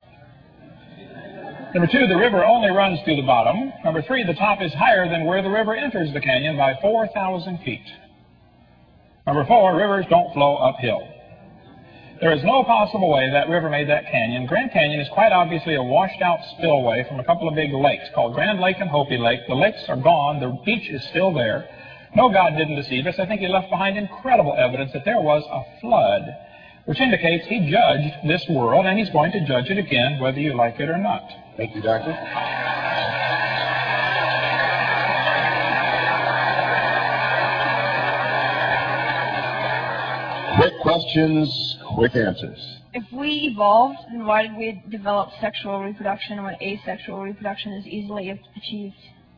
Number two, the river only runs through the bottom. Number three, the top is higher than where the river enters the canyon by 4,000 feet. Number four, rivers don't flow uphill. There is no possible way that river made that canyon. Grand Canyon is quite obviously a washed-out spillway from a couple of big lakes called Grand Lake and Hopi Lake. The lakes are gone. The beach is still there. No, God didn't deceive us. I think he left behind incredible evidence that there was a flood, which indicates he judged this world, and he's going to judge it again, whether you like it or not.
Thank you, Doctor. Quick questions, quick answers.
If we evolved, then why did we develop sexual reproduction when asexual reproduction is easily achieved?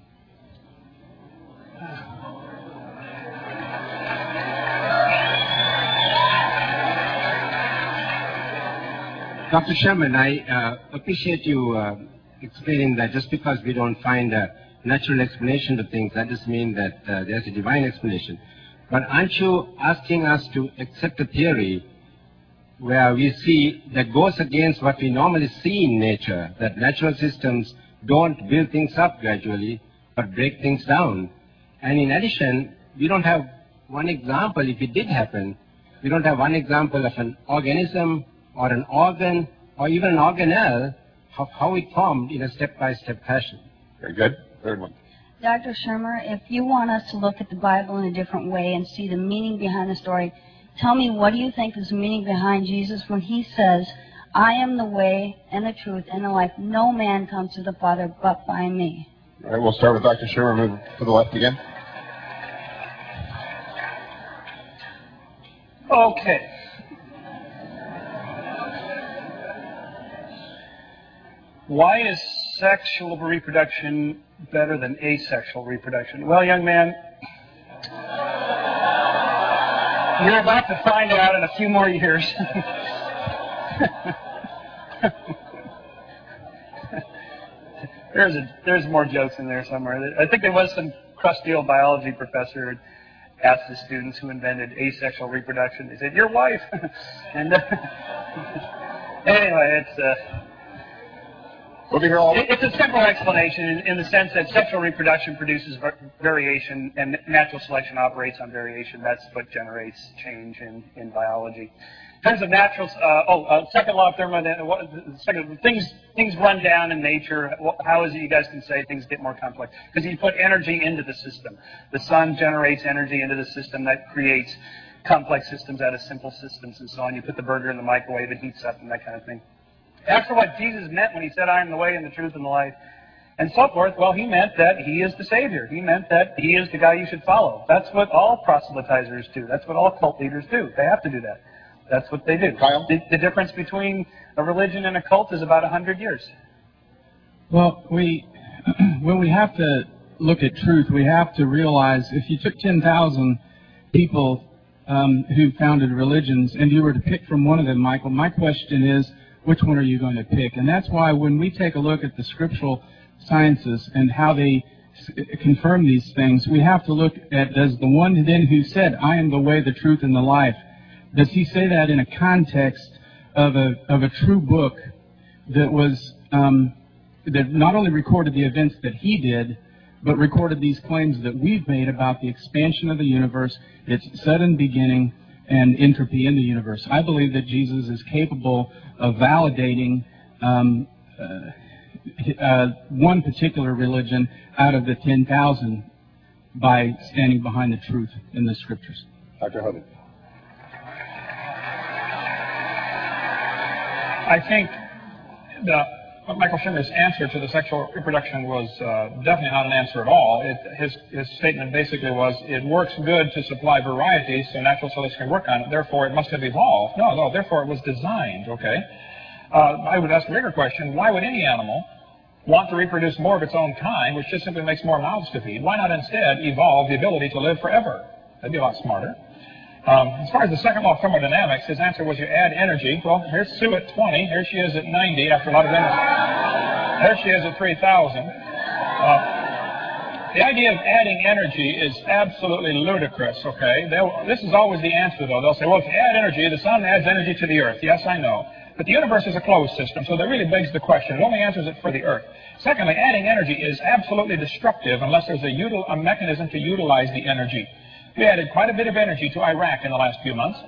Dr. Sherman, I appreciate you explaining that just because we don't find a natural explanation to things, that doesn't mean that there's a divine explanation. But aren't you asking us to accept a theory where we see that goes against what we normally see in nature, that natural systems don't build things up gradually, but break things down? And in addition, we don't have one example, if it did happen, we don't have one example of an organism or an organ or even an organelle, how it formed in a step-by-step fashion.
Very good. Third one.
Dr. Shermer, if you want us to look at the Bible in a different way and see the meaning behind the story, tell me, what do you think is the meaning behind Jesus when he says, I am the way and the truth and the life. No man comes to the Father but by me.
All right, we'll start with Dr. Shermer. Move to the left again.
Okay. Why is sexual reproduction better than asexual reproduction? Well, young man, you're about to find out in a few more years. There's more jokes in there somewhere. I think there was some crusty old biology professor who asked the students who invented asexual reproduction. They said, "Your wife." And anyway, it's a simple explanation in the sense that sexual reproduction produces variation and natural selection operates on variation. That's what generates change in biology. In terms of natural, second law of thermodynamics, things run down in nature. How is it you guys can say things get more complex? Because you put energy into the system. The sun generates energy into the system that creates complex systems out of simple systems and so on. You put the burger in the microwave, it heats up and that kind of thing. As for what Jesus meant when he said, I am the way and the truth and the life, and so forth, well, he meant that he is the Savior. He meant that he is the guy you should follow. That's what all proselytizers do. That's what all cult leaders do. They have to do that. That's what they do.
Kyle?
The difference between a religion and a cult is about 100 years.
Well, when we have to look at truth, we have to realize if you took 10,000 people who founded religions and you were to pick from one of them, Michael, my question is, which one are you going to pick? And that's why when we take a look at the scriptural sciences and how they confirm these things, we have to look at, does the one then who said, I am the way, the truth, and the life, does he say that in a context of a true book that was that not only recorded the events that he did, but recorded these claims that we've made about the expansion of the universe, its sudden beginning, and entropy in the universe? I believe that Jesus is capable of validating one particular religion out of the 10,000 by standing behind the truth in the scriptures.
Dr. Hogan.
I think Michael Shermer's answer to the sexual reproduction was definitely not an answer at all. His statement basically was, it works good to supply variety so natural selection can work on it, therefore it must have evolved. No, therefore it was designed, okay? I would ask a bigger question, why would any animal want to reproduce more of its own kind, which just simply makes more mouths to feed? Why not instead evolve the ability to live forever? That'd be a lot smarter. As far as the second law of thermodynamics, his answer was you add energy. Well, here's Sue at 20. Here she is at 90 after a lot of energy. There she is at 3,000. The idea of adding energy is absolutely ludicrous, okay? This is always the answer, though. They'll say, well, if you add energy, the sun adds energy to the earth. Yes, I know. But the universe is a closed system, so that really begs the question. It only answers it for the earth. Secondly, adding energy is absolutely destructive unless there's a mechanism to utilize the energy. We added quite a bit of energy to Iraq in the last few months.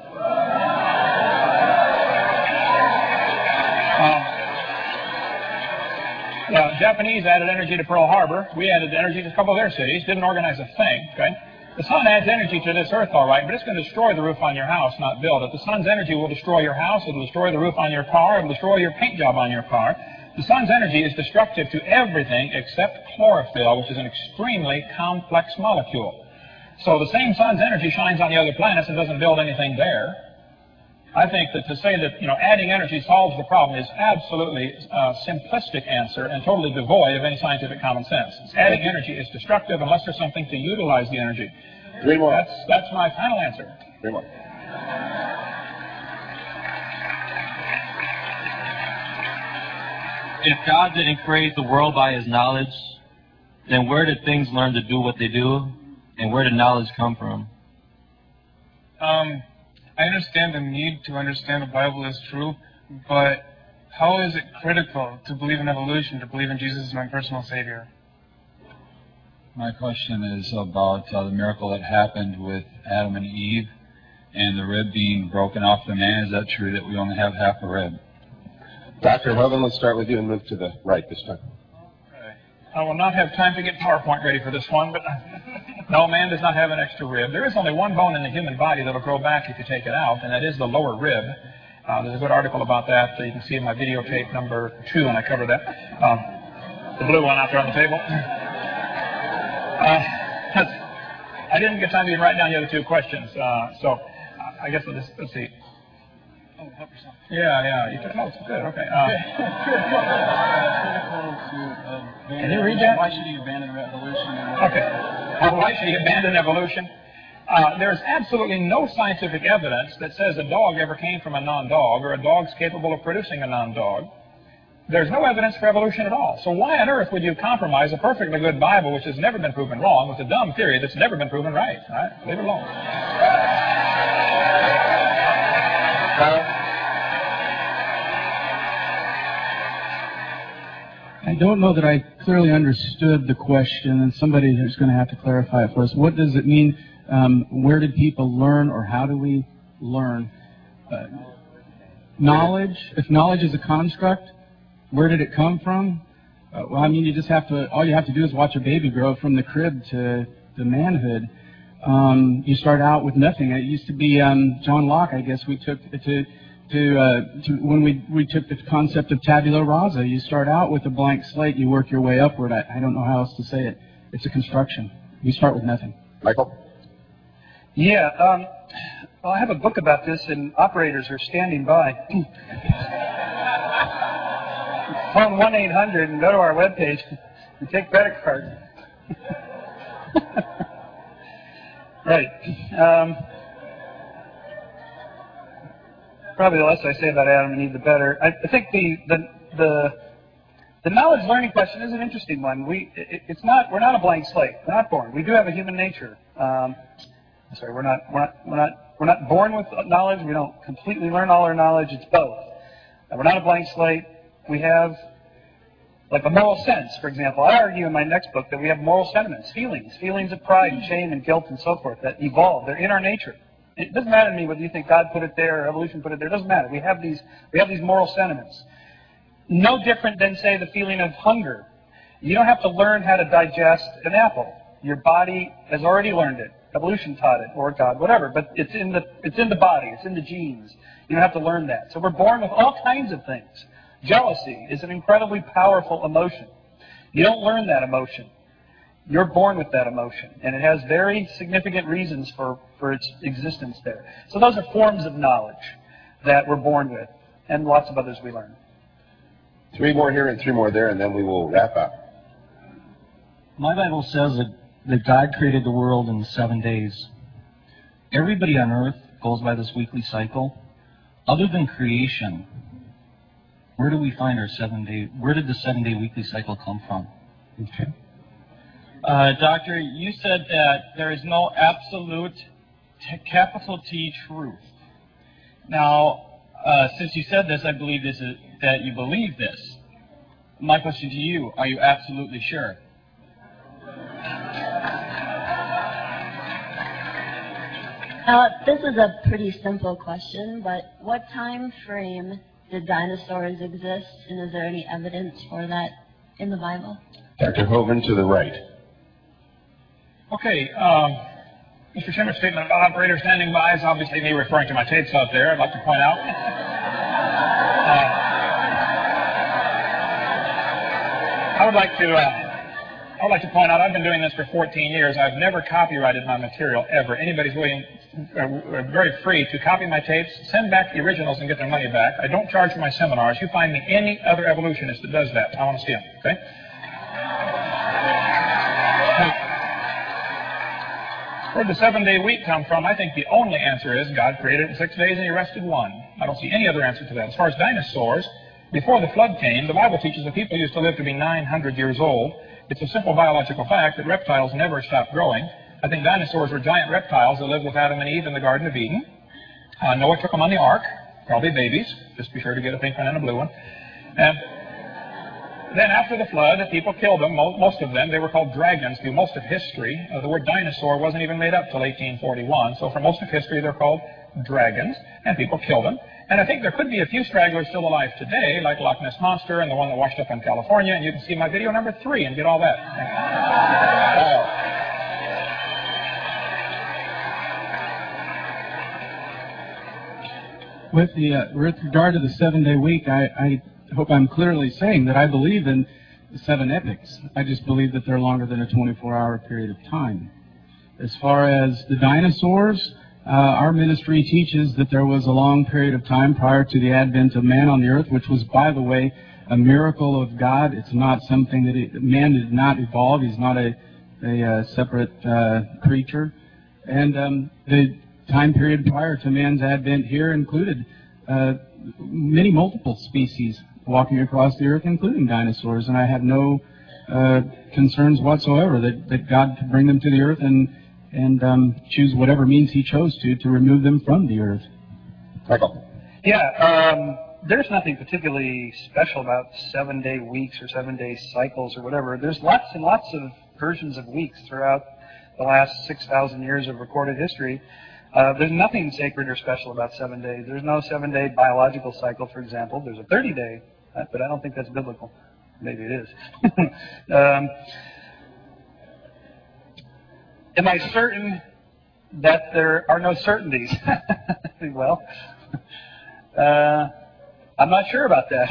Japanese added energy to Pearl Harbor. We added energy to a couple of their cities. Didn't organize a thing, okay? The sun adds energy to this earth, all right, but it's going to destroy the roof on your house, not build it. The sun's energy will destroy your house. It will destroy the roof on your car. It will destroy your paint job on your car. The sun's energy is destructive to everything except chlorophyll, which is an extremely complex molecule. So the same sun's energy shines on the other planets and doesn't build anything there. I think that to say that, adding energy solves the problem is absolutely a simplistic answer and totally devoid of any scientific common sense. Adding energy is destructive unless there's something to utilize the energy.
3 more.
That's my final answer.
3 more.
If God didn't create the world by His knowledge, then where did things learn to do what they do, and where did knowledge come from?
I understand the need to understand the Bible is true, but how is it critical to believe in evolution, to believe in Jesus as my personal Savior?
My question is about the miracle that happened with Adam and Eve and the rib being broken off the man. Is that true that we only have half a rib?
Dr. Hovind, let's start with you and move to the right this time.
I will not have time to get PowerPoint ready for this one, but no, man does not have an extra rib. There is only one bone in the human body that will grow back if you take it out, and that is the lower rib. There's a good article about that. You can see in my videotape number 2, and I cover that. The blue one out there on the table. I didn't get time to even write down the other 2 questions, so I guess let's see. Oh, help yourself. Yeah, you took notes. Good, okay. Can you read that?
Why should he abandon evolution?
Okay. Why should he abandon evolution? There's absolutely no scientific evidence that says a dog ever came from a non-dog or a dog's capable of producing a non-dog. There's no evidence for evolution at all. So why on earth would you compromise a perfectly good Bible which has never been proven wrong with a dumb theory that's never been proven right? All right? Leave it alone.
I don't know that I clearly understood the question, and somebody is going to have to clarify it for us. What does it mean? Where did people learn, or how do we learn? Knowledge, if knowledge is a construct, where did it come from? Well, I mean, you just have to, all you have to do is watch a baby grow from the crib to manhood. You start out with nothing. It used to be John Locke, I guess, we took when we took the concept of tabula rasa. You start out with a blank slate, you work your way upward. I don't know how else to say it. It's a construction. You start with nothing.
Michael?
Yeah, well, I have a book about this, and operators are standing by. Phone 1-800 and go to our webpage and take credit cards. Right. Probably the less I say about Adam and Eve, the better. I think the knowledge learning question is an interesting one. We're not a blank slate. We're not born. We do have a human nature. We're not born with knowledge. We don't completely learn all our knowledge. It's both. We're not a blank slate. We have, like a moral sense, for example. I argue in my next book that we have moral sentiments, feelings of pride and shame and guilt and so forth that evolve. They're in our nature. It doesn't matter to me whether you think God put it there or evolution put it there. It doesn't matter. We have these moral sentiments. No different than, say, the feeling of hunger. You don't have to learn how to digest an apple. Your body has already learned it. Evolution taught it, or God, whatever. But it's in the body. It's in the genes. You don't have to learn that. So we're born with all kinds of things. Jealousy is an incredibly powerful emotion. You don't learn that emotion. You're born with that emotion, and it has very significant reasons for its existence there. So those are forms of knowledge that we're born with, and lots of others we learn.
3 more here and 3 more there, and then we will wrap up.
My Bible says that God created the world in 7 days. Everybody on earth goes by this weekly cycle. Other than creation,
where do we find our 7-day, where did the 7-day weekly cycle come from?
Okay.
Doctor, you said that there is no absolute capital T truth. Now, since you said this, I believe that you believe this. My question to you, are you absolutely sure?
This is a pretty simple question, but what time frame did dinosaurs exist, and is there any evidence for that in the Bible?
Dr. Hovind to the right.
Okay, Mr. Shimmer's statement about operator standing by is obviously me referring to my tapes out there. I'd like to point out. I would like to point out I've been doing this for 14 years. I've never copyrighted my material ever. Anybody's very free to copy my tapes, send back the originals, and get their money back. I don't charge for my seminars. You find me any other evolutionist that does that. I want to see them. Okay. Where did the 7-day week come from? I think the only answer is God created it in 6 days and he rested 1. I don't see any other answer to that. As far as dinosaurs, before the flood came, the Bible teaches that people used to live to be 900 years old. It's a simple biological fact that reptiles never stop growing. I think dinosaurs were giant reptiles that lived with Adam and Eve in the Garden of Eden. Noah took them on the ark, probably babies. Just be sure to get a pink one and a blue one. And then after the flood, people killed them, most of them. They were called dragons through most of history. The word dinosaur wasn't even made up till 1841. So for most of history, they're called dragons, and people killed them. And I think there could be a few stragglers still alive today, like Loch Ness Monster and the one that washed up in California. And you can see my video number 3 and get all that.
With regard to the 7-day week, I hope I'm clearly saying that I believe in the 7 epochs. I just believe that they're longer than a 24-hour period of time. As far as the dinosaurs, our ministry teaches that there was a long period of time prior to the advent of man on the earth, which was, by the way, a miracle of God. It's not something that man did not evolve. He's not a separate creature. And the time period prior to man's advent here included many multiple species walking across the earth, including dinosaurs. And I have no concerns whatsoever that God could bring them to the earth and choose whatever means he chose to remove them from the earth.
Michael.
Yeah, there's nothing particularly special about 7-day weeks or 7-day cycles or whatever. There's lots and lots of versions of weeks throughout the last 6,000 years of recorded history. There's nothing sacred or special about 7 days. There's no 7-day biological cycle, for example. There's a 30-day, but I don't think that's biblical. Maybe it is. Am I certain that there are no certainties? Well, I'm not sure about that.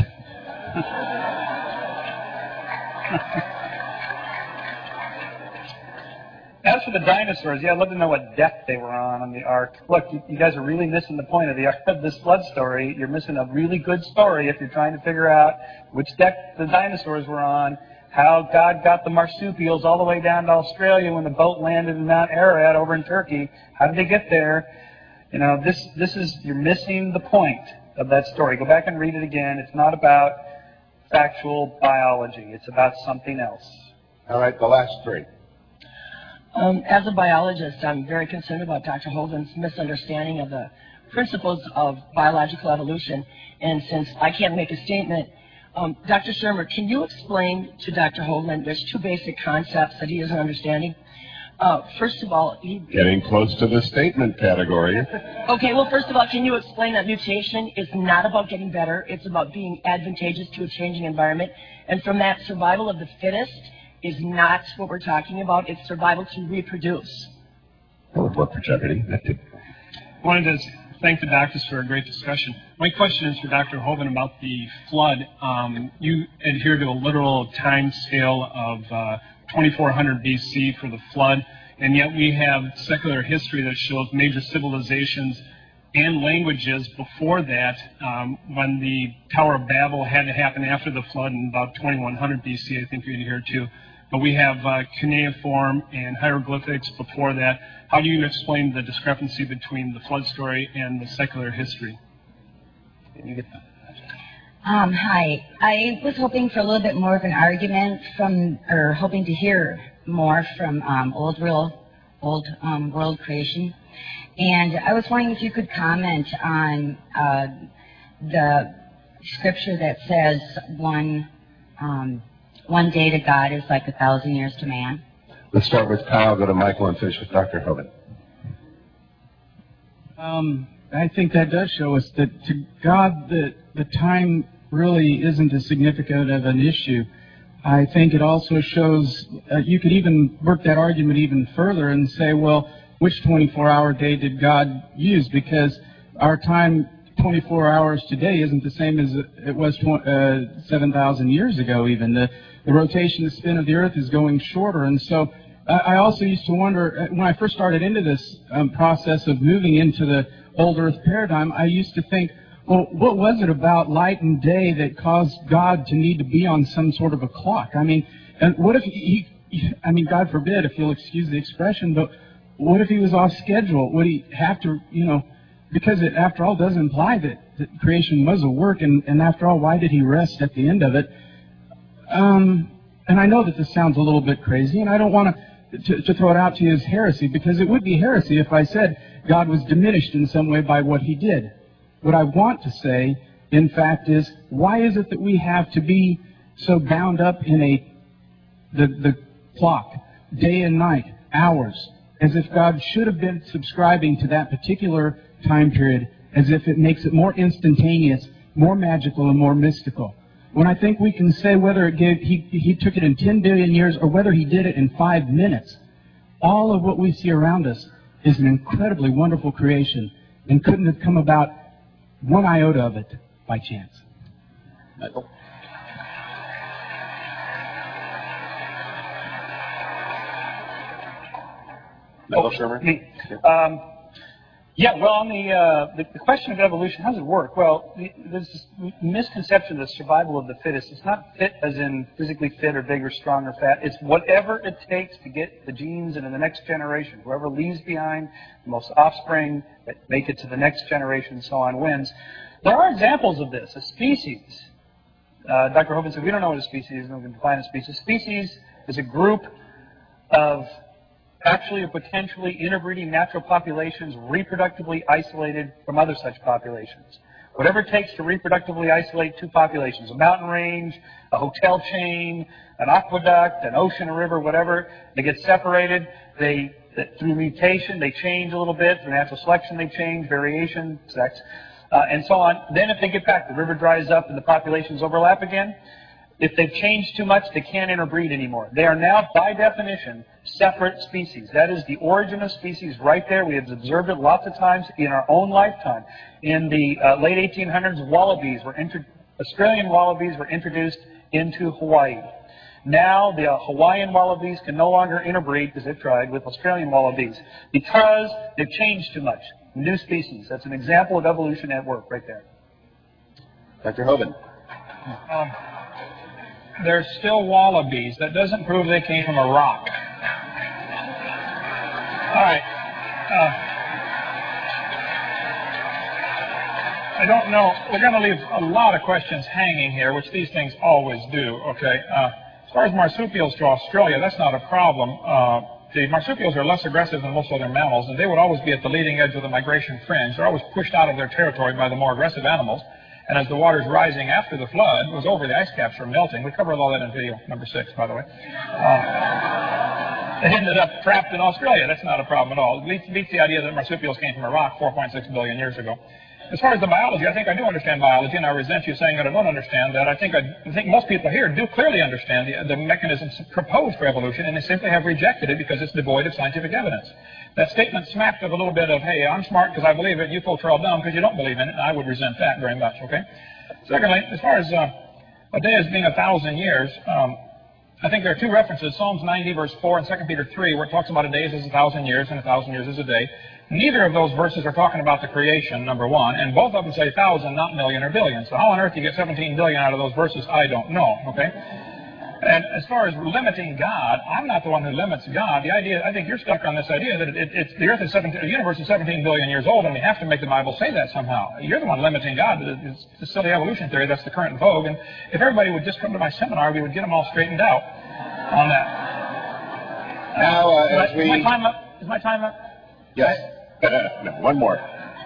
As for the dinosaurs, yeah, I'd love to know what deck they were on the ark. Look, you guys are really missing the point of this flood story. You're missing a really good story if you're trying to figure out which deck the dinosaurs were on, how God got the marsupials all the way down to Australia when the boat landed in Mount Ararat over in Turkey. How did they get there? You know, you're missing the point of that story. Go back and read it again. It's not about factual biology. It's about something else.
All right, the last 3.
As a biologist, I'm very concerned about Dr. Hovind's misunderstanding of the principles of biological evolution. And since I can't make a statement, Dr. Shermer, can you explain to Dr. Hovind, there's 2 basic concepts that he isn't understanding. First of all,
getting close to the statement category.
Okay, well, first of all, can you explain that mutation is not about getting better, it's about being advantageous to a changing environment, and from that, survival of the fittest is not what we're talking about. It's survival to reproduce.
That would work for Jeopardy.
I wanted to thank the doctors for a great discussion. My question is for Dr. Hovind about the flood. You adhere to a literal time scale of 2400 BC for the flood, and yet we have secular history that shows major civilizations and languages before that, when the Tower of Babel had to happen after the flood in about 2100 BC, I think you adhere to. But we have cuneiform and hieroglyphics before that. How do you explain the discrepancy between the flood story and the secular history?
Hi. I was hoping for a little bit more of an argument or hoping to hear more from old world creation. And I was wondering if you could comment on the scripture that says one day to God is like 1,000 years to man.
Let's start with Kyle, go to Michael, and finish with Dr. Hovind.
I think that does show us that to God the time really isn't as significant of an issue. I think it also shows, you could even work that argument even further and say, well, which 24-hour day did God use? Because our time, 24 hours today, isn't the same as it was 7,000 years ago even. The rotation, the spin of the earth is going shorter. And so I also used to wonder, when I first started into this process of moving into the old earth paradigm, I used to think, well, what was it about light and day that caused God to need to be on some sort of a clock? I mean, and what if God forbid, if you'll excuse the expression, but what if he was off schedule? Would he have to, because it, after all, does imply that creation was a work, and after all, why did he rest at the end of it? And I know that this sounds a little bit crazy, and I don't want to throw it out to you as heresy, because it would be heresy if I said God was diminished in some way by what he did. What I want to say, in fact, is why is it that we have to be so bound up in the clock, day and night, hours, as if God should have been subscribing to that particular time period, as if it makes it more instantaneous, more magical, and more mystical. When I think we can say whether he took it in 10 billion years or whether he did it in 5 minutes, all of what we see around us is an incredibly wonderful creation and couldn't have come about one iota of it by chance.
Michael? Michael Shermer?
Me. On the question of evolution, how does it work? Well, there's this misconception of the survival of the fittest. It's not fit as in physically fit or big or strong or fat. It's whatever it takes to get the genes into the next generation. Whoever leaves behind the most offspring that make it to the next generation and so on wins. There are examples of this. A species, Dr. Hovind said, we don't know what a species is, and we can define a species. A species is a group of actually or potentially interbreeding natural populations reproductively isolated from other such populations. Whatever it takes to reproductively isolate two populations, a mountain range, a hotel chain, an aqueduct, an ocean, a river, whatever, they get separated. Through mutation, they change a little bit. Through natural selection, they change, variation, sex, and so on. Then if they get back, the river dries up and the populations overlap again. If they've changed too much, they can't interbreed anymore. They are now, by definition, separate species. That is the origin of species right there. We have observed it lots of times in our own lifetime. In the late 1800s, Australian wallabies were introduced into Hawaii. Now the Hawaiian wallabies can no longer interbreed, because they've tried, with Australian wallabies, because they've changed too much. New species. That's an example of evolution at work right there.
Dr. Hovind.
There's still wallabies. That doesn't prove they came from a rock. All right. I don't know. We're going to leave a lot of questions hanging here, which these things always do, okay? As far as marsupials to Australia, that's not a problem. The marsupials are less aggressive than most other mammals, and they would always be at the leading edge of the migration fringe. They're always pushed out of their territory by the more aggressive animals. And as the water's rising after the flood was over, the ice caps were melting. We covered all that in video number 6, by the way. They ended up trapped in Australia. That's not a problem at all. It beats the idea that marsupials came from a rock 4.6 billion years ago. As far as the biology, I think I do understand biology, and I resent you saying that I don't understand that. I think most people here do clearly understand the mechanisms proposed for evolution, and they simply have rejected it because it's devoid of scientific evidence. That statement smacked of a little bit of, hey, I'm smart because I believe it, you folks are all dumb because you don't believe in it, and I would resent that very much, okay? Secondly, as far as a day as being 1,000 years, I think there are two references, Psalms 90, verse 4, and 2 Peter 3, where it talks about a day as 1,000 years and 1,000 years as a day. Neither of those verses are talking about the creation, number one, and both of them say 1,000, not million or billion. So how on earth do you get 17 billion out of those verses, I don't know, okay? And as far as limiting God, I'm not the one who limits God. The idea, I think you're stuck on this idea that the Earth is the universe is 17 billion years old, and we have to make the Bible say that somehow. You're the one limiting God. It's the silly evolution theory that's the current vogue. And if everybody would just come to my seminar, we would get them all straightened out on that.
Now,
is my time up? Is my time up?
Yes. No, one more.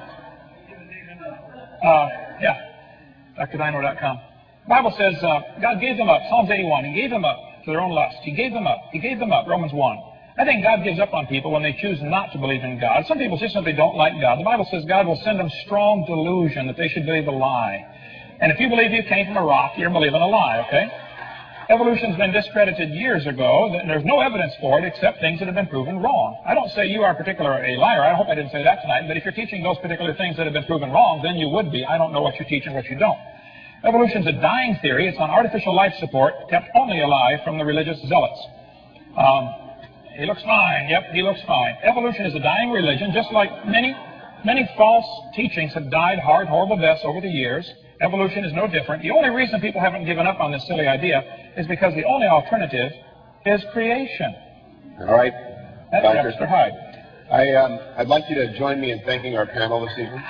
Yeah. DrDino.com. The Bible says God gave them up. Psalms 81. He gave them up to their own lust. He gave them up. He gave them up. Romans 1. I think God gives up on people when they choose not to believe in God. Some people just simply don't like God. The Bible says God will send them strong delusion that they should believe a lie. And if you believe you came from a rock, you're believing a lie, okay? Evolution's been discredited years ago. There's no evidence for it except things that have been proven wrong. I don't say you are particularly a liar. I hope I didn't say that tonight. But if you're teaching those particular things that have been proven wrong, then you would be. I don't know what you teach and what you don't. Evolution's a dying theory. It's on artificial life support, kept only alive from the religious zealots. He looks fine. Yep, he looks fine. Evolution is a dying religion, just like many false teachings have died hard, horrible deaths over the years. Evolution is no different. The only reason people haven't given up on this silly idea is because the only alternative is creation.
All right.
That's Dr. Hyde.
I'd like you to join me in thanking our panel this evening.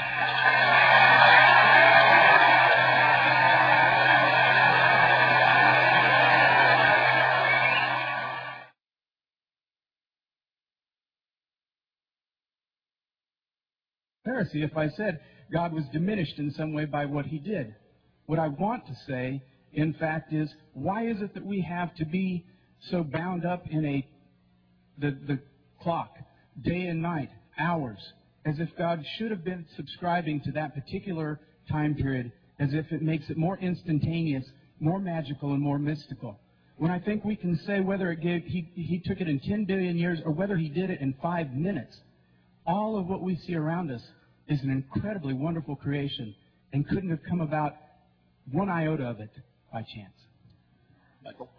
Heresy if I said God was diminished in some way by what he did. What I want to say, in fact, is why is it that we have to be so bound up in the clock, day and night, hours, as if God should have been subscribing to that particular time period, as if it makes it more instantaneous, more magical, and more mystical. When I think we can say whether he took it in 10 billion years or whether he did it in 5 minutes, all of what we see around us is an incredibly wonderful creation and couldn't have come about one iota of it by chance.
Michael?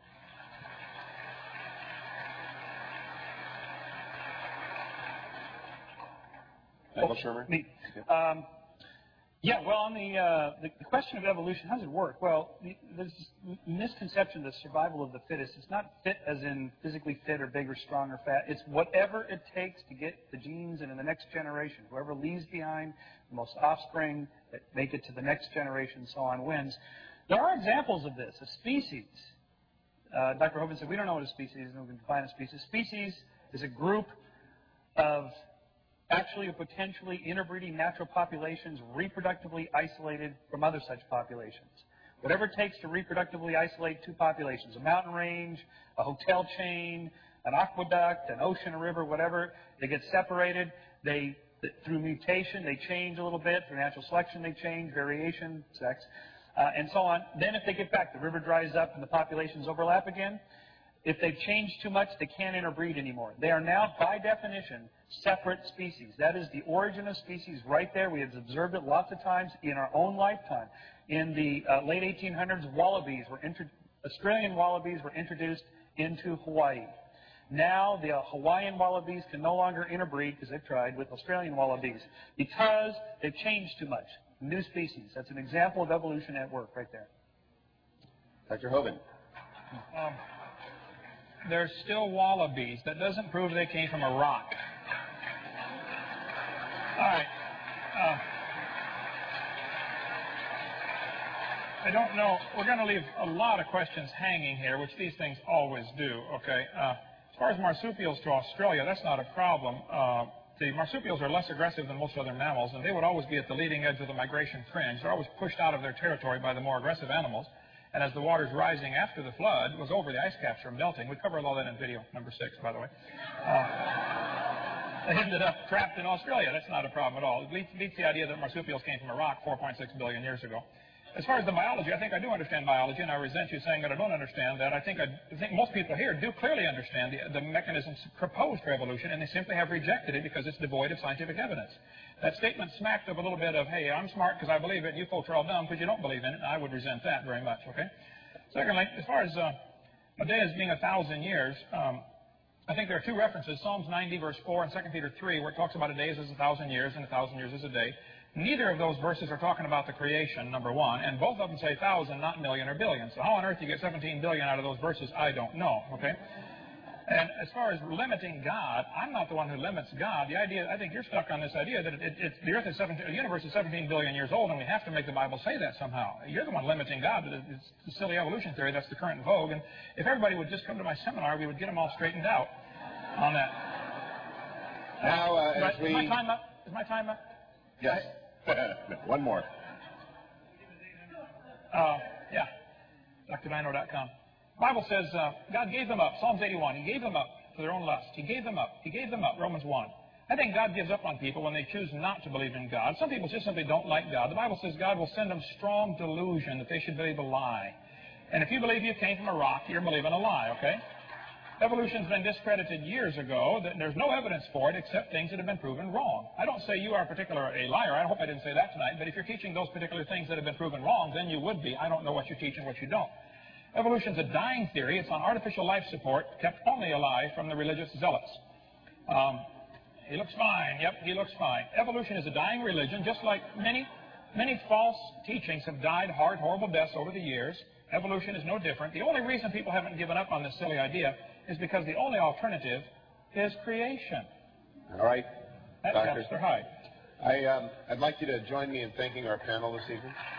Michael Shermer?
Me. Yeah, well, on the question of evolution, how does it work? Well, there's this misconception of the survival of the fittest. It's not fit as in physically fit or big or strong or fat. It's whatever it takes to get the genes into the next generation. Whoever leaves behind the most offspring that make it to the next generation and so on wins. There are examples of this. A species, Dr. Hovind said, we don't know what a species is, and we can define a species. Species is a group of actually or potentially interbreeding natural populations reproductively isolated from other such populations. Whatever it takes to reproductively isolate two populations, a mountain range, a hotel chain, an aqueduct, an ocean, a river, whatever, they get separated. Through mutation, they change a little bit. Through natural selection, they change, variation, sex, and so on. Then if they get back, the river dries up and the populations overlap again. If they've changed too much, they can't interbreed anymore. They are now, by definition, separate species. That is the origin of species right there. We have observed it lots of times in our own lifetime. In the late 1800s, Australian wallabies were introduced into Hawaii. Now the Hawaiian wallabies can no longer interbreed, because they've tried, with Australian wallabies because they've changed too much. New species. That's an example of evolution at work right there.
Dr. Hovind.
There's still wallabies. That doesn't prove they came from a rock. All right. I don't know. We're going to leave a lot of questions hanging here, which these things always do, okay? As far as marsupials to Australia, that's not a problem. The marsupials are less aggressive than most other mammals, and they would always be at the leading edge of the migration fringe. They're always pushed out of their territory by the more aggressive animals. And as the water's rising after the flood was over, the ice caps are melting. We covered all that in video number 6, by the way. They ended up trapped in Australia. That's not a problem at all. It beats the idea that marsupials came from a rock 4.6 billion years ago. As far as the biology, I think I do understand biology, and I resent you saying that I don't understand that. I think most people here do clearly understand the mechanisms proposed for evolution, and they simply have rejected it because it's devoid of scientific evidence. That statement smacked of a little bit of, hey, I'm smart because I believe it, you folks are all dumb because you don't believe in it, and I would resent that very much, okay? Secondly, as far as a day as being 1,000 years, I think there are two references, Psalms 90, verse 4, and 2 Peter 3, where it talks about a day as 1,000 years, and 1,000 years as a day. Neither of those verses are talking about the creation, number one, and both of them say 1,000, not million or billion. So how on earth you get 17 billion out of those verses, I don't know, okay? And as far as limiting God, I'm not the one who limits God. The idea, I think you're stuck on this idea that the Earth is the universe is 17 billion years old, and we have to make the Bible say that somehow. You're the one limiting God. It's the silly evolution theory. That's the current vogue. And if everybody would just come to my seminar, we would get them all straightened out on that.
Now,
is my time up? Is my time up?
Yes. One more.
Yeah. DrDino.com. The Bible says God gave them up. Psalms 81. He gave them up for their own lust. He gave them up. He gave them up. Romans 1. I think God gives up on people when they choose not to believe in God. Some people just simply don't like God. The Bible says God will send them strong delusion that they should believe a lie. And if you believe you came from a rock, you're believing a lie, okay? Evolution's been discredited years ago. There's no evidence for it except things that have been proven wrong. I don't say you are a liar. I hope I didn't say that tonight. But if you're teaching those particular things that have been proven wrong, then you would be. I don't know what you teach and what you don't. Evolution's a dying theory. It's on artificial life support, kept only alive from the religious zealots. He looks fine. Yep, he looks fine. Evolution is a dying religion, just like many false teachings have died hard, horrible deaths over the years. Evolution is no different. The only reason people haven't given up on this silly idea is because the only alternative is creation.
All right,
That's
Doctor
Mr. Hyde.
I'd like you to join me in thanking our panel this evening.